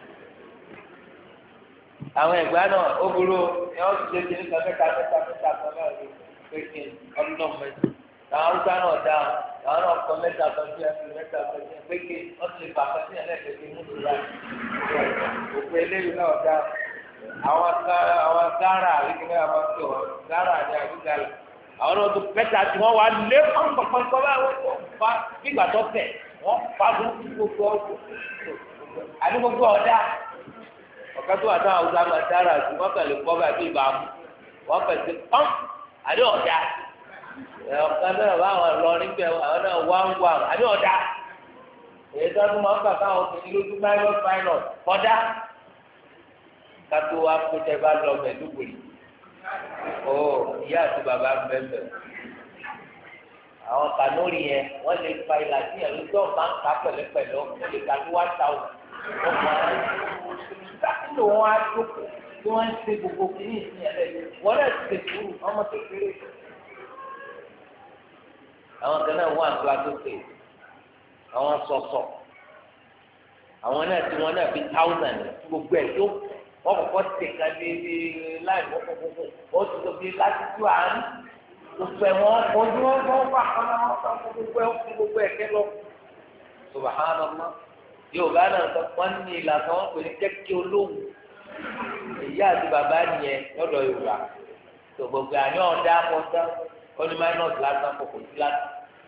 àwọn ẹ̀gbá náà ó burú ẹ̀ ọ́ ti lé ní mẹ́ta kan náà ní pékin ọdún mẹ́ta àwọn Haúsá náà dá àwọn náà kọ mẹ́ta kan sí ẹ̀fọ́ mẹ́ta kan sí ẹ̀fọ́ pékin wọ́n ti lè fà kan sí ẹ̀lẹ́kẹ̀kẹ́ mú ìlà òkú eléyìí náà dá àwọn gáárà àríkìní àwọn tó wọn gáárà ní àbúgàlà àwọn náà tó mẹ́ta tí wọ́n wá lé pọ́npọ́npọ́n báwọn tó fa nígbà tó tẹ̀ wọ́n fa gbogbo àti gbogbo ọ̀dà ọ̀ká tó wà táwọn Haúsá máa dára sí wọ́n kàn lè kọ́ bá bí ìbámu wọ́n kàn sí pọ́n àdé ọ̀dà ọ̀kan náà báwọn lọ níbẹ̀ àwọn náà wá àdé ọ̀dà èyí tó tún máa ń kà káwọn obìnrin lójú pilot kọ́dá kátó wá pété bá lọ Mẹ̀dúgbòrì ó ìyá àti bàbá bẹ́ẹ̀ àwọn kanóri yẹn wọ́n lè fa ìlà sí yẹn lójú ọ̀bá ń ká pẹ̀lẹ́pẹ̀lẹ́ wọ́n lè ka tó 1,000 sákìlò wọn á jókòó tí wọ́n ń ṣe gbogbo kìíní ìsìn yẹn lẹ́yìn wọ́n lè ṣe sùúrù ọmọ kékeré àwọn kan náà wọ́n àgbà tó ṣe àwọn sọ̀sọ̀ àwọn náà tí wọ́n náà fi 1,000 gbogbo ẹ̀ tó wọ́n kọ́kọ́ tẹ̀ka bí láì wọ́pọ̀pọ̀pọ̀ ó ti tó bí láti tú àárín gbogbo ẹ̀ wọ́n ojú wọn fà kọ́nà wọn fà gbogbo ẹ̀ fún gbogbo ẹ̀ kẹ́ lọ. Subhanallah Yorùbá náà sọ wọ́n ní ìlànà wọn pè ní kẹ́kẹ́ olóhùn ìyá àti bàbá nìyẹn lọ́dọ̀ Yorùbá tó gbogbo àyàn ọ̀dà kọ́ńtà ó ní máínọ̀sì lásán kò sí lásán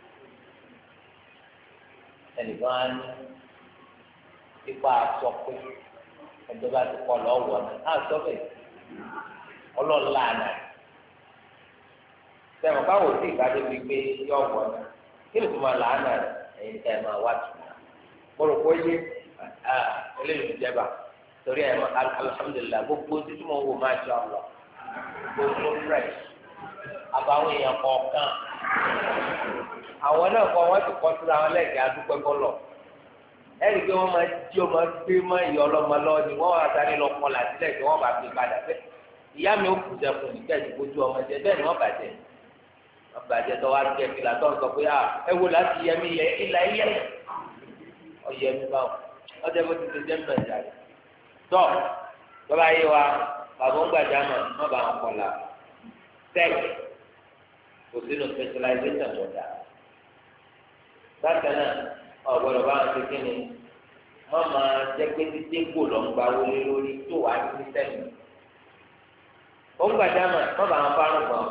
ẹnìkan á ní ipa sọ pé ẹjọ́ bá ti kọ́ lọ́wọ́ náà sọ bẹ́ẹ̀ ọlọ́ọ̀la náà sẹ́wọ̀n báwo sì ìbádé fi gbé yọ ọ̀wọ́ náà kí ló ti máa làánà rẹ̀ ẹ̀yin tẹ́ ẹ máa wá tù náà mo rò pé yé eléyìí jẹba torí ẹ̀ alhamdulilah gbogbo títí mo wò máa ṣe ọ̀lọ́ gbogbo fresh àbáwọn èèyàn kọ̀ọ̀kan àwọn náà kọ́ wọ́n ti kọ́ síra wọn lẹ́ẹ̀kẹ́ adúpẹ́ kọ́lọ̀ ẹ̀rí pé wọ́n máa jí ọmọ gbé mọ́ ìyá ọlọ́mọ lọ́wọ́ ni wọ́n wá sáré lọ kọ́ làtìlẹ̀ kí wọ́n bá fi padà bẹ́ẹ̀ ìyá mi ò kù sẹ́kùn nígbà tí kò ju ọmọ jẹ bẹ́ẹ̀ ni wọ́n bàjẹ́ tó wá kẹ́ kí la tó ń sọ pé ẹ wo láti yẹ mi yẹ ilà yẹ ọyẹ mi báwo ọjọ́ bó ti ṣe jẹ́ mbẹ̀ jà rẹ̀ tọ́ tọ́ba yé wa bàbá ń gbàdá mọ̀ má bàa ń kọ́la tech kò sínú specialization lọ́dà bákan náà ọ̀gbọ́dọ̀ bá wọn ṣe kí ni wọ́n máa jẹ́ pé títí kò lọ́ ń gba wọlé lórí tó wà ní sẹ́yìn ó ń gbàdá mọ̀ má bàa ń fárùn gan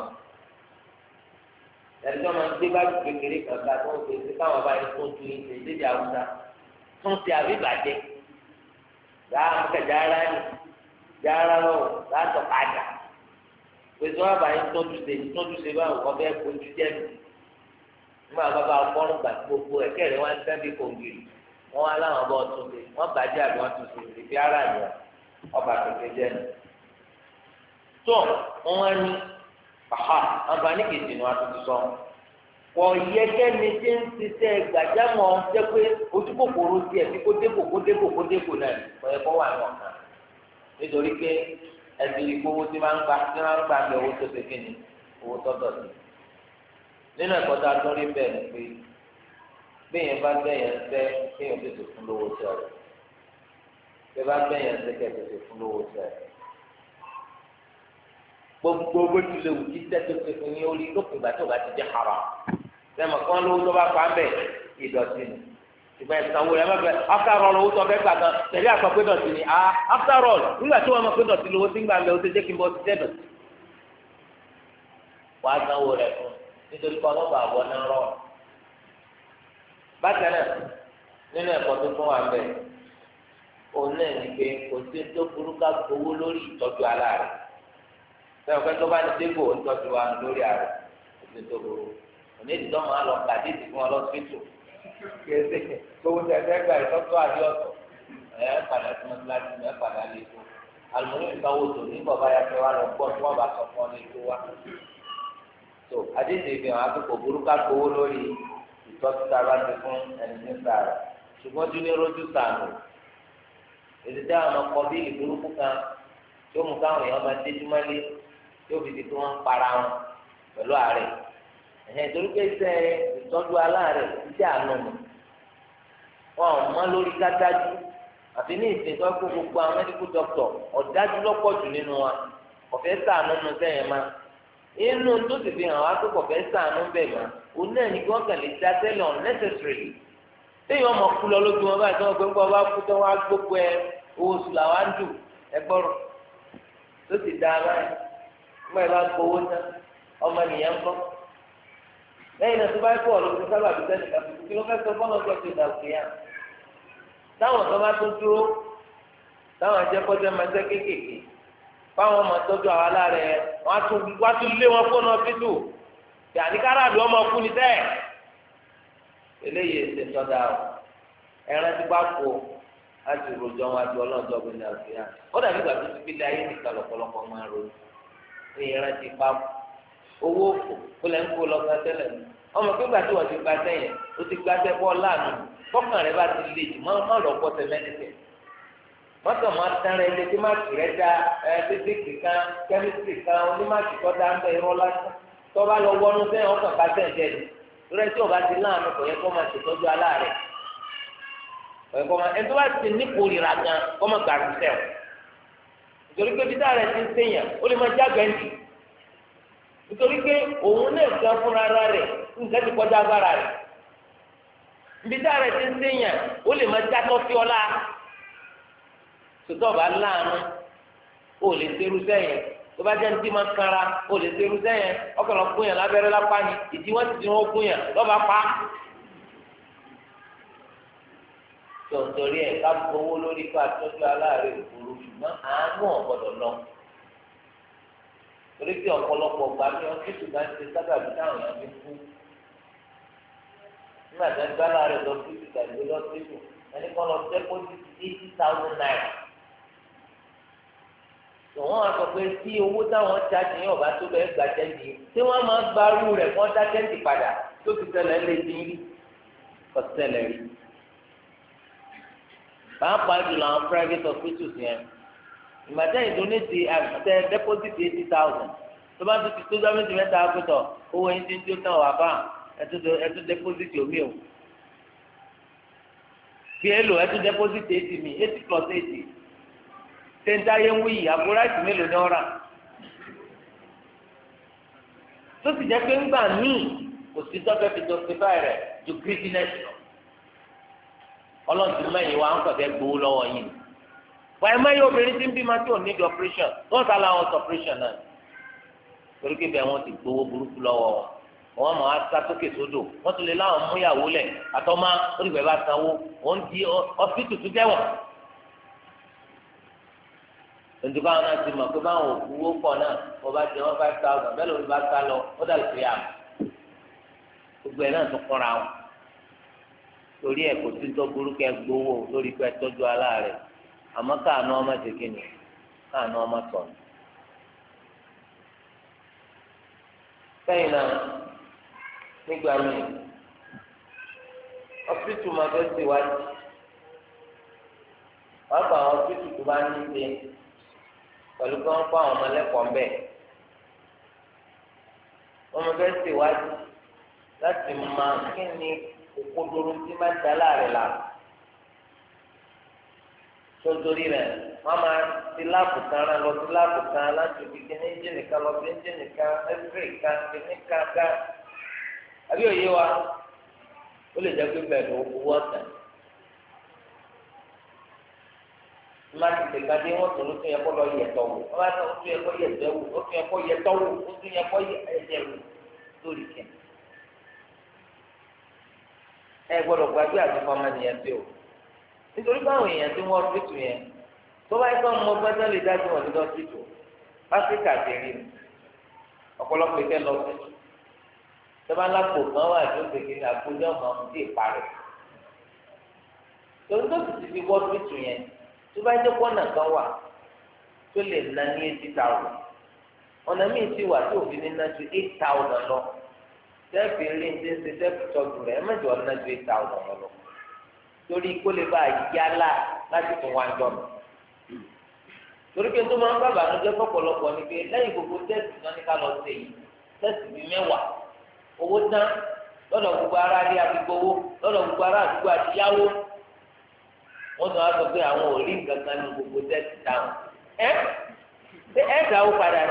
ẹni tí wọ́n máa ń gbé báàgì kékeré kankan tó ń gbé sí káwọn bá yẹn tó ń tu ìṣe ìdíje àwùjá tún ti àbí bàjẹ́ láà kẹjà ara ni jára lọ látọ̀ padà pèsè wọn bá yẹn tójú ṣe báwo kọ́ bẹ́ẹ̀ kojú jẹ́ mi nígbà bàbá ọkọ́rùn gbà gbogbo ẹ̀kẹ́ rẹ̀ wọ́n ń tẹ́ bí kòǹgìrì wọ́n wá láwọn bọ́ tún ṣe wọ́n bàjẹ́ àbí wọ́n tún ṣe ìfi ara yẹn ọba kẹ̀kẹ́ jẹ́ mi. tó wọn wá ní àǹfààní kejì ni wọ́n tún ti sọ kò yẹ kẹ́ni tí ń ṣiṣẹ́ gbàjámọ̀ jẹ́ pé ojú kòkòrò tiẹ̀ tí kò dépò náà kò yẹ kó wà ní ọ̀kan nítorí pé ẹbí ìgbowó tí máa ń gbà ní owó tó ṣe kíni owó tọ́tọ̀ sí nínú ẹ̀kọ́ tó a tún rí bẹ́ẹ̀ ni pé béèyàn bá bẹ́yẹn fẹ́ kéèyàn tètè fún lówó sẹ́rẹ̀ bẹ́ẹ̀ bá bẹ́yẹn fẹ́ kéèyàn tètè fún lówó sẹ́rẹ̀ gbogbo bó tilẹ̀ wù kí tẹ́tẹ́ tó fi ní orí lópin ìgbà tó bá ti jẹ́ haram sẹ́mi kán lówó tó bá pa ń bẹ̀ ìdọ̀tí ni ìgbà ìsanwó rẹ̀ mẹ́fẹ́ after all owó tó fẹ́ gbà gan tẹ̀lé àpapọ̀ dọ̀tí ni after all nígbà tí wọ́n mọ̀ pé dọ̀tí lówó tí ń gbà ń bẹ̀ ó ti jẹ́ kí n bọ́ ti tẹ́ dọ̀tí. wàá sanwó rẹ̀ fún nítorí pé ọlọ́ba àbọ̀ náà rọ̀ bákan náà nínú ẹ̀kọ́ tó fún wa ń bẹ̀ òun náà ní pé kò sí tó burú ká gbowó lórí ìtọ́jú aláàrẹ̀ sẹ́wọ̀n pé tó bá ní dégò ń tọ́jú wa lórí àrẹ̀ kò sí tó burú òní ìdíjọ́ máa lọ kàdéèdì fún ọlọ́sítò kéde gbogbo tẹ̀sẹ̀ gba ìtọ́jú àdé ọ̀tọ̀ ẹ̀ padà tí wọ́n ti láti ẹ̀ padà lè tó àlùmọ́nì ìgbàwó tó ní bàbá ya fẹ́ wá lọ gbọ́ tí wọ́n bá sọ fún ọ ní ìlú wa. tó àdéhùn ìfihàn àkókò burúkú gbowó lórí ìtọ́jú tá a bá ti fún ẹni ní sàrà ṣùgbọ́n ojú ní rojú sànù èdè tí àwọn ọkọ̀ bí ìburúkú kan tí ó mú káwọn èèyàn máa dé jùmọ́lé tí ó fi di pé wọ́n ń para wọn pẹ̀lú àárẹ̀ torí pé iṣẹ́ ìtọ́jú aláàárẹ̀ iṣẹ́ àánú ni wọn ò mọ lórí kádájú àfi ní ìsìnkú ẹ̀kọ́ gbogbo àwọn medical doctor ọ̀dájú lọ́pọ̀ jù nínú wa kọ̀fẹ́ ṣàánú nù sẹ́yìn ma inú tó sì fi hàn wá pé kọ̀fẹ́ ṣàánú bẹ́ẹ̀ ma òun náà ní kí wọ́n kàn lè dá tẹ́lẹ̀ unnecessarily téèyàn ọmọ kú lọ lójú wọn báyìí tí wọ́n gbé ń bọ́ wá kú tó wá gbogbo ẹ owó oṣù làwọn á dù ẹgbọ́rọ̀ tó sì dá báyìí nígbà yìí bá gbowó tán ọmọ nìyẹn ń kọ́ lẹ́yìn náà tó bá kọ́ ọ̀rọ̀ tó sábà bí sẹ́ni kan kí ló fẹ́ sọ fọ́nà ọjọ́ tó dà òkè yá táwọn tó bá tó dúró táwọn jẹ́ kọ́jọ́ máa jẹ́ kéékèèké fáwọn ọmọ tọ́jú àwọn aláàrẹ̀ wọ́n á tún lé wọn fóònù ọ́fíìsì yàní káràdù ọmọ kú ni tẹ́ eléyìí ṣe tọ́da o ẹran tí bá kó láti rojọ́ wọn àti ọlọ́ọ̀dọ́ bí ní òkè yá ó dàbí ìgbà tó ti fi lé ayé nìkan lọ́pọ̀lọpọ̀ máa ro ẹran tí bá owó òfò kó lẹ́ ń kó lọ́gbà tẹ́lẹ̀ ọmọ pé gbàtí wọ́n ti gba sẹ́yìn ó ti gba sẹ́ bọ́ láàánú tọkàn rẹ bá ti le jù má lọ pọ̀ sẹ́mẹ́tìkẹ̀ mọ́tò máa tẹ́rẹ̀ ilé tí máa tì rẹ̀ dá físíkì kan kẹ́mísírì kan onímọ̀tì tó dá ń bẹ irọ́ lásán tó bá lọ wọnú sẹ́yìn ọkàn bá sẹ́yìn jẹ́ ni lórí tí o bá ti láàánú kò yẹ kó máa ṣètọ́jú aláàrẹ̀ kò yẹ kó máa ẹni tó bá ti ní kórìíra gan kó máa gbàgbé sẹ́wọ̀n nítorí pé bídá rẹ̀ ti ń sèyàn ó lè máa jágbẹ́ǹdì nítorí pé òun náà gbà fúnra rẹ̀ nǹkan ti kọjá agbára rẹ̀ bídá rẹ̀ ti ń sèyàn ó lè máa játọ́ sí ọlá sòtọ́ ọba láàánú ó lè serú sẹ́yìn tó bá jẹ́ ní tí máa ń kanra ó lè serú sẹ́yìn ọkọ̀lọ́ gbóyàn lábẹ́rẹ́ lápá ni ìdí wọ́n ti wọ́n gbóyàn lọ́ba pa. tòǹtòrí ẹ̀ ká gbowó lórí ká tọ́jú aláàárẹ̀ òkúrú ṣùgbọ́n àánú ọ̀gbọ́dọ̀ lọ. torí pé ọ̀pọ̀lọpọ̀ gbà mí ọtí ṣùgbọ́n ṣe sábàbí táwọn èèyàn fi kú. nígbà tí wọ́n gbá láàárẹ̀ lọ sí ìgbàgbé lọ sí ìlú ẹni kan lọ dẹ́pọ́sìtì $80,000. tòun á sọ pé tí owó táwọn jáde yẹn ọba tó bẹ́ẹ̀ gbà jẹ́ǹdì tí wọ́n máa gbarú rẹ̀ kọ́ dá jẹ́ǹdì padà tó fi ṣẹlẹ̀ lé dín rí kọ́ ṣẹlẹ̀ rí. pàápàá jùlọ àwọn private hospitals yẹn ìgbàdá ìdónétì àtẹ dẹ́pọ́sìtì 80,000 tó bá tún ti tó sọ́mìtì mẹ́ta àkótọ̀ owó yín ti ń tó tán wà bá ẹtú dẹ́pọ́sìtì omi o bí èlò ẹtú dẹ́pọ́sìtì 80 mi 80 plus 80 tẹ́ńtáyé ń wí àpò ráìsì mélòó ní ọ̀rà tó sì jẹ́ pé ńgbà míì kò sí tọ́fẹ́ fi justify rẹ̀ ju greediness lọ ọlọ́run ti mẹ́yìn wa ń kọ̀tẹ́ gbowó lọ́wọ́ yìí wọ́n ẹ̀ mẹ́yìn obìnrin tí ń bímọ tí ò ní di operation wọ́n ta láwọn operation náà torí pé bẹ́ẹ̀ wọ́n ti gbowó burúkú lọ́wọ́ wọn mọ̀ á sá sókè sódò wọ́n tún lè láwọn múyàwó lẹ̀ àtọ́má onígbẹ̀ bá sanwó wọ́n di hospital tó dẹ́wọ̀n tontu báwọn náà ti mọ̀ pé báwọn òkú owó pọ̀ náà wọ́n bá jẹ wọ́n 5,000 bẹ́ẹ̀ lórí bá sá lọ ó dà lùpẹ́ àmọ́ gbogbo ẹ̀ náà tún kọ́ra wọn torí ẹ̀ kò sí tó burú kẹ́ gbowó lórí pé tọ́jú aláàrẹ̀ àmọ́ káànú ọmọ ti kíni káànú ọmọ sọ̀nù. sẹ́yìn náà nígbà míì ọ̀fíìsì máa fẹ́ ṣèwádìí wọ́n gba àwọn ọ̀fíìsì tó bá ní ṣe pẹ̀lú kí wọ́n kó àwọn ọmọ ẹlẹ́kọ̀ọ́ mbẹ́ wọ́n máa fẹ́ ṣèwádìí láti máa kí ni òkodoro tí máa ń da láàrin la tontori rẹ̀ wọ́n máa ti láàbù kan rán lọ sí láàbù kan láti fi kíní ẹ́ńjìnì kan lọ sí ẹ́ńjìnì kan ẹ́sírì kan kíní kankan àbí òye wa ó lè jẹ́ pé bẹ́ẹ̀ ló owó ọ̀sán má ti tẹ̀ka dé wọ́n tó ló tún yẹ kó lọ yẹ tọ́wò wọ́n bá tó tún yẹ kó yẹ tẹ́wò ó tún yẹ kó yẹ tọ́wò ó tún yẹ kó yẹ ẹ̀jẹ̀ wò lórí kẹ́ ẹ gbọ́dọ̀ gbàgbé àti fọmọ nìyẹn tí o nítorí báwọn èèyàn tí wọ́n fìtù yẹn tó bá yẹ kó mọ gbẹ́sẹ̀ lè dájú wọn ní lọ́sítù áfíríkà ti rí ọ̀pọ̀lọpọ̀ ìfẹ́ lọ sí tọ́ba lápò kan wà tó gbèké ní àgbójọ́ ọmọ ọmọdé ìparẹ́ tòun tó sì ti fi wọ́n fìtù yẹn tó bá jẹ́ pọ́nà kan wà tó lè ná ní 80,000 ọ̀nà míì sì wà tí òfin ní ná ju 8,000 lọ tẹ́ẹ̀fì rí ní ṣe tẹ́ẹ̀fì tọ́jú rẹ̀ ẹ mẹ́jọ ná ju 8,000 lọ torí kó lè bá yálà láti fún wa jọ nù torí pé tó máa ń bàbà ló jẹ́ pọ̀pọ̀lọpọ̀ ni pé lẹ́yìn gbogbo tẹ́ẹ̀sì náà ní ká lọ sí èyí tẹ́ẹ̀sì bíi 10 owó tán lọ́dọ̀ gbogbo ará rí àdúgbò lọ́dọ̀ gbogbo ará àdúgbò àti yáwó wọ́n sọ wá sọ pé àwọn ò rí nǹkan kan ní gbogbo tẹ́ẹ̀sì táwọn ẹ dáwó padà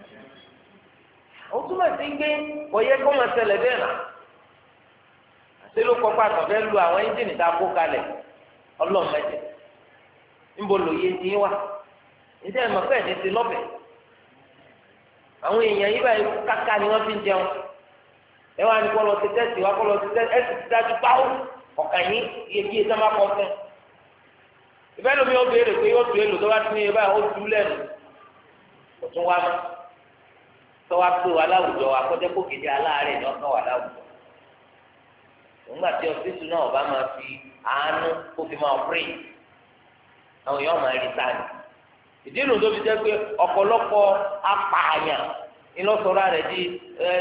ó túmọ̀ sí pé ọ̀yẹ́ kó máa ṣẹlẹ̀ bẹ́ẹ̀ náà àti ló kọ́ pàtó fẹ́ lu àwọn ẹ́ńjìnì tá a kó kalẹ̀ ọlọ́mọdé níbo lòye ti wá níta ẹ̀ mọ̀ pé ẹ̀ní ti lọ́bẹ̀ àwọn èèyàn yìí báyìí káká ni wọ́n fi ń jẹun ẹ wá ní kọ́ lọ sí tẹ́sì wá kọ́ lọ sí tẹ́sì ẹ̀ sì ti dájú báwò ọ̀kàn yín iye kí ẹ̀sán máa kọ́ fún ìfẹ́ lómi ó béèrè pé yóò tu èlò tó bá ti ní ibà ó tu lẹ́nu kò tún wá mọ́ tó wá pé wà láwùjọ akọ́jẹ́ kó kéde aláàárẹ̀ ní ọkàn wà láwùjọ nígbà tí ọfíìsì náà ọba máa fi àánú kó fi máa pray àwọn èèyàn máa rí sáni ìdí ìlú tó fi jẹ́ pé ọ̀pọ̀lọpọ̀ apààyàn ìlọsọ̀rọ̀ rẹ̀ di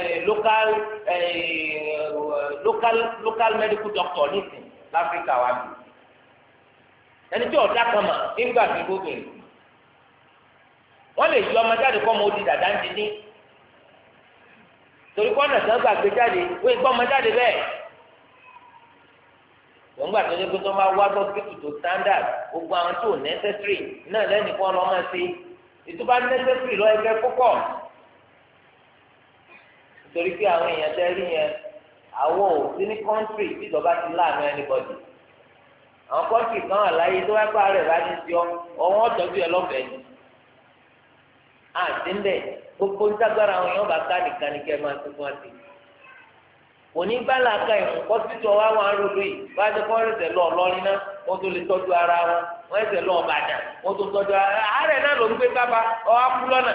local medical doctor nísìn láfíríkà wa bí ẹni tí ọ̀dà kan mà nígbà tí gbóbìnrin wọ́n lè yọ ọmọ jáde kọ́ ọmọ odi dàda ń di ní torí kọ́ ọ̀nà tí wọ́n gbà gbé jáde wọ́n gbọ́ ọmọ jáde bẹ́ẹ̀ wọ́n gbà tó yẹ kó tó máa wá lọ́sibítù tó standard gbogbo àwọn tó necessary náà lẹ́nu kọ́ lọ́ máa ṣe ìtúbà necessary lọ́ ẹgbẹ́ púpọ̀ nítorí pé àwọn èèyàn tẹ́ rí yẹn àwọn ò sí ní country tí ìjọba ti láàánú anybody àwọn country kan wà láyé tó wá pa rẹ̀ bá ní sí ọwọ́n ọ̀tọ́jú ẹ lọ́fẹ̀ẹ́ ni àti ń bẹ̀ gbogbo ń dágbára àwọn èèyàn bá ká nìkan ní kẹ́ máa tó fún wa sí òní gbala ka ìmú kọ́sítọ̀ wa wọn arúgbó yìí bá a ti kọ́ ẹsẹ̀ lọ ọlọ́rin náà wọ́n tó lè tọ́jú ara wọn wọ́n ẹsẹ̀ lọ ọ̀bàdàn wọ́n tó tọ́jú ara àárẹ̀ náà ló ń gbé kápá ọ̀ á kú lọ́nà.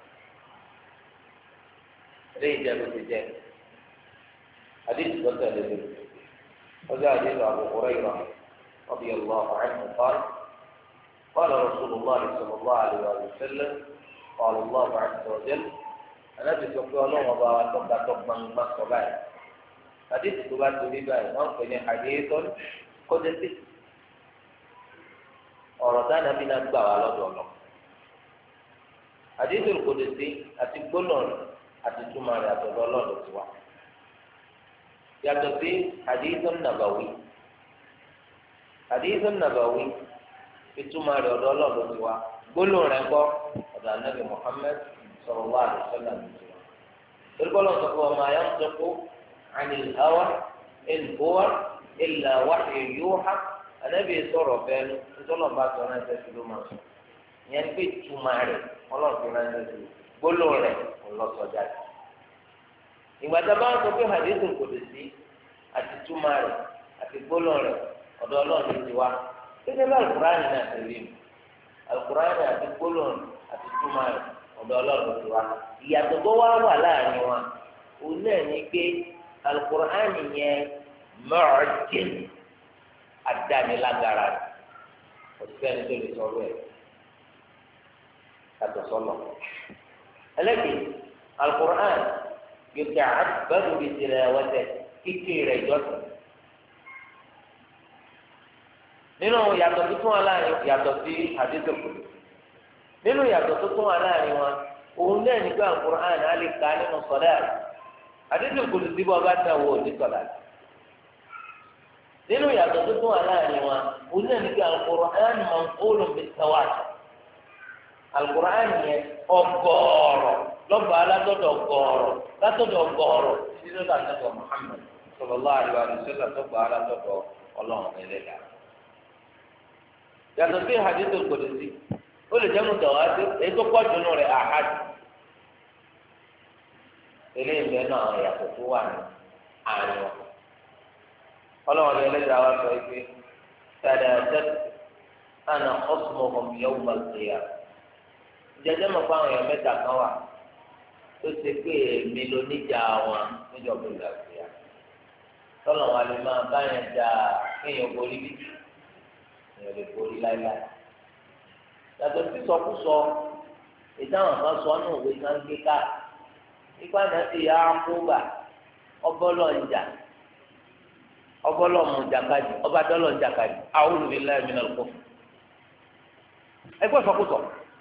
ilé ìjẹun ti jẹ àdéhùn lọ́sẹ̀ lẹ́lẹ́ ọjọ́ àdéhùn Abu Hurairah radiyallahu anhu qala Rasulullah sallallahu alaihi wa sallam qala Allahu azza wa jalla anábì sọ pé ọlọ́wọ́n bá wa tọ́gbàtọ́ gbangba sọ báyìí. Hadith tó bá torí báyìí wọ́n pè ní hadithun qudsi ọ̀rọ̀ dáná bí náà gbà wá lọ́dọ̀ lọ Hadithul Qudsi àti gbólóhùn àti túmọ̀ rẹ̀ àtọ̀dọ̀ Ọlọ́run ti wá. Yàtọ̀ sí Hadithun Nabawi. Hadithun Nabawi ìtumọ̀ rẹ̀ ọ̀dọ̀ Ọlọ́run ti wá. Gbólóhùn rẹ̀ ńkọ́ ọ̀dọ̀ Ànábì Muhammad sallallahu alaihi wasallam ti wá. Ìrúkọ́lọ́ sọ fún ọmọ ayé ń sọ́kú anil hawa in huwa illa wahyu yuha. Ànábì sọ̀rọ̀ fẹ́nu nítorí ọba sọ náà ṣe fi ló máa sọ. Ìyẹn pé ìtumọ̀ rẹ̀ Ọlọ́run fi náà ṣe fi gbólóhùn rẹ̀ ńlọsọjà. Ìgbà tá a bá ń sọ pé Hadithul Qudsi àti túmọ̀ rẹ̀ àti gbólóhùn rẹ̀ ọ̀dọ̀ Ọlọ́run ti wá. Gẹ́gẹ́ bí Al-Qur'ani náà ti rí mi. Al-Qur'ani àti gbólóhùn àti túmọ̀ rẹ̀ ọ̀dọ̀ Ọlọ́run ti wá. Ìyàtọ̀ tó wá wà láàrin wa òun náà ní pé Al-Qur'ani yẹn mu'jim adánilágara rẹ̀ òṣìṣẹ́ni tó lè sọ̀rọ̀ ẹ̀ kàtọ̀ sọ́lọ̀. Ẹlẹ́gbẹ̀ẹ́ Al-Qur'ani yuta'abbadu bi tilawatihi kíkì rẹ̀ jọ́sìn. Nínú yàtọ̀ tó tún wà láàrin yàtọ̀ sí Hadithul Qudsi nínú yàtọ̀ tó tún wà láàrin wọn òun náà nígbà Al-Qur'an á lè ka nínú sọ̀lá Hadithul Qudsi bọ́ bá dà wọ́ ní sọ̀lá nínú yàtọ̀ tó tún wà láàrin wọn òun náà nígbà Al-Qur'an manqulun bit-tawatur Al-Qur'an yẹn ọgọ́rọ̀ lọ́ba alátọ́dọ̀ ọgọ́rọ̀ látọ̀dọ̀ ọgọ́rọ̀ títí tó dà nẹ́tọ̀ Muhammad sallallahu alaihi wasallam tó gba alátọ́dọ̀ Ọlọ́run ẹlẹ́dàá. Yàtọ̀ sí Hadithul Qudsi ó lè jẹ́ mutawatir èyí tó pọ̀ jùlọ rẹ̀ ahad eléyìí bẹ́ẹ̀ náà àwọn yàtọ̀ tó wà ní àárín wọn. Ọlọ́run ẹlẹ́dàá wa sọ pé thalathat ana khasmuhum yawma al-qiyamah jẹjẹ mọ̀ fún àwọn èèyàn mẹ́ta kan wà tó ṣe pé èmi ló níjà wọn níjọba ìlú àgbéyà tọ́lọ̀ wọn lè máa bá yẹn jà kéèyàn borí bí èèyàn lè borí láíláí. Yàtọ̀ sí sọkúsọ ìdáhùn kan sọ ọ́nà òwe kan gbé ká nípa náà ti yá kóbà ọbọ̀lọ̀ ń jà ọbọ̀lọ̀ mú jàkadì ọba dọ́lọ̀ ń jàkadì a'udhu billahi minal kufr. Ẹgbẹ́ sọkúsọ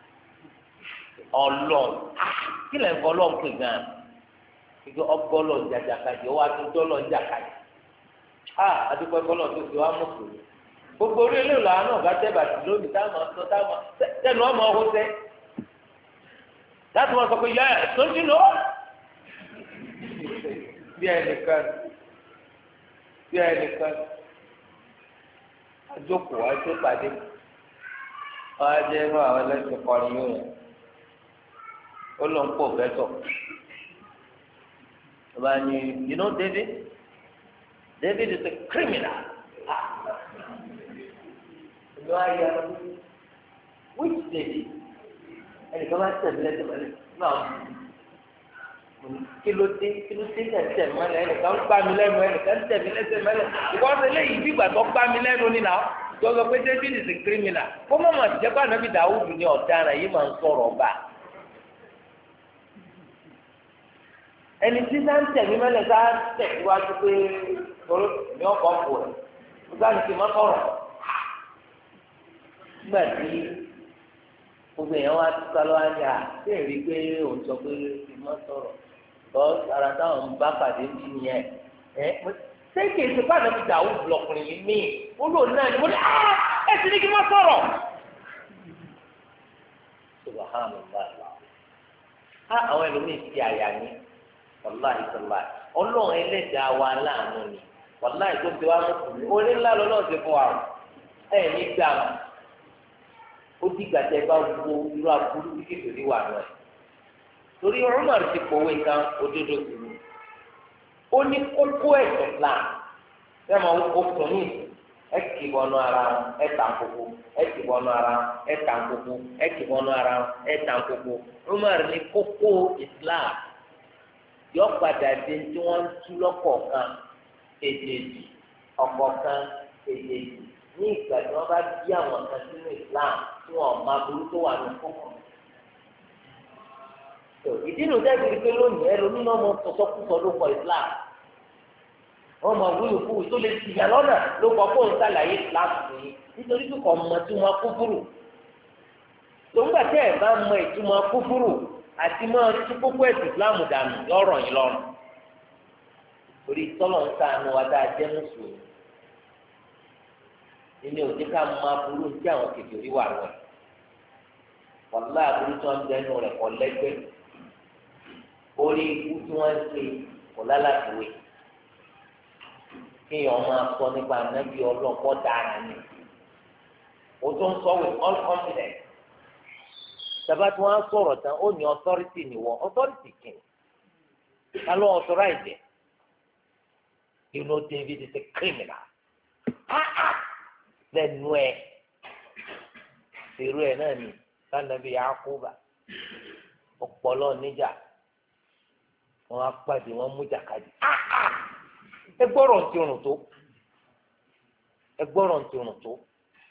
ọlọ́ọ̀ kí lè ń fọ ọlọ́ọ̀ pè gan-an kíkọ́ ọbọ̀lọ̀ ń jàkadì ọwọ́ àtúntọ́lọ̀ ń jàkadì àdúgbò ẹ̀kọ́lọ̀ tó ti wá mùsùlùmí gbogbo orí ilé ìlànà náà bá tẹ́ bàtì lónìí táwọn sọ táwọn tẹnu ọmọ ọhún tẹ láti wọn sọ pé yẹ sójú lọ bí ẹnìkan àjókòó àjọ pàdé wọn á jẹ inú àwọn ẹlẹ́sìn kọrin yóò yẹn ó lọ ń pò fẹsọ ọba ni you know David is a criminal. Ìlú ayé ara which David ẹnìkan máa tẹ̀lé lẹ́sẹ̀ náà kí ló dé tẹ̀ mọ́lẹ̀ ẹnìkan ń gbá mi lẹ́nu ẹnìkan ń tẹ̀ mí lẹ́sẹ̀ mọ́lẹ̀ ìkọ́sẹ̀ lẹ́yìn bí ìgbà tó gbá mi lẹ́nu ni náà jọ́sọ pé David is a criminal kó mọ̀ mọ̀ jẹ́ pé ànábì Dàwúdù ni ọ̀daràn yìí máa ń sọ̀rọ̀ ọba. ẹni tí sáà ń tẹ̀ mí mọ́lẹ̀ sáà tẹ̀ síwájú pé toro ní ọkọ̀ ọ̀pọ̀ ẹ̀ nígbà tí mo sọ̀rọ̀ nígbà tí gbogbo èèyàn wá túká lọ́wọ́ ní à ṣé èrí pé òun sọ pé kí n má sọ̀rọ̀ lọ ara táwọn ń bá pàdé bí nìyẹn ṣé kì í ṣe pàdé mi dàwù lọkùnrin yìí mí ó lò náà ni mo ní ẹ sì ní kí n má sọ̀rọ̀. subhanallah àwọn ẹlòmíì ti àyà ní wàláhì sọláì ọlọ́run ẹlẹ́dàá wa láàánú ni wàláhì tó ti wá mọ́tòmí orí ńlá lọ́lọ́run ti fún wa ẹ̀ ní gbà wọn ó dìgbà tẹ bá wo irú aburú bí kékeré wà lọ ẹ̀ torí Umar ti pòwe kan òdodo sí mi ó ní kókó ẹ̀sìn Islam sẹ́mi okùn ní ẹ kì í bọ́nú ara wọn ẹ tàn kókó ẹ kì í bọ́nú ara wọn ẹ tàn kókó ẹ kì í bọ́nú ara wọn ẹ tàn kókó Umar ní kókó Islam yọ padà dé tí wọ́n ń tú lọ́kọ̀ọ̀kan èdèdì ọ̀kọ̀ọ̀kan èdèdì ní ìgbà tí wọ́n bá bí àwọn kan sínú Islam tí wọ́n máa burú tó wà ní kókó. ìdí nu dẹ́gbẹ̀rì pé lónìí ẹlòmíín náà mọ sọsọkúsọ ló kọ Islam wọ́n máa wúlò fún tó lè tìyà lọ́nà ló kọ fóun sàlàyé Islam fún yín nítorí pé kò mọ tí wọ́n kú fúrù tòǹgbà tẹ́ ẹ̀ bá mọ ìtumọ̀ kúfúrú àti máa tú kókó ẹ̀sìn ìsìláàmù dànù yọ̀rọ̀ yín lọ́rùn torí tọ́lọ̀ ń sànù wa dáa jẹ́ mùsùlùmí nínú òde ká máa burú tí àwọn kékeré wà lọ wàlúwà burú tí wọ́n ń dẹnu rẹ̀ kọ́ lẹ́gbẹ́ orí ikú tí wọ́n ń ṣe kò lálàtúwé kéèyàn máa sọ nípa ànábì ọlọ́pọ̀ dára ni o tó ń sọ with all confidence tàbá tí wọ́n á sọ̀rọ̀ tán ó ní authority nìwọ authority kìnnì alo authorize you know David is a criminal lẹ́nu ẹ̀ èrò ẹ̀ náà ni sanabi Yakuba ọpọlọ níjà wọn á pàdé wọn mú jàkadì ẹ gbọ́rọ̀ ti rùn tó ẹ gbọ́rọ̀ ti rùn tó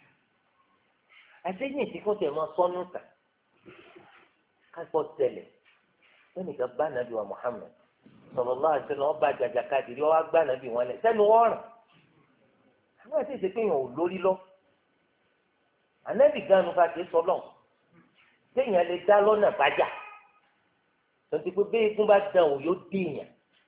àtẹ̀yìn tí kò tẹ̀ mọ́ sọ́nù tà kápọ̀ tẹ̀lẹ̀ lẹ́nìkan bá nàbí wa Muhammad sallallahu alaihi wasallam ọba jàkadì rí wọ́n gbá nàbí wọn lẹ̀ sẹ́nu wọ́n rìn àwọn àti ìsèpéyàn ò lórí lọ ànábì ganu ká ti sọ lọ́n téèyàn lè dá lọ́nà bájà tonti pé bí egun bá dán o yóò déèyàn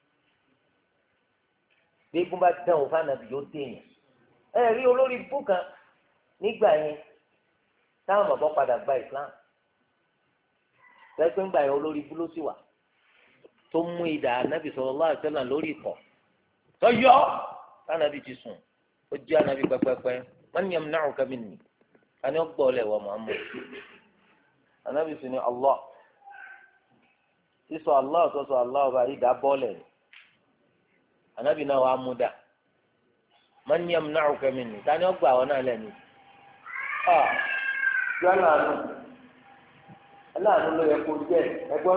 bí egun bá dán o fànàbì yóò déèyàn ẹ rí olórí ibú kan nígbà yẹn táwọn bàbá padà gba Islam lẹ́gbẹ̀ẹ́ ńgbà yẹn olórí ibú ló sì wà tó mú idà ànábì sallallahu alaihi wasallam lórí ìkọ̀ tó yọ fànàbì ti sùn ó jẹ́ ànábì pẹ́pẹ́pẹ́ man yamna'uka minni ani ọgbọ ọlẹ wọ Muhammad anabi sini Allah sísọ Allah ọtọsọ Allah ọba ìdá bọọlẹ anabi náà wàá mú dà man yamna'uka minni tani ọgbà àwọn náà lẹnu tí wọn lànà aláàánú ló yẹ kó jẹ ẹgbọn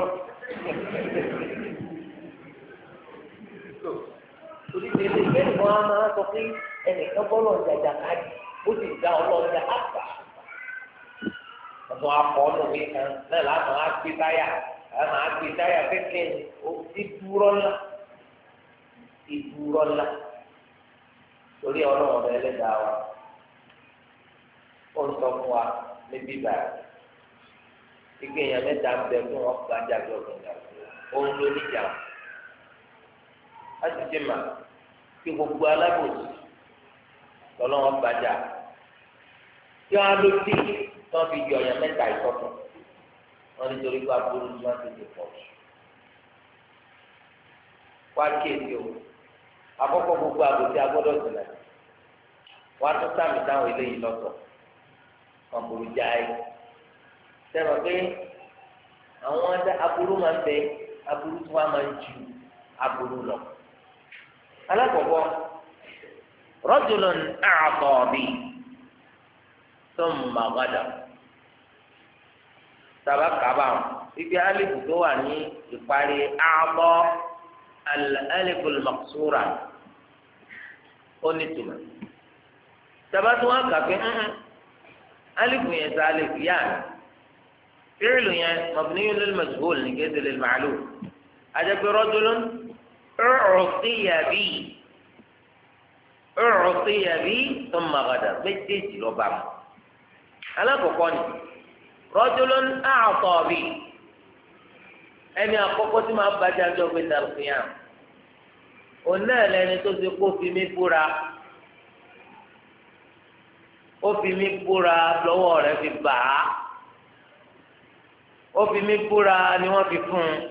onídìrí bẹ́ẹ̀ ni wọn á máa sọ pé ẹnìkan bọlọ jàjà káàdì ó sì dá ọlọ́ọ̀dẹ àgbà ọ̀tún akọ̀ọ́nù mi kan náà láàmú agbé táyà kékeré ìdúró ńlá torí ọlọ́run ọ̀dọ̀ ẹlẹ́dàá wa ó ń sọ fún wa níbí báyìí ike èèyàn mẹ́ta ń bẹ fún wọn gbàjà jọ gbìyànjú òun ló níjà á sì ti mà kí gbogbo alábòsí lọ́lọ́wọ́ gbàjà tí wọ́n á ló dé tí wọ́n fi yọ ọ̀yàn mẹ́ta ìtọ́tọ̀ wọ́n nítorí pé aburú tí wọ́n ti lè pọ̀ jù. wá kéèké o àkọ́kọ́ gbogbo àgùntí agbọ́dọ̀ sílẹ̀ wọ́n á tún sàmì táwọn eléyìí lọ́tọ̀ wọn burú jáì sẹ́wọ̀n pé àwọn aburú máa ń bẹ aburú tí wọ́n máa ń ju aburú lọ. alákọ̀ọ́kọ́ رجل أعطى بي ثم غدر سبق بعض في ألف دواني يقاري أعطى الألف المقصورة ونتما سبقوا كفي ألف يزالف يعني فعل مبني للمجهول نجد للمعلوم أجاب رجل أعطي بي أعطي بي ثم غدر méjèèjì ló bá mu alákọ̀ọ́kọ́ ni رجل أعطى بي ẹni àkọ́kọ́ tí máa bàjẹ́ àjọ pé dàrúkìyàn òun náà lẹni tó ṣe kó fi mí búra ó fi mí búra lọ́wọ́ rẹ̀ fi bà á ó fi mí búra ni wọ́n fi fún un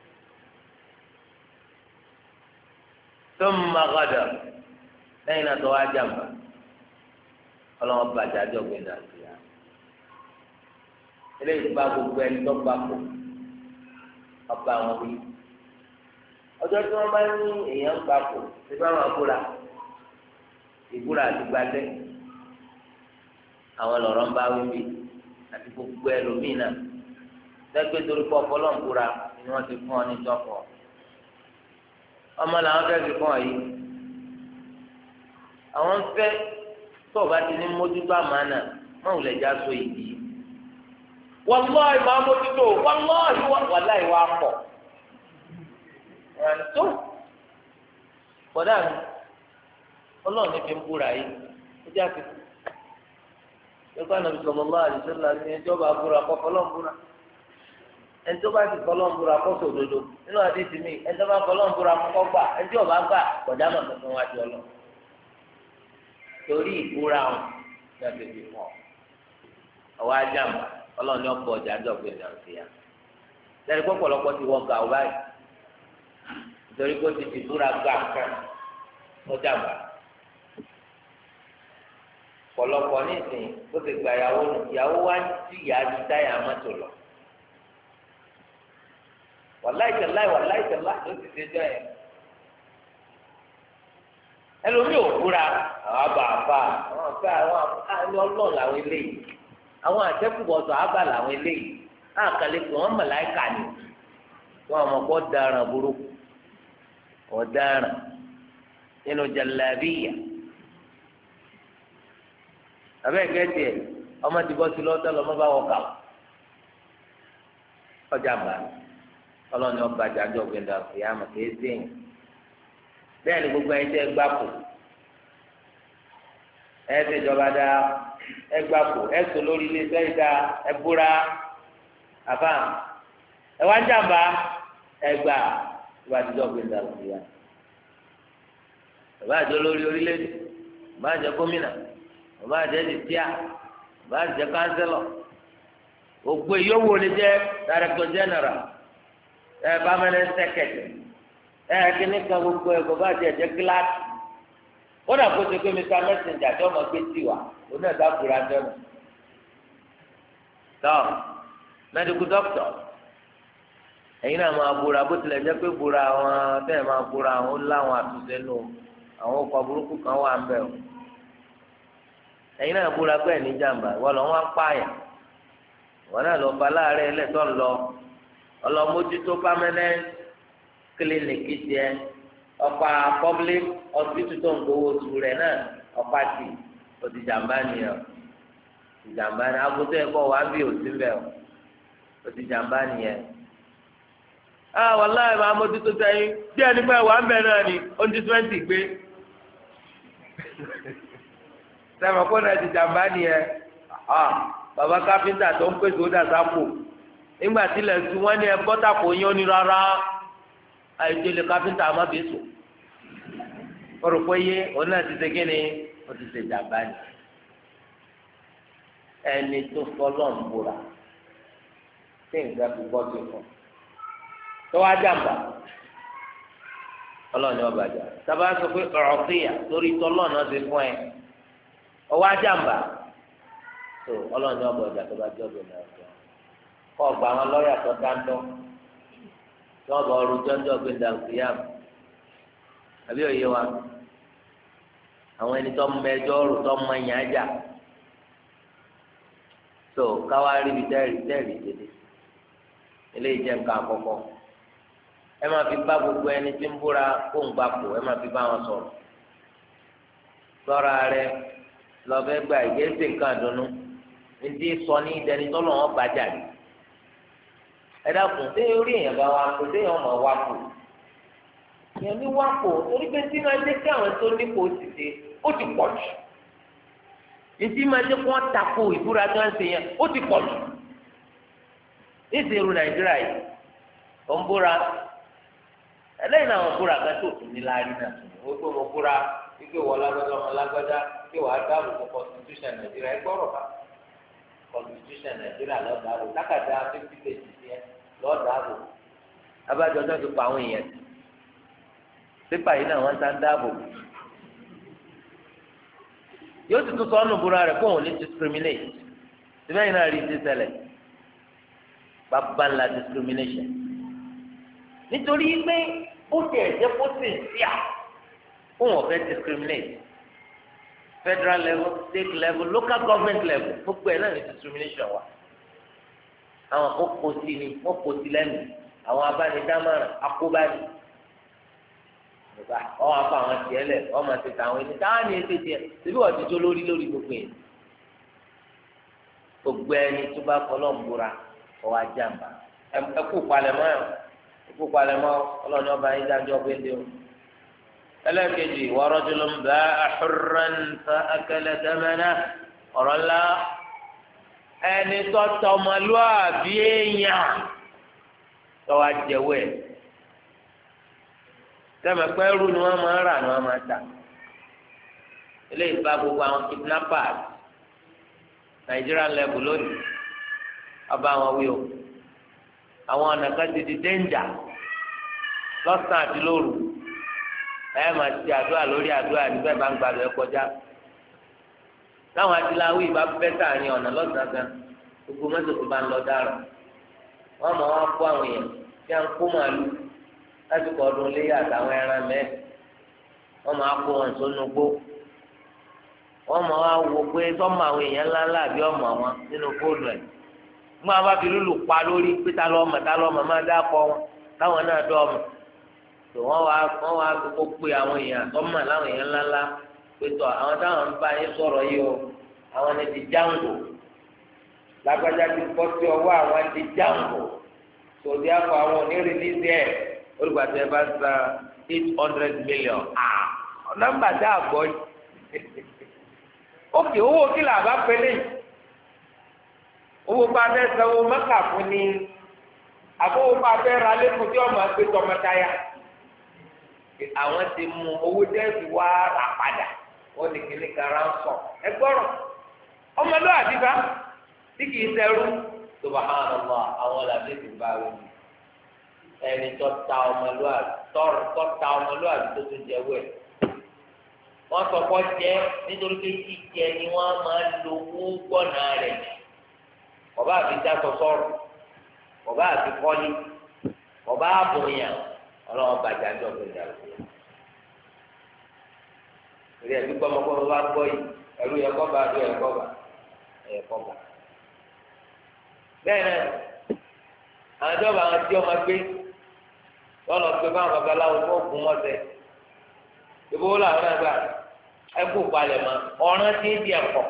ثم غدر lẹ́yìn náà tó wá jàmbá ọlọ́wọ́n bàjẹ́ àjọ gbé dàrúkìyàn eléyìí bá gbogbo ẹni tó bá kó ọba àwọn wí ọjọ́ tí wọ́n bá ní èèyàn ń papò tí wọ́n máa búra ìbúra àti gbadẹ́ àwọn lọ́rọ̀ ń bá wí bí àti gbogbo ẹlòmíì náà lẹ́gbẹ́ torí pé ọpọlọ́ ń búra ni wọ́n ti fún ọ ní tọ́kọ̀ ọmọ làwọn fẹ́ fi fún ọ yìí àwọn ń fẹ́ tó o bá ti ní mójútó àmàna má wùlẹ̀ já so ìdí wàláì máa mójútó wàláì wà pọ̀ tó kọ́dà mi ọlọ́run ní fi ń búra yìí ó já fi nípa Ànábì sallallahu alaihi wasallam ní ẹjọ́ bá búra kọ́ fọlọ́ǹbúra ẹni tó bá ti fọlọ́ǹbúra kọ́ sòdodo nínú àdìsí mi ẹni tó bá fọlọ́ǹbúra kọ́ gbà ẹni tí ò bá gbà kọjá mọ̀ tuntun wájú ọlọ́ torí ìbúra wọn ní agbègbè fún ọ ọwọ́ ajáàmù ọlọ́ọ̀ni ọ̀pọ̀ ọjà ń dọ̀gbìn náà sí ya lẹ́yìn pọ̀pọ̀lọpọ̀ ti wọ́n ga ọ báyìí nítorí pé ó ti ti búra gbà kan ó jàmbá pọ̀lọpọ̀ nísìnyí ó ti gba ìyàwó nù ìyàwó wá sí ìyá ní táyà mọ́tò lọ wàláìtẹ̀láì ló ti ṣe jẹ́ ẹ̀ ẹlòmíì ò búra àwọn àbàbà àwọn àbá àwọn ọlọ́ọ̀ làwọn eléyìí àwọn àtẹ́kùbọ̀sọ̀ àbá làwọn eléyìí àkàlẹ́ pé wọ́n mọ̀láìkà ni wọ́n mọ̀ kó daràn burúkú ọ̀daràn nínú jàlábíyà abẹ́ gẹ́tì ẹ̀ ọmọ ti bọ́ sí lọ́tọ́ lọ́mọ bá wọ kàwé ọjà bá ọlọ́ni ọba àjàjọ gbẹ̀dà ìyáàmù kìí sèyìn bẹ́ẹ̀ ni gbogbo ẹni tẹ́ gbàpò ẹ ti jọba dá ẹ gbàpò ẹ sọ lórí ilé sẹ́yìn dá ẹ búra àbá ẹ wá jàmbá ẹ gbà ìwà àtijọ́ gbẹ̀dà ìyá bàbá àjọ lórí orílẹ̀-èdè bàbá àjọ gómìnà bàbá àjẹ dìtíà bàbá àjẹ kánsẹ́lọ̀ gbogbo ìyówó lè jẹ director general permanent secretary kíní kan gbogbo ẹ̀ bàbá àjẹ jẹ kíláàsì ó dà kó ṣe pé mr messenger tí ọmọ gbé tiwa òun náà dábùrà jẹun tọ́ medical doctor ẹ̀yin náà máa búra bó tilẹ̀ jẹ́ pé búra àwọn tẹ́ẹ̀ máa búra àwọn ó láwọn àtúnṣe nù àwọn ọkọ̀ burúkú kan wà ń bẹ̀ o ẹ̀yin náà búra pé ní jàmbá wọ́n lọ wọ́n pààyàn wọ́n náà lọ bá láàárẹ̀ ẹlẹ́tọ́ lọ ọlọ́mójútó permanent clinic tiẹ̀ ọ̀pá public hospital tó ń gbowó oṣù rẹ̀ náà ọ̀pá tì ó ti jàmbá nìyẹn ti jàmbá ni agbótó ẹ̀kọ́ wà bí òsín bẹ̀ ó ti jàmbá nìyẹn. wàláhì máa mójútó sẹ́yìn bí ẹni pé wà ń bẹ̀ náà ni ó ń di 20 gbé sẹ́wọ̀n kó náà ti jàmbá nìyẹn bàbá káfíńtà tó ń pèsè ó dà sápò nígbà tí ilẹ̀ sùn wọ́n ní ẹ bọ́tà kò yán ni rárá àìjọlẹ̀ káfíńtà má bẹ́ẹ̀ sùn kọ́rọ̀ pé yé òun náà ti ṣe kí ni ó ti ṣe jàmbá ni ẹni tó fọlọ́ ń búra tí nǹkan fi bọ́ sí fún tó wá jàmbá ọlọ́ọ̀ni ọba jà sábà sọ pé ọ̀rọ̀ fìyà lórí tọ́lọ́ náà ti fún ẹ ọwọ́ ajámbá tó ọlọ́ọ̀ni ọba ọjà tó bá jẹ́ ọ̀gbìn náà jọ kọ́ ọgbà àwọn lọ́ọ̀yà tó dáńtọ́ tí wọ́n bọ̀ ọrù jọ́njọ́ gbé dàgbéyàm àbí òye wa àwọn ẹni tó mọ ẹjọ́ ọrù tó mọ ẹ̀yìn ajá tó káwá rí ibi tẹ́rì dédé eléyìí jẹ́ nǹkan àkọ́kọ́ ẹ máa fi bá gbogbo ẹni tí ń búra kó ń gbapò ẹ máa fi bá wọn sọ̀rọ̀ sọ́ra rẹ lọ́fẹ́ gba ìgbésẹ̀ nǹkan àdùnnú ní sọ ní ìdẹni tọ́lọ̀ wọn bàjá ni ẹ dákun ṣé orí èèyàn bá wá kó ṣé èèyàn máa wá kó èèyàn ní wá kó torí pé tí máa jẹ́ kí àwọn tó nípò sì ṣe ó ti pọ̀ jù ìdí máa jẹ́ kí wọ́n tako ìbúra tó ń ṣe yẹn ó ti pọ̀ jù ní ìṣèrú Nàìjíríà yìí ó ń búra ẹlẹ́yìn àwọn búra kan tó tún ní láàrin náà ó tó mọ búra wípé wọ́n lágbádá ọmọ lágbádá kí wàá dáàbò fún constitution Nàìjíríà ẹ gbọ́rọ̀ ká constitution Nàìjíríà lọ́dàbò lákàtà 50 pages yẹn lọ́dàbò abájọ tó ti pa àwọn èèyàn pépà yìí náà wọ́n ń tán dáàbò yóò ti tún sọ ọ́nù búra rẹ̀ fún òun ní discriminate síbẹ̀ yìí náà rí ti ṣẹlẹ̀ bàbá ńlá discrimination nítorí pé ó tẹ̀ ẹ̀jẹ̀ kó sì ń sí à fún ọ̀fẹ́ discriminate federal level state level local government level gbogbo ẹ̀ náà ní discrimination wa àwọn kò kó sí ni wọ́n kó sí lẹ́nu àwọn abánidámọ̀ràn akóbáni ọwọ́ afọ àwọn tiẹ̀ lẹ̀ ọmọ ti ta àwọn ẹni táwọn ní ẹsẹ̀ tiẹ̀ síbí wọ́n ti tó lórí gbogbo yẹn gbogbo ẹni tó bá fọlọ́ ń búra ọwọ́ ajáǹbá ẹkú palẹ̀mọ́ ọlọ́ni ọba yín dájọ́ gbéńdé o ẹlẹ́ẹ̀kejì wa rajulun ba'a hurran fa akala thamanahu ọ̀rọ̀ ńlá ẹni tó tọmọlúwàbí èèyàn tọ́wọ́ àjẹwò ẹ̀ tẹ́mẹ̀pẹ́ rú ni wọ́n máa ń rà ni wọ́n máa ń tà eléyìí bá gbogbo àwọn kidnappers Nigerian level lónìí ọba àwọn wí o àwọn ọ̀nà kan ti di danger lọ́sàn-án àti lóru ẹ máa ti àdúrà lórí àdúrà níbẹ̀ bá ń gbàdúrà ẹ kọjá táwọn adìláwí bá bẹ́ sáàrin ọ̀nà lọ́sàn-án gan gbogbo mọ́tò tó bá ń lọ dára wọ́n mọ̀ wọ́n kó àwọn èèyàn tí a ń kó màálù lásìkò ọdún léyà àtàwọn ẹran mẹ́ẹ̀ wọ́n máa kó wọn sónú gbó wọ́n mọ̀ wá wo pé sọ́mọ àwọn èèyàn ńláńlá àbí ọmọ wọn nínú fóònù ẹ̀ mú àwọn bá fi lùlù pa lórí pé tá lọ́mọ máa dá kọ́ wọn táwọn náà dọ́ ọmọ tó wọ́n wá kó pé àwọn èèyàn sọ́mọ láwọn èèyàn ńláńlá pé tọ́ àwọn táwọn ń bá yín sọ̀rọ̀ yìí o àwọn ni ti jáǹgò lágbájá ti bọ́ sí ọwọ́ àwọn ti jáǹgò tòdí àpò àwọn onírìlísì ẹ̀ olùgbàtà ẹ bá sa 800 million nọ́mbà tá a gbọ́ yìí ókè owó kílà bá pélé owó bá fẹ́ sanwó mẹ́kà fún ni àbówó bá fẹ́ ra lẹ́kùn tí ọmọ gbé tọmọtaya àwọn ti mú owó dẹ́sù wá rà padà wọ́n ní kíní kara ń sọ ẹgbọ́rọ̀ ọmọlúwàbí bá tí kìí sẹ́rú subhanallah àwọn làbí ti bá wí ẹni tó ta ọmọlúwàbí tó tún jẹ wẹ̀ wọ́n sọ pé jẹ́ nítorí pé jíjẹ ni wọ́n máa ń lo owó gbọ́nà rẹ̀ ọba àfi dáṣọ sọ̀rọ̀ ọba àfi kọ́lé ọba àbòyàn ọlọ́wọ́ bàjẹ́ àjọ ọ̀gbẹ́jà lọ́wọ́ torí ẹbí gbọmọgbọmọ bá gbọ́ yìí ẹrú yẹ kọ́ bá ẹrú yẹ kọ́ bá ẹyẹ kọ́ bá bẹ́ẹ̀ náà àwọn ìjọba àwọn tí ọmọ gbé lọ́nà pé báwọn babaláwo tó kún mọ́tẹ́ ìbówó làwọn náà gbà ẹkú palẹ̀ mọ́ ọ̀ràn tí ń di ẹ̀kọ́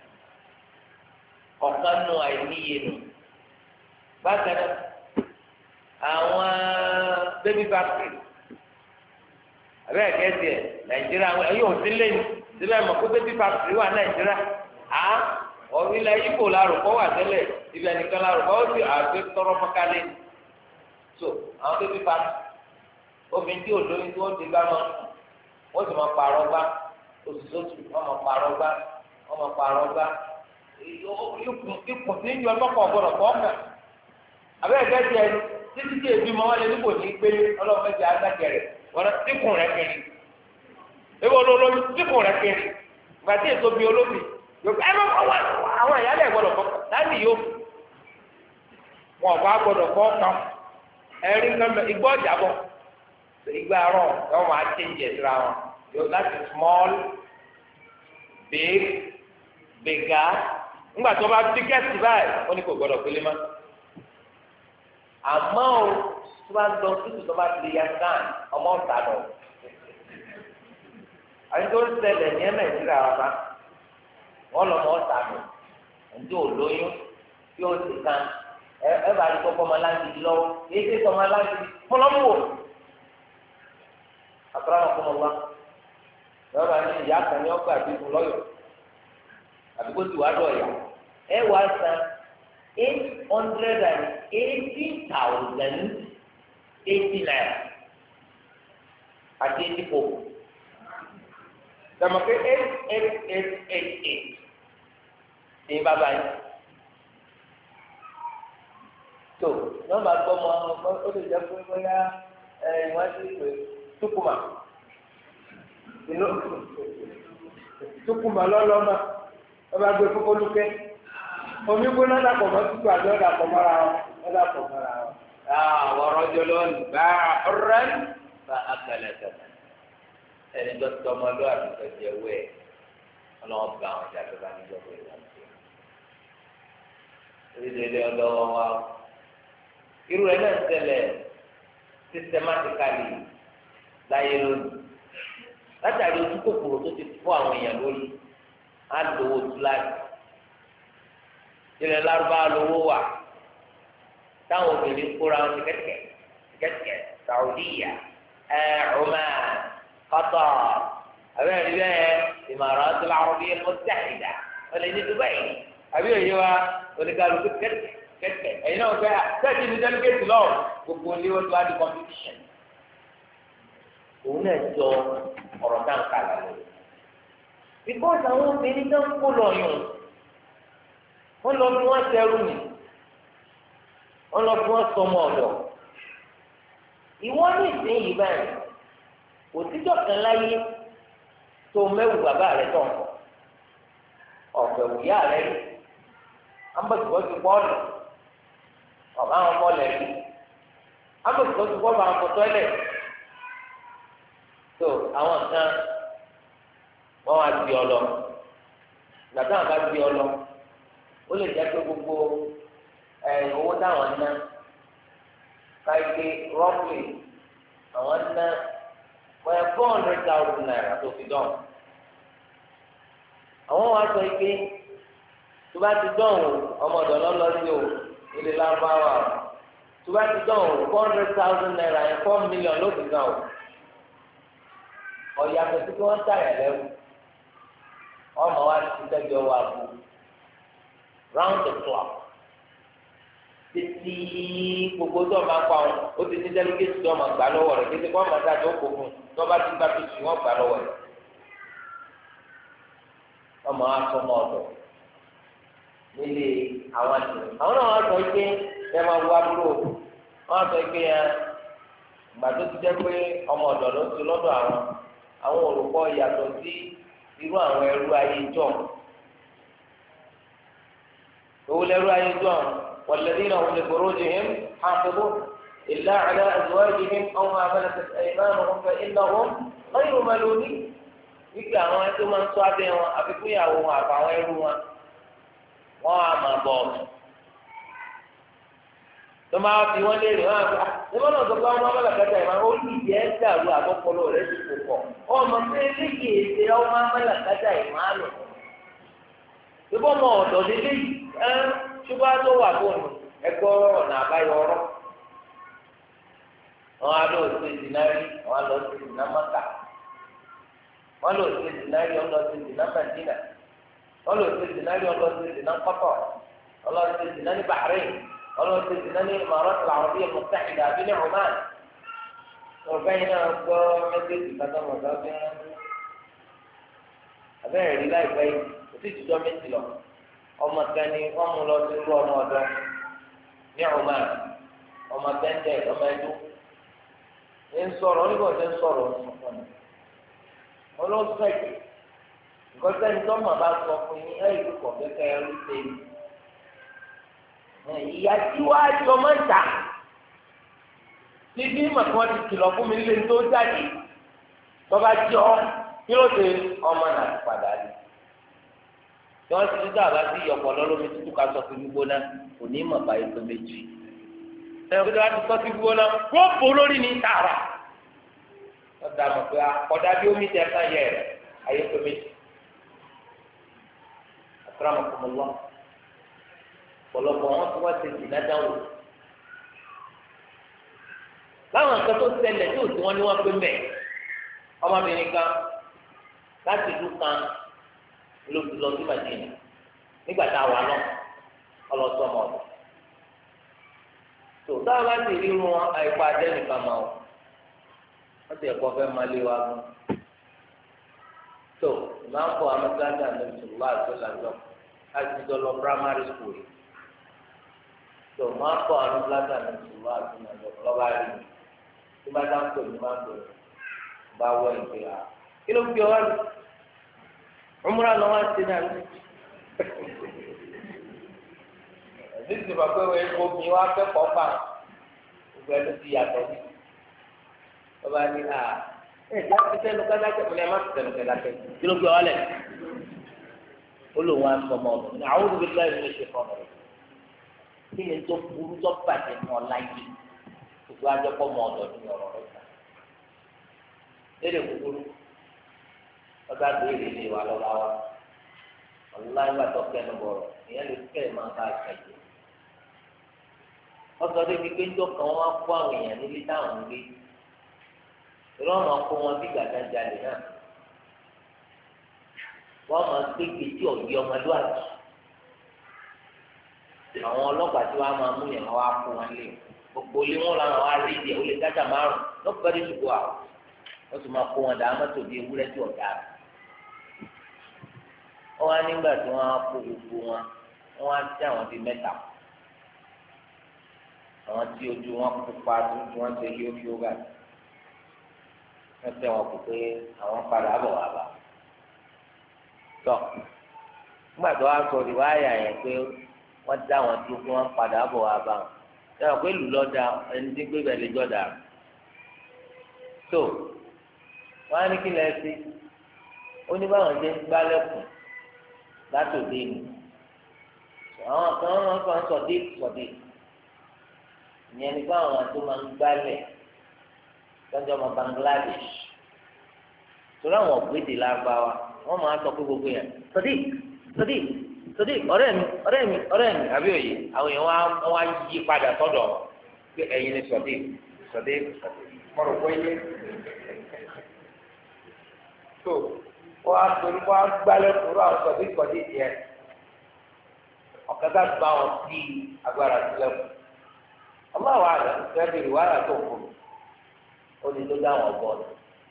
ọ̀kan nù àìníye nù bákan náà àwọn baby factory abẹ́rẹ́ kẹ́sì ẹ̀ nàìjíríà ẹ̀yìn òsín lẹ́yìn síbẹ̀ mọ̀ kó baby factory wà nàìjíríà ilẹ̀ ibo larùkọ́ wà tẹ́lẹ̀ ibẹ̀ nìkan larùkọ́ ó sì àgbé tọrọ mọ́kálẹ́ so àwọn baby factory obìnrin tí olóyún tí wọ́n ti gbá wọn wọ́n sì máa pààrọ̀ gbá oṣooṣù wọ́n máa pààrọ̀ gbá wọ́n máa pààrọ̀ gbá ikùn tí ń yọ lọ́kọ̀ ọ̀gbọ́dọ̀ kọ́ ọ̀gá abẹ́rẹ́ kẹ́sì ẹ̀ títí tí èbí mọ́ wọn lé nípò ní gbélé ọlọ́run mẹ́jẹ agbájẹrẹ wọn tíkùn rẹ kiri ebi olólóyún tíkùn rẹ kiri gbàtí èso bí olóbì yòókù ẹ bá wọn àwọn ìyálẹ̀ gbọ́dọ̀ kọ́ láti yóò wọn bá gbọ́dọ̀ kọ́ kan ẹ̀rí nǹkan igbó ọjà bọ̀ ìgbà àárọ̀ wọn máa change ẹ̀sìrà wọn yóò láti small big bigger ńgbà tó bá tíkẹ́ẹ̀tì báyìí ó ní kò gbọ́dọ̀ pélé má àmọ́ o tó bá lọ títù tó bá ti ya scan ọmọ ọ̀tá lọ àti tó ń ṣẹlẹ̀ ní nàìjíríà wa bá wọn lọ mọ ọ̀tá lọ ẹni olóyún tí ó ti kan ẹ bá rí kọ́kọ́ ọmọ aláǹdì lọ́wọ́ èyí tí ọmọ aláǹdì fọlọ́mù wò àtúrà wọn kọ́ ọmọ wa lọ́wọ́ àti ìyá kan ní ọgbà àdìgún lọ́yọ̀ àdúgbò tí wàá dọ̀ yà ẹ wàá san 880,080 naira àti 84 dàmọ́kẹ́ 88888 ní bàbá yìí tó nọ́mbà gbọ́ mọ́ ó lè jẹ́ pé bóyá ìwádìí ìwé tukuma tukuma lọ́lọ́mà wọ́n bá gbé fúnkọ́ lókè omi gbóná dàpọ̀ mọ́ tútù àti ọ̀dà pọ̀ mọ́ra wọn ọ̀dà pọ̀ mọ́ra wọn. àwọn ọ̀rọ̀jọ lónìí bá ọ̀rẹ́ bá akẹ́lẹ̀ tẹ̀lé ẹni tó tọmọ ló àtúntò jẹ wẹ̀ ọlọ́wọ́ bá àwọn ìjà tó bá níjọ́ pé wọ́n ti. orílẹ̀-èdè ọlọ́wọ́ wa irú ẹ̀ náà ń ṣẹlẹ̀ systematically láyé lónìí látàrí ojú kòkòrò tó ti fọ́ àwọn èèyàn lórí á lówó túláàsì ilẹ̀ lárúbáwá lówó wà táwọn obìnrin kóra wọn ti kẹ́tìkẹ́ Saudiya Oman Qatar abẹ́rẹ́ bẹ́ẹ̀ Imarat al-Arabiyya al-Muttahida wọ́n lè ní Dubai àbí òye wa oníkàlùkù kẹ̀kẹ́ ẹ̀yin náà fẹ́ sẹ́ẹ̀tì ní délégéètì lọ́wọ́ gbogbo ilé wọn tó wá di competition òun náà jọ ọ̀rọ̀ náà kàlà lọ. because àwọn obìnrin náà ń kó lọ yùn wọ́n lọ bí wọ́n ṣẹrú ni wọ́n lọ bí wọ́n sọmọ ọ̀dọ̀ ìwọ ní ìsinyìí báyìí òtítọ́ kan láyé tó mẹ́wù bàbá rẹ̀ tọ̀ ọ̀fẹ́ òyà rẹ̀ rí ambọ̀tìwọ́sì bọ́ọ̀lù ọ̀bá àwọn bọ́ọ̀lù ẹ̀rí ambọ̀tìwọ́sì bọ́ọ̀lù àwọn kọ̀tọ́lẹ̀ tó àwọn kan wọ́n wá di ọ lọ gbàtà àbá di ọ lọ ó lè jẹ́ pé gbogbo owó táwọn ná káyé rọ́pì àwọn ná wọ́n yẹ 400,000 naira tó fi dán àwọn wá sọ pé tó bá ti dán o ọmọ ọ̀dọ̀ lọ́lọ́ sí o ilé lábáwá o tó bá ti dán o 400,000 naira yẹn 4 million ló fi dán o ọ̀yà pẹ̀lú kí wọ́n tàyà lẹ́wọ̀ ọmọ wa ti dẹ́gbẹ́ wa bù round the clock títí gbogbo tó ọmọ akọ àwọn ó ti ní délégéètì tó ọmọ gbà lọ́wọ́ rẹ̀ kété kó ọmọ dájọ́ ó kó fún un tó bá ti gbà tó sùn wọ́n gbà lọ́wọ́ rẹ̀ ọmọ wa sọ ọmọ ọ̀dọ̀ nílé àwọn àti àwọn náà wọ́n sọ pé ẹ máa wá dúró wọ́n sọ pé ẹ ìgbà tó ti jẹ́ pé ọmọ ọ̀dọ̀ ló ti lọ́dọ̀ àwọn olùkọ́ yàtọ̀ sí irú àwọn ẹrú ayé jọ owó lẹ́rú ayé jọ والذين هم لفروجهم حافظون إلا على أزواجهم أو ما ملكت أيمانهم فإنهم غير ملومين wípé àwọn ẹni tó máa ń ṣọ́ abẹ́ wọn àfikún ìyàwó wọn àbàwọn ẹrú wọn á máa bọ̀ ọ̀mù tó máa fi wọn léèrè wọn àgbà nígbà náà tó bá wọn amálàkàtà ìmọ̀ ó lù jẹ́ dàrú àbọ̀pọ̀lọ rẹ̀ ti kò pọ̀ ọmọ pé eléyìí èdè ọmọ amálàkàtà ìmọ̀ àlọ́ ìbọn ọmọ ọ̀dọ́ lélẹ́yìí ṣùgbọ́n tó wà fóònù ẹgbẹ́ ọ̀nà àbáyọ ọ̀rọ̀ wọn á lọ sí ìdínárì wọn á lọ sí ìdínámọ́ta wọn lọ sí ìdínárì wọn lọ sí ìdínámàdínà wọn lọ sí ìdínárì wọn lọ sí ìdínákọ́tọ̀ wọn lọ sí ìdínárì Bahrain wọn lọ sí ìdínárì Imarat al-Arabiyya al-Muttahida àbí ní Oman ọ̀gá yìí náà gbọ́ mẹ́tẹ́ẹ̀tì kátàmọ̀ sábẹ́ abẹ́rẹ́ rí láìpẹ́ yìí kò sí ìtújọ́ méjì lọ ọmọ kẹni wọn mú lọ sí irú ọmọ ọ̀dọ̀ ní Oman ọmọ bẹ́ńdẹ̀ ọmọ ẹdún ń sọ̀rọ̀ onígbà tó ń sọ̀rọ̀ ọlọ́sẹ̀kì nǹkan sẹ́ni tó mọ̀ bá sọ fún yín ẹ̀yìn tó kọ̀ kẹ́kẹ́ ẹrú ṣe ìyá tí wàá jọ máa ń tà títí màkà wọn ti kìlọ̀ fún mi lé tó jáde tó bá jọ kí ló ṣe ọmọ náà padà rí tí wọ́n ti dá àbá sí ìyọ̀pọ̀ lọ́lọ́mi tútù ká sọ fún gbígbóná kò ní mọ̀ báyìí tó méjì ẹ̀rọ kí wọ́n ti sọ sí gbígbóná wọ́n bò lórí ní tààrà wọ́n dà mọ̀ pé akọ̀dá bí omi tẹ̀ ká yẹ rẹ̀ ayé tó méjì àtúrà mọ̀ fún mi lọ pọ̀lọpọ̀ wọn tí wọ́n ti dì náà wò láwọn nǹkan tó ṣẹlẹ̀ tó tí wọ́n ní wọ́n pé mẹ́ ọmọbìnrin kan láti ìlú kan ló ti lọ sí Madina nígbà tá a wà lọ ọlọsọmọ ọdọ tó táwọn bá ti rí wọn àìkú adé nìkan mọ ọ wọn ti ẹ̀kọ́ fẹ́ máa lé wa gún tó ìmáà ń bọ amẹsàdà lẹsùlùmá àtúnlàjọ láti jọ lọ primary school tó máa ń bọ amẹsàdà lẹsùlùmá àtúnlàjọ lọba rí mi tó bá dáhùn pé mi máa ń bẹ̀rẹ̀ bá wọ ìgbé ha kí ló fi ọ wá lù umra lọ wá sí náà nítorí bàbá wo epo mi wá kẹ́kọ̀ọ́ fà gbogbo ẹni ti yàtọ̀ sí bàbá ní à ẹ jẹ́ àti sẹ́nu kẹ́dákẹ́ mi ní ẹ má ti sẹ́nu kẹ́dákẹ́ kí ló gbé ọ lẹ̀ ó lò wọn sọ ọmọ ọdún ní àwọn olùgbé láyé ní ṣe fọmọ rẹ kí ni tó burú tó bàjẹ́ mọ́ láyé gbogbo àjọpọ̀ mọ́ ọ̀dọ̀ ní ọ̀rọ̀ rẹ ta lédè kúkúrú ọba béèrè lè wà lọ́wọ́ wa ọ̀la ìgbà tó kẹnu bọ̀rọ̀ ìyẹn lè kẹ́ ẹ̀ máa bá a ṣàyè ọsọ débi pé ń dọ́kàn wọn á kó àwọn èèyàn nílé táwọn ń gbé ìrọ̀ máa kó wọn bí gbàdájalè náà wọ́n máa gbé gbèsè ọ̀gbẹ́ ọmọlúwàbí àwọn ọlọ́pàá tí wọ́n á máa mú yẹn wọ́n á kó wọn lé gbogbo ilé wọn làwọn á rí ìdí ó lè dájà márùn lọ́pọ̀lọpọ̀ ṣùgbọ àwọn wọ́n sì máa kó wọn dà mọ́tò bíi ewúrẹ́ tí ọ̀gá rẹ̀ wọ́n á nígbà tí wọ́n á kó gbogbo wọn wọ́n á tẹ àwọn bíi mẹ́ta àwọn tí ojú wọn pupa tí wọ́n ṣe yóò bá wọ́n tẹ wọn kó pé àwọn padà bọ̀ wá bá tọ́ nígbà tó wá sọ ìwáyà yẹn pé wọ́n dá wọn tó kí wọ́n padà bọ̀ wá bá wọn sẹ́wọ̀n pé lù lọ́dà ẹni tí gbé bẹ́ẹ̀ lè jọ́dà tó wọ́n á ní kí lẹ́ẹ̀ sí ó ní báwọn ṣe ń gbálẹ̀kùn látòdì nù àwọn kan wọ́n kàn sọ̀dí ìyẹn ní báwọn tó máa ń gbálẹ̀ lọ́jọ́ ọmọ Bangladesh torí àwọn ògbédè lágbáwá wọ́n máa sọ pé gbogbo yẹn sọdí ọ̀rẹ́ mi àbí òye àwọn èèyàn wá yí padà sọ́dọ̀ pé ẹ̀yin ni sọdí mọ̀rọ̀ pé yé tó wọ́n á torí wọ́n á gbálẹ̀ kúrò àwọn sọdí yẹn ọ̀kadà gba wọn sí agbára sílẹ̀ kù ọlọ́wọ́ àlẹ́ fẹ́ẹ́ bèrè wáyà tó kù ó ní tó dá wọn bọ̀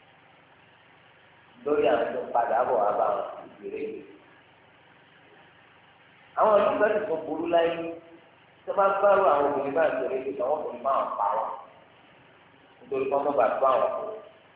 lórí àwọn tó padà bọ̀ wá bá wọn ìgbèrè yìí. àwọn olùkọ́ ti tó burú láyé tó bá gbárù àwọn obìnrin bá ìgbèrè yìí àwọn obìnrin máa ń pa wọn nítorí kọ́ mọ́ bá tó àwọn kù.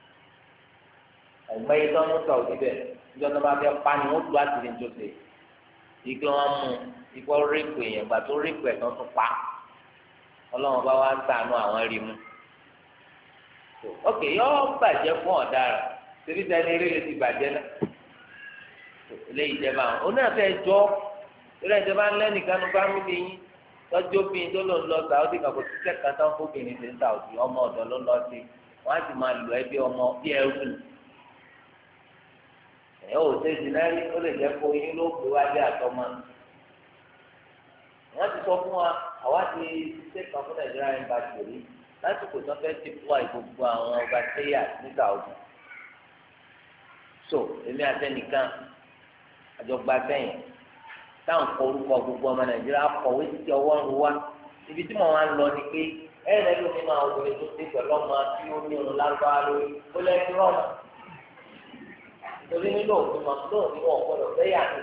àìmọye tó ń mú sọ òdì bẹ́ẹ̀ níjọ́ tó bá fẹ́ pa ni wọ́n tu àtìrí tó ṣe. ike wọn mú ikọ́ rẹ́pù èèyàn gbà tó rẹ́pù ẹ̀ tó tún pa ọlọ́run bá wá ń sànú àwọn rí mu. ok yọ bàjẹ́ fún ọ̀daràn torí sẹ́ni eré lè ti bàjẹ́ náà eléyìí jẹba àwọn onáfẹ́ jọ eré ìjọba ńlẹ́nìkan ní fámìlì yín tọ́jú obìnrin tó lò ń lọ sàódì kan kò sí kẹ́kọ̀ọ́ tán fóbìnrin tó ń sàódì ọmọ ọ̀dọ́ ló lọ sí wọ́n á sì máa lò ẹ́ bí ọmọ bí ẹrú ẹ̀ ò ṣe ìdínárí ó lè jẹ́ kó yín ló gbé wájú àtọ́mọ́ wọ́n ti sọ fún wa àwa ti ṣe kan fún Nàìjíríà embassy rí lásìkò tó fẹ́ deploy gbogbo àwọn ọba tẹ́yà ní sàódì so èmi àtẹnìkan àjọgbá sẹ́yìn táwọn kọ orúkọ gbogbo ọmọ Nàìjíríà kọ̀wé títí ọwọ́ ń wá ibi tí mo wá ń lọ ni pé ẹ̀rẹ́ ló ní máa obìnrin tó ti pẹ̀lú ọmọ tí ó ní irun lágbára lórí ó lẹ́yìn rọ́ọ̀mù nítorí nínú òfin mọ̀ lóò ní wọn gbọdọ̀ fẹ́yà ní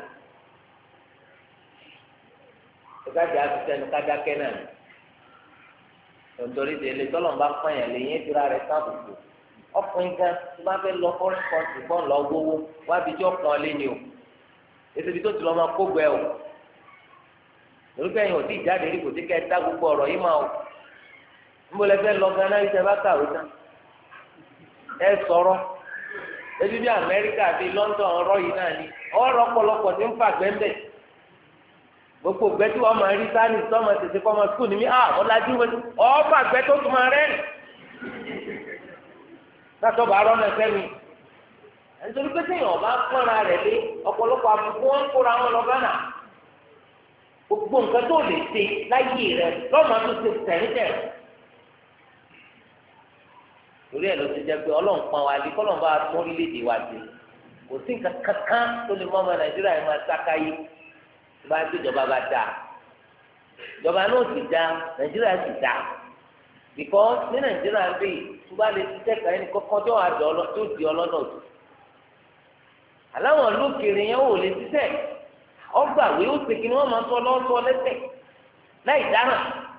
ìgbàjà àtúntẹnu kájákẹ́ náà nítorí délé tọ́lọ̀ ń bá pààyàn lè yín ìtura rẹ̀ sábùkù ọkùnrin kan tó bá fẹ́ lọ foreign country kọ́ lọ gbowó wá bí tí ó kàn lé ni o èsì bí tó ti lọ máa kó gbẹ o lórí kẹ́yìn ò tí ì jáde rí kò tí kẹ́ ẹ dá gbogbo ọ̀rọ̀ yìí máa o níbo lẹ fẹ́ lọ ganan yìí tẹ bá kàwé tán ẹ sọ̀rọ̀ ebi bí Amẹ́ríkà bí London ọ̀rọ̀ yìí náà ni ọ̀rọ̀ pọ̀lọpọ̀ tí ń fà gbẹ́ńbẹ́ gbogbo gbẹ tí wọ́n máa rí sáni sọ́mọ tètè kọ́ ọmọ sukùl ní mi ọ̀làjú wọn ọ̀fà gbẹ tó tún máa rẹ́rìn látọ̀ bá rọ́nà sẹ́mi nítorí pé téèyàn bá pọ́nra rẹ̀ lé ọ̀pọ̀lọpọ̀ àbùkù wọn kóra wọn lọ gánà gbogbo nǹkan tó lè ṣe láyé rẹ lọ́mọ tó ṣe tẹ̀rítẹ̀rì torí ẹ̀ ló ti jẹ́ pé ọlọ́run pọn wa lé kọ́lọ́n bá tún orílẹ̀-èdè wa ṣe kò sí nǹkan kankan tó lè mọ́ ọmọ Nàìjíríà yìí máa sákáyé bá a tó ìjọba bá dáa ìjọba náà sì dáa Nàìjíríà sì dáa because ní Nàìjíríà ń bèè tó bá lè ṣiṣẹ́ kàn ẹni kọ́kọ́ tó di ọlọ́nà òtù aláwọn olókèrè yẹn ò lè ṣiṣẹ́ ọgbàwé ó ṣe kí ni wọ́n máa sọ lọ́sọ lẹ́sẹ̀ láì dáná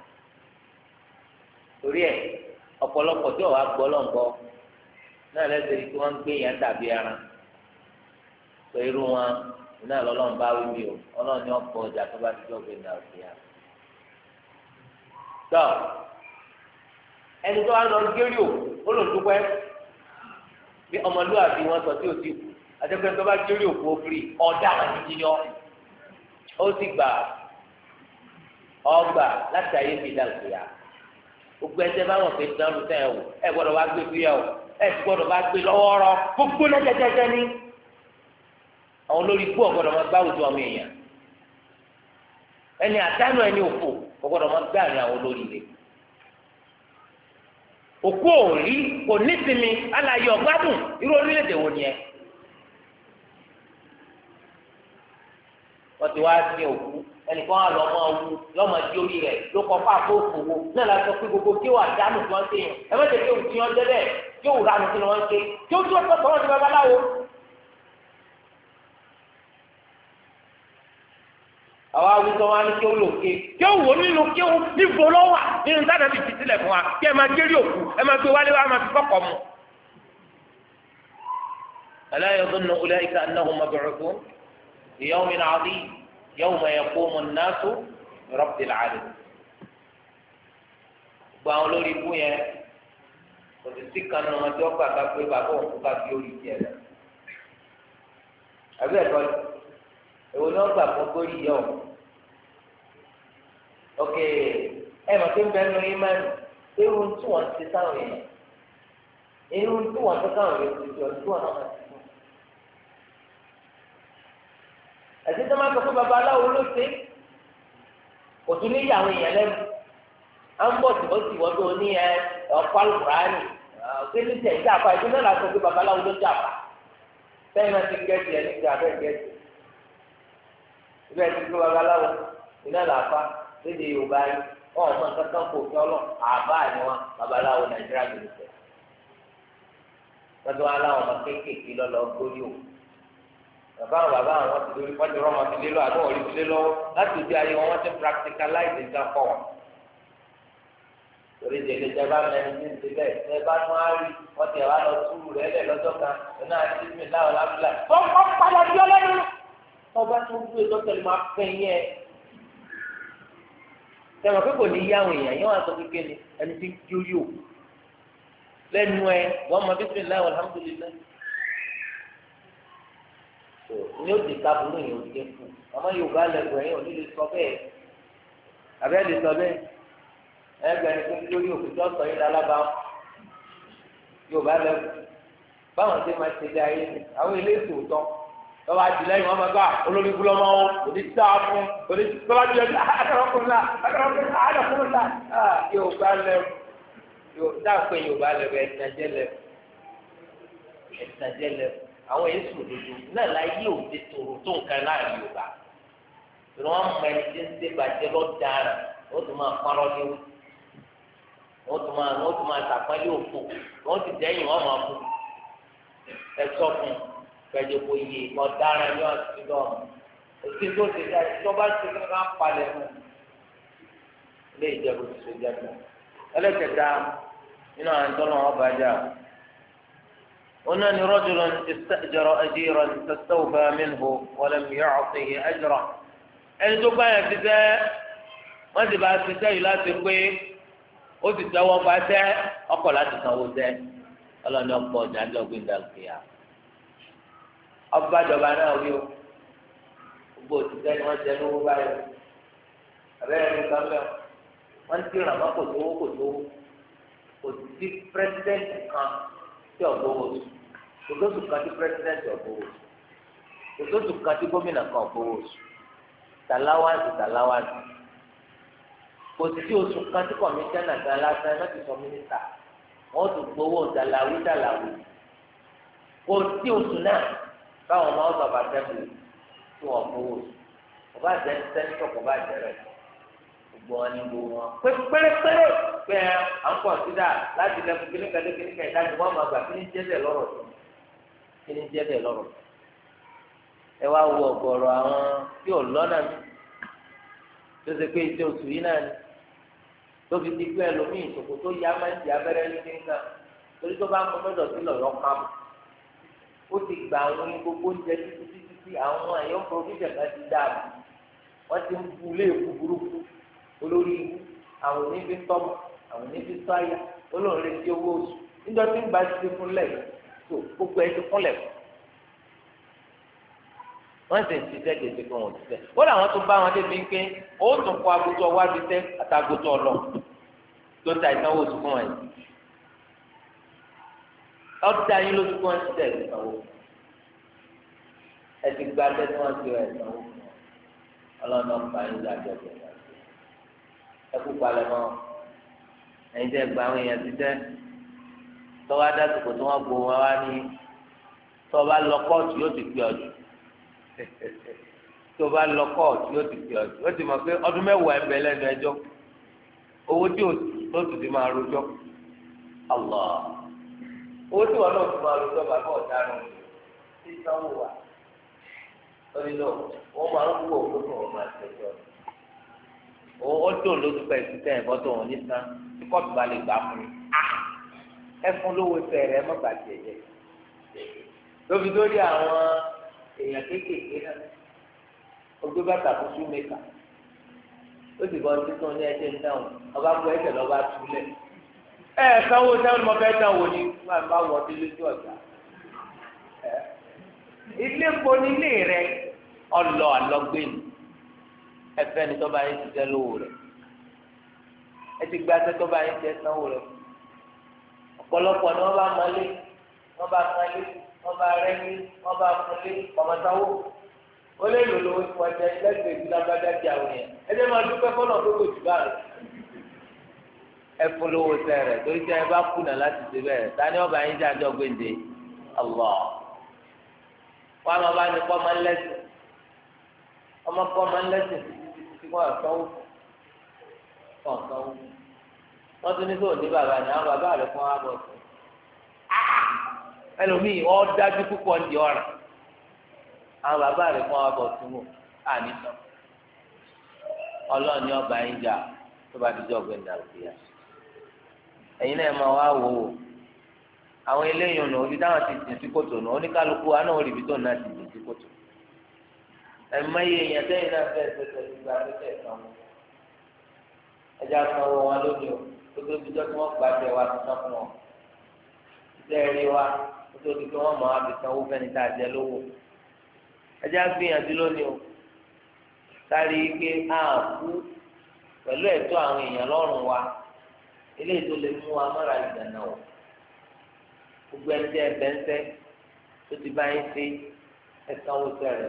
torí ẹ̀ ọ̀pọ̀lọpọ̀ tí ọ̀wá gbọ́ lọ́ngbọ́ náà lẹ́sẹ̀ rí kí wọ́n ń gbé yẹn tàbí ara pé irú wọn náà lọ́lọ́run bá wí mi o ọlọ́run ní ọ̀pọ̀ ọjà tó bá ti jọ́ gbé náà sí ya. tọ́ ẹni tó wá lọ gérí o ó lò dúpẹ́ bí ọmọlúwàbí wọn sọ tí o ti kú àtẹ́gbẹ́ tó bá gérí òkú òfurì ọ̀dà àdìjì ni ó sì gbà ọgbà láti ayé fi dà sí ya. gbogbo ẹsẹ̀ bá wọn pé dánrù tẹ̀ wò ẹ gbọ́dọ̀ wá gbé fúyà o ẹ sì gbọ́dọ̀ bá gbé lọ́wọ́ rọ gbogbo lẹ́jẹ̀jẹ̀jẹ̀ ni àwọn olórí ikú ọ̀gbọ́dọ̀ máa gbá àwùjọ ọmọ èèyàn ẹni àdánù ẹni òfò ọ̀gbọ́dọ̀ máa gbá àrùn àwọn olórí rẹ̀ òkú òrí kò nísìmí aláyé ọ̀gbádùn irú orílẹ̀-èdè wo ni ẹ wọ́n ti wá sí òkú ẹnìkan á lọ máa wú lọ́mọ di orí rẹ̀ ló kọ́ fáfó òfòwò náà la sọ pé gbogbo kí wà dánù tí wọ́n ń sèyàn ẹ má jẹ́ kí òun ti yan dẹ́dẹ́ kí òun ránù kí wọ́n ń ṣe kí ó tún ọ̀pọ̀ sọ̀rọ̀ ní babaláwo. àwa awùsọ wa ní kí ó lòkè kí ó wò nínú kí ó níbo lọ́wọ́ nínú sáà nàbì ti sílẹ̀ fún wa kí ẹ máa gérí òkú ẹ máa gbé wálé wa máa fi kọ́kọ́ mu. ألا يظن أولئك أنهم مبعوثون ليوم عظيم يوم يقوم الناس برب العالمين gba àwọn olórí ikú yẹn kò sì sí kan nínú wọn tí wọn gbà ká pé bàbá òun kú ká fi orí tiẹ̀ lọ àbí ẹ̀kọ́ èwo ni wọn gbà fún górí yẹ ọ ok ẹ mọ̀ pé ń bẹ nínú imáàlì irun tí wọ́n ti sáwọn èèyàn irun tí wọ́n ti sáwọn èèyàn ti jọ tí wọ́n náà ti fún ẹ̀sìn tó máa sọ pé babaláwo ló ṣe kò tún ní ìyàwó èèyàn lẹ́nu à ń bọ̀ tìbọ̀tì wọ́n tó ní ọ̀pọ̀ alùpùránì kéde tẹ̀ ń jàpá ìdí náà lásán pé babaláwo ló jàpá sẹ́yìn náà ti gẹ̀ẹ́sì ẹ̀ nígbà bẹ́ẹ̀ gẹ̀ẹ́sì ibẹ̀ ti gbé babaláwo iná làáfà lédè Yorùbá yìí wọn ò mọ nǹkan kan kò fi ọlọ́ àbá ni wọn babaláwo Nàìjíríà ló ń tẹ̀ lọ́dọ̀ aláwọ̀ ọmọ kéékèèké lọ́lọ́ gbórí o bàbá àwọn ti lórí pọ́ńtì rọ́mọ ti lé lọ àbọ̀ orí ti lé lọ́wọ́ láti ojú ayé wọn wọ́n ti practicalize nǹkan kọ́ wọn. torí ìdílé ìjọba mẹ́rin ní ti bẹ́ẹ̀ ẹ bá tún á rí wọ́n ti wá lọ túrú rẹ̀ lẹ̀ lọ́jọ́ kan ẹ̀nà àti ìsìn láwọn lábúlà. wọ́n kọ́ padà bí ọlọ́run. ọba tó ń gbé dọ́kítà máa fẹ́ yẹn. sẹ́wọ̀n pé kò ní yá àwọn èèyàn yẹn wọ́n á sọ kékeré ni ẹni tí ń kí ó yò. lẹ́nu ẹ wọ́n mọ bísí láwọn alhamdulilayi ní o di kaburu yìí o di kú ọmọ Yorùbá lẹgbẹ yìí o ní lè sọ bẹ́ẹ̀ àbẹ lè sọ bẹ́ẹ̀ ẹgbẹ̀rin tó lórí òkúta ọsọ yìí lálábà Yorùbá lẹgbẹ báwọn ṣe máa ṣe dé ayé ni àwọn ilé ìtòótọ́ lọ́wọ́ àtìlẹ́yìn wọn máa gbà olórí gbúlọmọ wọn òní tá a fún òní tọ́lá jẹ akọrọkùnrin àdàkùnrin Yorùbá lẹgbẹ dáàpẹ Yorùbá lẹgbẹ ẹtìnàjẹ lẹgbẹ àwọn èsù òdodo náà la yí òde tòrò tó nǹkan láàrin Yorùbá tí wọn mọ ẹni tí ń ṣe bàjẹ́ lọ́daràn wọ́n tún máa parọ́ léwu wọ́n tún máa sàpẹ́lẹ́ òfò wọ́n ti dẹ́yìn wọ́n máa kú ẹ̀sọ́ fún pẹ̀lú kò yé ọ̀daràn ní ọ̀sìn lọ́wọ́ òsì tó ti dá ìjọba ti fi ká palẹ̀ mọ́ ilé ìjẹun ti so jẹ́ mọ́ ẹlẹ́kẹ̀ta nínú àwọn ìtọ́nà ọba jà. هنا رجل استأجر أجيرا فاستوفى منه ولم يعطه أجره ẹni tó bá yẹn ti sẹ́ wọ́n ti bá ti sẹ́ yìí láti pé ó ti tẹ́wọ́ bá sẹ́ ọkọ̀ láti sanwó sẹ́ ọlọ́ni ọ̀pọ̀ ọjà ní ọ̀gbìn dàgbìyà ọba ìjọba náà wí o gbogbo òṣìṣẹ́ ni wọ́n jẹ lówó báyìí abẹ́rẹ́ ní gbàgbẹ́ wọ́n ti ràn wọ́n kò sí pírẹ́sidẹ́ǹtì kan tí ọ̀gbọ́wọ́ sùn kò tó sùn kan tí pírẹsidẹ́ntì ọ̀gbọ́wọ́ sùn kò tó sùn kan tí gómìnà kan ọ̀gbọ́wọ́ sùn tàláwáǹtì kò sí oṣù kan tí kọ̀míṣánná kan lásán náà ti sọ mínísítà wọ́n tún gbowó dàlàwí kò sí oṣù náà báwọn ọmọ ọgbà bàtẹ́ bù tí wọ́n gbowó sùn kò bá jẹ́ sẹ́nitọ̀ kò bá jẹ́ rẹ̀ gbogbo wọn ní gbogbo wọn pérépéré pé à ń pọ̀ sídà láti lẹ́kùn kíníkàdé kíníkà ìdájọ́ wọn máa gbà kí ní jẹ́ bẹ́ẹ̀ lọ́rọ̀ tó kí ní jẹ́ bẹ́ẹ̀ lọ́rọ̀ tó ẹ wá wo ọ̀gọ̀rọ̀ àwọn tí ò lọ́nà mi tó ṣe pé iṣẹ́ oṣù yìí náà ni tó fi di pé ẹlòmíì ìṣòkò tó yá máa ń di abẹ́rẹ́ ní kíníkà torí tó bá mú mẹ́dọ̀ sí lọ́yọ́ káàmù ó ti gba àwọn gbogbo oúnjẹ títí àwọn àyọ̀ provision kan ti dáàbò wọ́n ti ń bu ilé ìkú burúkú olórí ikú àwọn oníbi tọ́mọ àwọn oníbi tọ́yà olóòrè tí owó oṣù níjọ́ tí ń bá ti fúnlẹ̀ tó gbogbo ẹ̀ ti fúnlẹ̀ wọ́n sì ń ṣiṣẹ́ gbèsè fún wọn ṣiṣẹ́ ó làwọn tó bá wọn débi pé ó tún kọ agbótó ọwọ́ abisẹ́ àtàgbótó ọlọ tó ta ìsanwó oṣù fún wọn yìí ọ̀dà yín lójú fún wọn ṣiṣẹ́ ìsanwó ẹ ti gba abẹ́ tí wọ́n ti rẹ̀ ìsanwó fún wọn ọlọ́nà ọ̀pá yín lájọ bẹ̀rẹ̀ ẹkú palẹ̀ mọ́ ẹ̀yin tẹ́ gba àwọn èèyàn títẹ́ tọ́wọ́ adásùkò tí wọ́n gbó wọn wá ní tọ́wọ́ bá lọ kóòtù yóò ti pè ọ̀dù tó bá lọ kóòtù yóò ti fi ọjọ́ ó ti mọ̀ pé ọdún mẹ́wàá ń bẹ lẹ́nu ẹjọ́ owó tí o tó tù ti máa rojọ́ Allah owó tí wọn náà ti máa rojọ́ bàbá ọ̀daràn ti sanwó wa lórí náà wọ́n máa ń wú òkú tó wọn máa tẹ̀jọ́ ó dùn lójú pẹ̀ sí tẹ̀ ẹ̀kọ́ tó wọn ní sàn tí kóòtù bá lè gbà fún mi ẹ fún lówó sẹ́rẹ̀ ẹ má bàjẹ́ jẹ́ lóbi lórí àwọn èèyàn kéékèèké náà ó gbé bàtà fún ṣúmẹ́kà ó sì bọ́ títún ní ẹsẹ̀ ń dáhùn ọba kú ẹsẹ̀ lọ́ba túlẹ̀ ẹ sanwó sẹ́wọ́n mo fẹ́ dáhùn ní wọ́n bá wọ́n dé lójú ọ̀gá ilé ńkọ ní ilé rẹ ọlọ àlọgbẹ́ni ẹfẹ́ ni tọ́ba yẹn ti jẹ́ lówó rẹ ẹ ti gba ẹsẹ̀ tọ́ba yẹn ti jẹ́ sanwó rẹ ọ̀pọ̀lọpọ̀ ni wọ́n bá mọ́lé wọ́n bá kálé wọ́n bá rẹ́lé wọ́n bá kúnlé ọmọdáwó ó lè lò lówó tí wọ́n jẹ lẹ́gbẹ̀ẹ́ ìdílé agbádá di àwọn yẹn ẹjẹ́ máa dúpẹ́ fọ́nà tó kò jù báyìí ẹ fún lówó sẹ́rẹ̀ torí tí ẹ bá kùnà láti ṣe bẹ́ẹ̀ tani ọba yín jẹ́ àjọ gbèǹde Allah wọn àwọn bá ní kọ́ máa ń lẹ́sìn ọmọ kọ́ máa ń lẹ́sìn títí wọ́n àtọ́wò wọ́n àtọ́wò wọ́n tún ní sọ ní bàbá ni àwọn bàbá rẹ̀ fún wa bọ̀ sí ẹlòmíì ọ́ dájú púpọ̀ ń di ọ̀ràn àwọn bàbá rẹ̀ fún wa bọ̀ sí wọn àní sọ ọlọ́ọ̀ni ọba yín jà tó bá ti jọ ọ̀gbìn dàrúkìá ẹ̀yin náà máa wá wò ó àwọn eléyìí ọ̀nà òbí táwọn ti dì sí kòtò náà oníkálukú wa náà rí ibi tó náà ti dì sí kòtò ẹ̀mọ́yé èèyàn sẹ́yìn náà fẹ́ẹ́ tẹ̀sẹ̀ ìgbà tẹ̀sẹ̀ ìsanwó ẹja sanwó wọn lónìí o gbogbo ibi tó tí wọ́n gbà tẹ̀ wá tuntun fún wọn iṣẹ́ rí wa gbogbo ibi tó wọ́n mọ̀ á fi sanwó fẹ́ni tá a jẹ lówó ẹja gbìyànjú lónìí o kárí ike ààbò pẹ̀lú ẹ̀tọ́ àwọn èèyàn lọ́rùn wa eléyìí tó lè mú wa mọ́ra ìdáná o gbogbo ẹni tí ẹbẹ ń tẹ tó ti bá yín ṣe ẹ̀sán owó sẹrẹ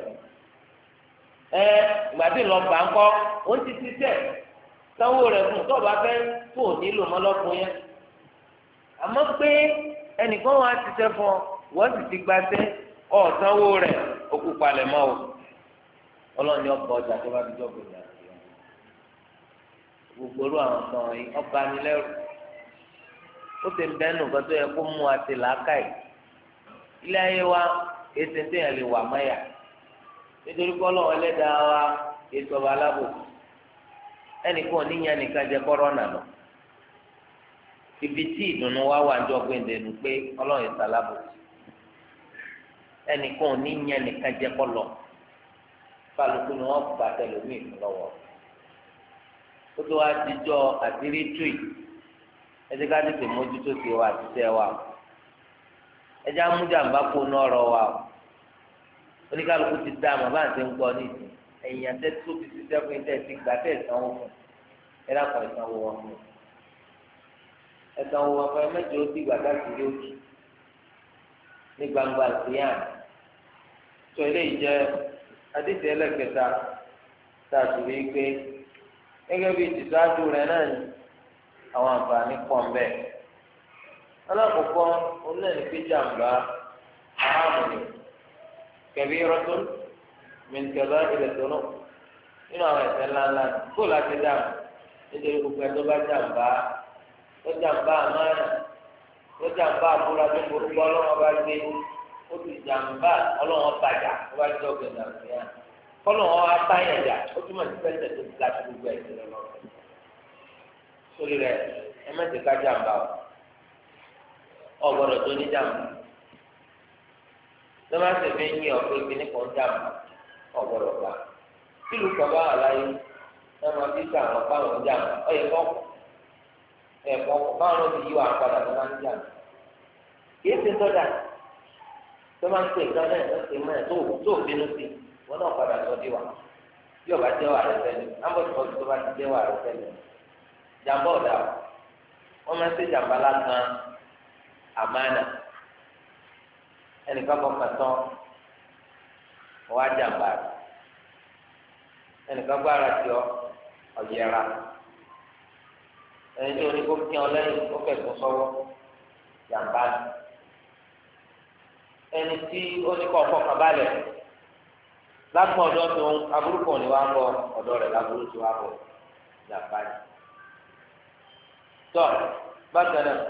ìgbà tí lọ bá ń kọ ó ti ti tẹ sanwó rẹ fún tó bá fẹ́ tó nílò mọlọkùn yẹn àmọ́ pé ẹnìkan wà á ti tẹ fún ọ wọ́n sì ti gba tẹ ọ sanwó rẹ òkú palẹ̀ mọ́ o ọlọ́ọ̀ni ọgbà ọjà tó bá fi jọ́ gbòòrò àti gbogbo orú àwọn kan yìí ọba nílẹ̀rù ó ti ń bẹ́ẹ̀ nù kan tó yẹ kó mú àti làákàyè ilé ayé wa ètò ìtẹ̀yàn lè wà mọ́yà nítorí pé ọlọ́run ẹlẹ́dàá wa ètò ọba alábòsí ẹnìkan ò níyàn nìkan jẹ kọ́rọ́nà lọ ibi tí ìdùnnú wa wà ń jọ gbẹ̀ndẹ̀ nù pé ọlọ́run ètò alábòsí ẹnìkan ò níyàn nìkan jẹ kọ́ lọ kálukú ni wọ́n gbà tẹlómi ìfún lọ́wọ́ ó tó wá dijọ́ àtìrí tùì ẹjẹ ká tètè mójútó sí wa àti tẹ wa ẹjẹ amújàmbá kó nọrọ wa oníkálukú ti dá àmọ́ bá ń ṣe ń gbọ́ ní ìsìn ẹ̀yìn àtẹ tó fi ṣiṣẹ́ fún yín tẹ ti gbà tẹ ìsanwó fún ẹ dàpọ̀ ìsanwó wọn fún ẹsanwó wọn fún ẹ mẹ́jọ ó ti gbà láti rí òkè ní gbangba ìsìyàn tó eléyìí jẹ adíṣe ẹlẹ́kẹta tá a sì rí i pé gẹ́gẹ́ bí ìtìsáájú rẹ náà ní àwọn àǹfààní pọ̀ mbẹ́ alákòókò onílẹ̀ ní jàmbá aráàmù kẹ̀bí rọ́tún mìǹkẹ̀bá ilẹ̀ tónú nínú àwọn ẹ̀ṣẹ̀ ńláńlá kó láti dáhùn nítorí gbogbo ẹ̀tọ́ bá jàmbá tó jàmbá àmánà tó jàmbá àbúrò tó gbogbo ọlọ́wọ́ bá gbé ó ti jàmbá ọlọ́wọ́ bàjá ó bá jẹ́ ọ̀gbìn nàìjíríà kọ́lọ́wọ́ apáyàjà ó túmọ̀ sí pẹ́sẹ̀ tó ti láti gbogbo ẹ̀ṣẹ̀ lọ́wọ́ sórí rẹ ẹ má ti ká jàmbá o ọgbọ́dọ̀ tó ní jàmbá tó má sì fi ń yí ọ̀pẹ kíní kan jàmbá ọgbọ́dọ̀ gbà kílù kan bá wà láyé ẹ má fi ká àwọn báwọn jàmbá ọyẹ kọkọ ẹ̀kọ́ báwọn ti yí wà padà tó má ń jàmbá kìí ṣe sọdà tó má ń pè nǹkan náà tó ṣe mọ ẹ tó bínú sí wọn náà padà sọ dé wà bí ọba jẹ́ wà rẹ sẹ́lẹ̀ ámbọ̀tìmọ̀ tó bá ti jẹ́ wà rẹ sẹ́lẹ̀ jàmbá ọ̀dà wọ́n máa ń ṣe jàmbá lásán àmánà ẹnìkan kọ́ kàtọ́ wọ́n á jàmbá rẹ̀ ẹnìkan gbára tí ọ ọ̀yẹ́ra ẹni tí oníkó kí ọ lẹ́yìn ó fẹ̀sùn sọ́wọ́ jàmbá ẹni tí oníkó ọkọ̀ kabalẹ̀ lápò ọ̀dọ́ tó ń aburú kan ní wàá bọ̀ ọ̀dọ́ rẹ̀ láburú tó wàá bọ̀ jàmbá yìí. tọ́ bákan náà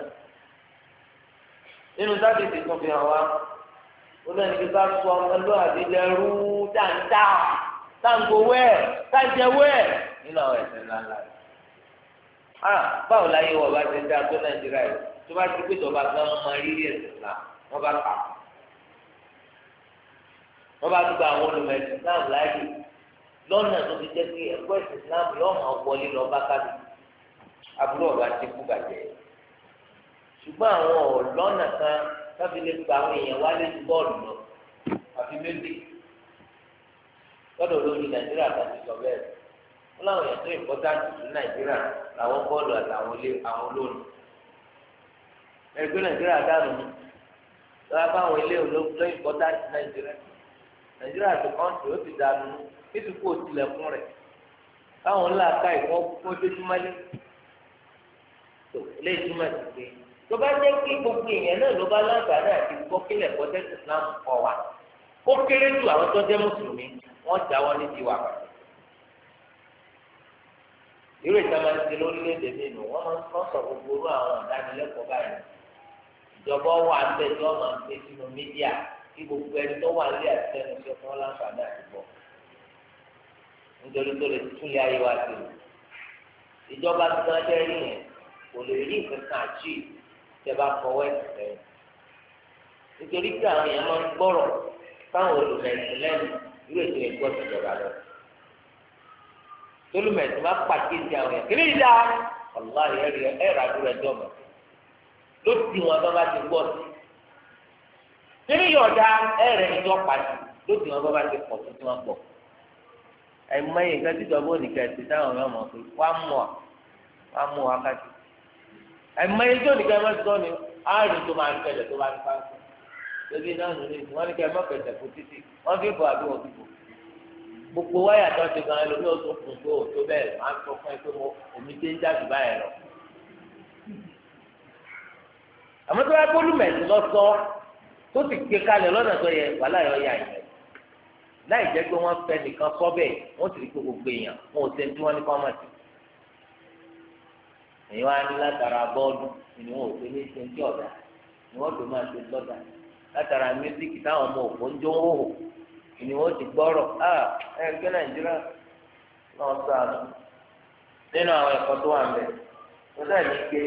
nínú sábì tí tó fi hàn wá ó lẹ́nu kí ká sọ ọmọlúwàbí lẹ́rú dáadáa táǹgòwẹ́ táǹjẹwẹ́ nínú àwọn ẹ̀sẹ̀ ńláńlá yìí. báwo láyé wọ̀ bá ti dá tó Nàìjíríà yìí tó bá ti pé ìjọba gan máa rírí ẹ̀sìn náà wọ́n bá kà á. wọ́n bá gba àwọn olùmọ̀ ẹ̀sìn Islam láàyè lọ́nà tó fi jẹ́ pé ẹ̀kọ́ ẹ̀sìn Islam yóò máa wọlé lọ bá kábí àbúrò ọ̀gá ti kú bàjẹ́ ṣùgbọ́n àwọn ọ̀lọ́nà kan kábí lè gba àwọn èèyàn wálé ju bọ́ọ̀lù lọ àfi méjì lọ́dọ̀ lórí Nàìjíríà kan ti sọ bẹ́ẹ̀ wọ́n láwọn èèyàn tó ìmpọ́táǹtì fún Nàìjíríà làwọn bọ́ọ̀lù àtàwọn olóòlù ẹgbẹ́ Nàìjíríà dànù lọ́wọ́ báwọn ilé olóòlù ìmpọ́táǹtì Nàìjíríà tó kọ́ńtì ó ti dànù nítorí kó o tilẹ̀kùn rẹ̀ káwọn ńlá ká ìfọ́ kó dójúmọ́lé tó lé túmọ̀ sí pé tó bá jẹ́ kí gbogbo èèyàn náà ló bá láǹfààní àti gbọ́ kílẹ̀ kọ́tẹ́ Islam kọ́ wa ó kéré jù àwọn tó jẹ́ mùsùlùmí wọ́n jáwọ́ ní tiwa pàtó irú ìtàn máa ń ṣe lórílẹ̀‐èdè nínú wọ́n máa ń sọ gbogbo orú àwọn ìdánilẹ́kọ̀ọ́ báyìí ìjọba wà ń bẹ̀ tí wọ́n máa ń pè sínú mídíà kí gbogbo ẹni tó wà nílé àtẹnu ṣe fún láǹfààní àtìgbọ́ nítorí tó lè túlẹ̀ ayé wa sí i ìjọba tó náà jẹ́ rí yẹn kò lè rí nǹkan kan àjí tẹ́ bá fọwọ́ ẹ̀sìn lẹ́yìn nítorí pé àwọn èèyàn máa ń gbọ́rọ̀ fáwọn olùmẹ̀sìn lẹ́nu irú ètò ẹ̀gbọ́ ìjọba lọ tólùmẹ̀sìn máa pàkíyèsí àwọn èèyàn kiri ìdá ọ̀la ẹ̀rọ àdúrà ẹjọ́ mọ̀ ló ti wọn bá ti gbọ́ sí nínú yọ̀ọ̀dá ẹ̀rẹ̀ ìjọ pàṣẹ lóde wọn bá ti pọ̀ tó tí wọ́n pọ̀ ẹ̀mọ́yìn nǹkan tí ìjọba òní kẹ̀sì táwọn ọmọ pé wá mú wákàtí ẹ̀mọ́yìn tí òní kẹ́mọ́ sọ ni àárín tó máa ń tẹ̀lé tó bá ń pa sí lóbi náà nínú ìsìn wọn ní kẹ́mọ́ kẹ̀sẹ̀ kó títí wọ́n fi bọ̀ àbí wọ́n fi bọ̀ gbogbo wáyà tó ti gan ẹlòmí ó tún kùn tó bẹ́ẹ̀ máa ń sọ fún ẹ pé omi dé ń jáde báyẹn lọ àmọ́ tó bá gbólúmẹ̀sì lọ sọ tó ti ké kalẹ̀ lọ́nà tó yẹ wàhálà yọ ya yẹn láì jẹ́ pé wọ́n fẹ́ nìkan sọ bẹ́ẹ̀ wọ́n sì rí pé gbogbo èèyàn wọn ò sẹ́ tí wọ́n ní kọ́mọ̀tì èyí wá ní látara bọ́ọ̀lù ni wọn ò pé ní ṣe ń tí ọ̀dà ni wọ́n tó máa ṣe lọ́dà látara mísíkì táwọn ọmọ òfò ń jó ń hòhò ni wọ́n ti gbọ́rọ̀ ẹgbẹ́ Nàìjíríà náà sáà nínú àwọn ẹ̀kọ́ tó wà ń bẹ̀ wọ́n náà ní pé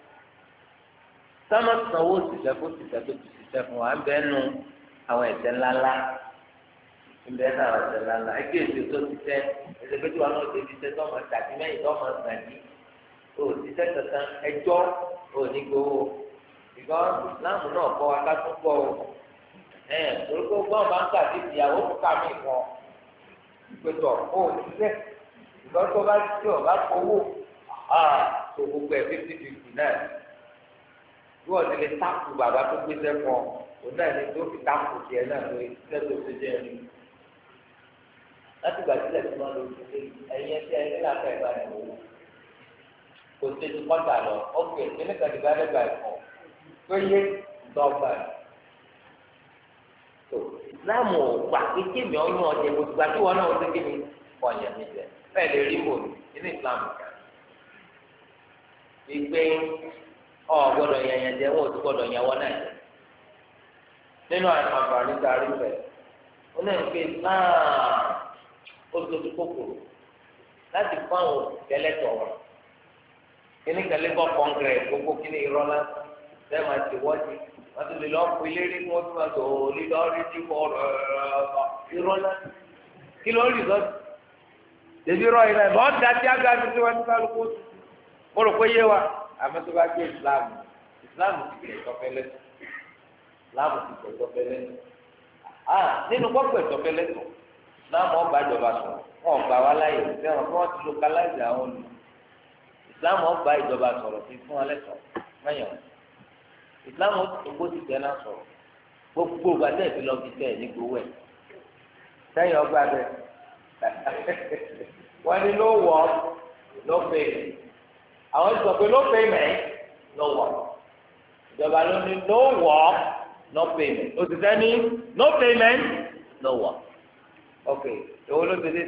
sámà sanwó òṣìṣẹ́ kó ṣiṣẹ́ tó ti ṣiṣẹ́ fún wa ń bẹ́ẹ̀ nu àwọn ẹ̀ṣẹ̀ ńláńlá ń bẹ́ẹ̀ nu àwọn ẹ̀ṣẹ̀ ńláńlá ẹgbẹ́ èsì tó ti tẹ́ ẹsẹ̀ pé tí wọn náà ṣe ti tẹ́ tọ́mọ tàbí mẹ́yìn tọ́mọ gbàdí o ti tẹ́ kankan ẹjọ́ o ní gbowó ìgbà láàmú náà kọ́ wa ká tún gbọ́ o torí pé gbọ́n bá ń kà sí ìyàwó fún kàmí kan ìpètò o ti tẹ́ ìgbà tó bá tí o bá kówó tó gbogbo ẹ̀ 50-50 náà bí wọ́n ti lè táàkù bàbá tó gbé sẹ́kọ̀ òun náà ní tó fi táàkù tiẹ̀ náà lórí iṣẹ́ tó ṣe jẹ́ ẹni. láti gbà sílẹ̀ tí wọ́n lò ó ṣe ẹ̀yin ẹ̀ṣẹ́ ẹ̀yin láti ẹ̀gbá ni wò ó. kò ṣe ju kọ́tà lọ ókè kíní kan ti bá dẹ́gbà ẹ̀kọ́ tó yé dọ́gba. tó ìsìláàmù gbà pé kémi ọyún ọjẹ kò gbà tí wọn náà ṣe kémi kọ̀ọ̀yàn mi jẹ bẹ́ẹ̀ lè rí mò ní ìsìláàmù kan. ìgbé gbọ́dọ̀ yẹnyẹn jẹ wọn ò tún gbọ́dọ̀ yẹn wọn náà jẹ nínú àǹfààní darí bẹ ó náà ń pè náà ó tóbi kòkòrò láti fún àwọn òṣìṣẹ́lẹ̀tọ̀ wọn kíní kẹlẹ́ bọ́ kọ́ńgẹ̀rẹ́ gbogbo kíní irọ́ lásán bẹ́ẹ̀ máa ti wọ́ọ̀dì wọ́n ti lè lọ́ọ́ pè lérí kí wọ́n tún máa tó lílọ́ọ̀rì tí kò irọ́ lásán kí ló rí lọ́dún tẹ̀bí rọ ìrẹ́ ẹ̀ lọ́ọ́ da tí a ga tuntun wọn nípa lóko mo rò pé yé wa àmọ́ tó bá gbé ìsìláàmù ti kẹ̀ tọ́fẹ́lẹ́ ìsìláàmù ti kẹ̀ tọ́fẹ́lẹ́ nínú gbọ́gbẹ̀ tọ́fẹ́lẹ́ tó ìsìláàmù ọgbà ìjọba sọ wọn ọgbà wa láyè fẹ́ràn kí wọ́n ti localize àwọn olù ìsìláàmù ọgbà ìjọba sọ̀rọ̀ fi fún wọn lẹ́sọ̀ọ́ mẹ́yàn ìsìláàmù ògbó ti tẹ̀ náà sọ̀rọ̀ gbogbo gbàtẹ́ ìfi lọ fi tẹ̀ ní gbowó ẹ̀ sẹ́yìn ọgbà bẹ́ẹ̀ wọ́n ní ló wọ̀ ló fẹ́ àwọn sọ pé no payment no work ìjọba ló ní no work no payment òṣìṣẹ́ ní no payment no work ok ok èwo ló ti dé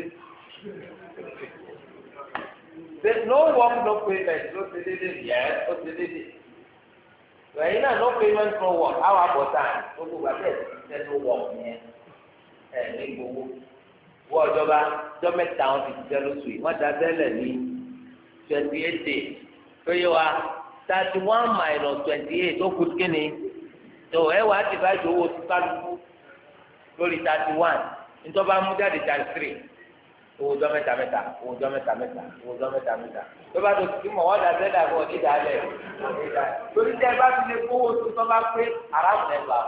no work no payment ló ti dé yẹ ó ti dé ẹ̀yin náà no payment no work àwọn àbọ̀tà gbogbo gbàgbé ẹ̀ no work yẹn ẹ̀ ní gbowó wọ́n ọjọ́ba ọjọ́ mẹ́ta wọn ti ṣiṣẹ́ lóṣù yìí wọ́n da tẹ́lẹ̀ ní 28 days tó yẹ wa 31 minus 28 ó kú kíni tó ẹ wàá ti bá ìṣòwò tó kálukú lórí 31 nítorí bá mú jáde 33 owó ọjọ́ mẹ́ta mẹ́ta owó ọjọ́ mẹ́ta mẹ́ta owó ọjọ́ mẹ́ta mẹ́ta tó bá tó ti mọ̀ wọ́n da tẹ́lẹ̀ àbọ̀ nídàá lẹ̀ torí tẹ́ ẹ bá ti lè kówó tó tọ́ bá pé aráàlú ẹ̀ bá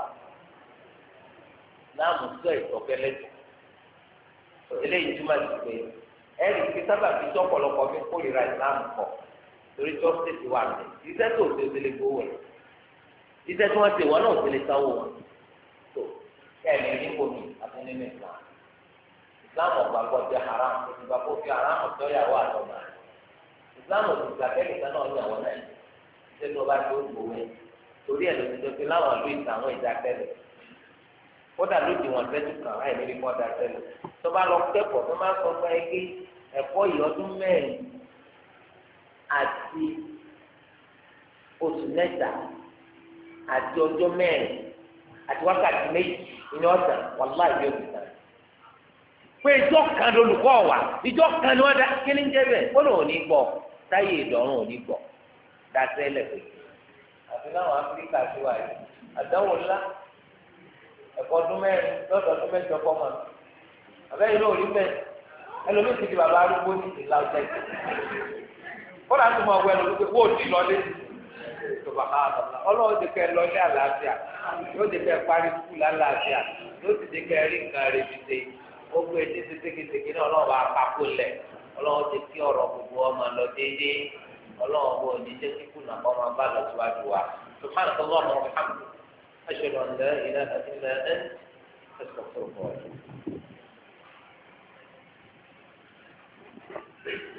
náà mú sọ ìtọ́kẹ́lẹ́ tó eléyìí túmọ̀ sí pé ẹ̀rí kí sábà fi tó ọ̀pọ̀lọpọ̀ fi kórìíra ìsìlámù pọ̀ torí tó ṣèṣì wà ní iṣẹ́ tó ṣe ṣe lè gbowó ẹ̀ iṣẹ́ tí wọ́n ṣe wọ́n náà ṣe lè sanwó wọn tó ẹ̀mí níbo mi àti nínú ìsìlámù ọ̀gbà gbọ́ jẹ́ haram òṣùgbà kó fi haram sọ́yàwó àtọ́gbà ìsìlámù òṣùgbà kẹ́kẹ́ náà yàwó náà iṣẹ́ tó bá tó gbowó ẹ̀ torí ẹ̀ ló ti dẹ́pẹ́ láwọn àlọ́ ìtàn àwọn ìjà tẹ́lẹ̀ kódà lóde wọn tẹ́jú kan láì níbi kọ́ da tẹ́lẹ̀ tó bá lọ kẹ́kọ̀ọ́ tó máa sọ fún ẹ pé ẹ̀kọ́ yìí ọdún mẹ́rin àti oṣù mẹ́ta àti ọjọ́ mẹ́rin àti wákàtí méjì ní ọ̀sán wàláì yóò ti tàn. pé ìjọ kan lolùkọ́ wà ìjọ kan ni wọ́n dá kí ni jẹ́ bẹ́ẹ̀ ó lòun ní gbọ́ táyé ìdọ̀rùn ò ní gbọ́ da tẹ́lẹ̀ pé àti láwọn áfíríkà ti wà yìí àdánwò ńlá ẹ̀kọ́ ọdún mẹ́rin lọ́dọ̀ ọdún mẹ́jọ kọ́ mọ́ àbẹ́yìn náà rí bẹ́ẹ̀ ẹlòmíì ti di bàbá arúgbó ní ìlà ọ̀jẹ̀ kó láti mọ ọgbẹ́ ẹlòmíì pé wọ́n ò ní lọlé tòbá ká àbàlá ọlọ́run ti kẹ́ lọlé àlàáfíà yóò ti kẹ́ parí sukùl àlàáfíà yóò ti kẹ́ rí nǹkan rẹ̀ fi ṣe ó gbé títí ségesège náà ọlọ́run bá kápó lẹ̀ ọlọ́run ti kí ọ̀rọ̀ gbogbo ọmọ lọ déédéé ọlọ́run bó ní jẹ́ kíkú nà kọ́ máa bá lọ síwájú wa subhanallahi wa bihamdihi ashhadu an la ilaha illa anta astaghfiruka wa atubu ilayk.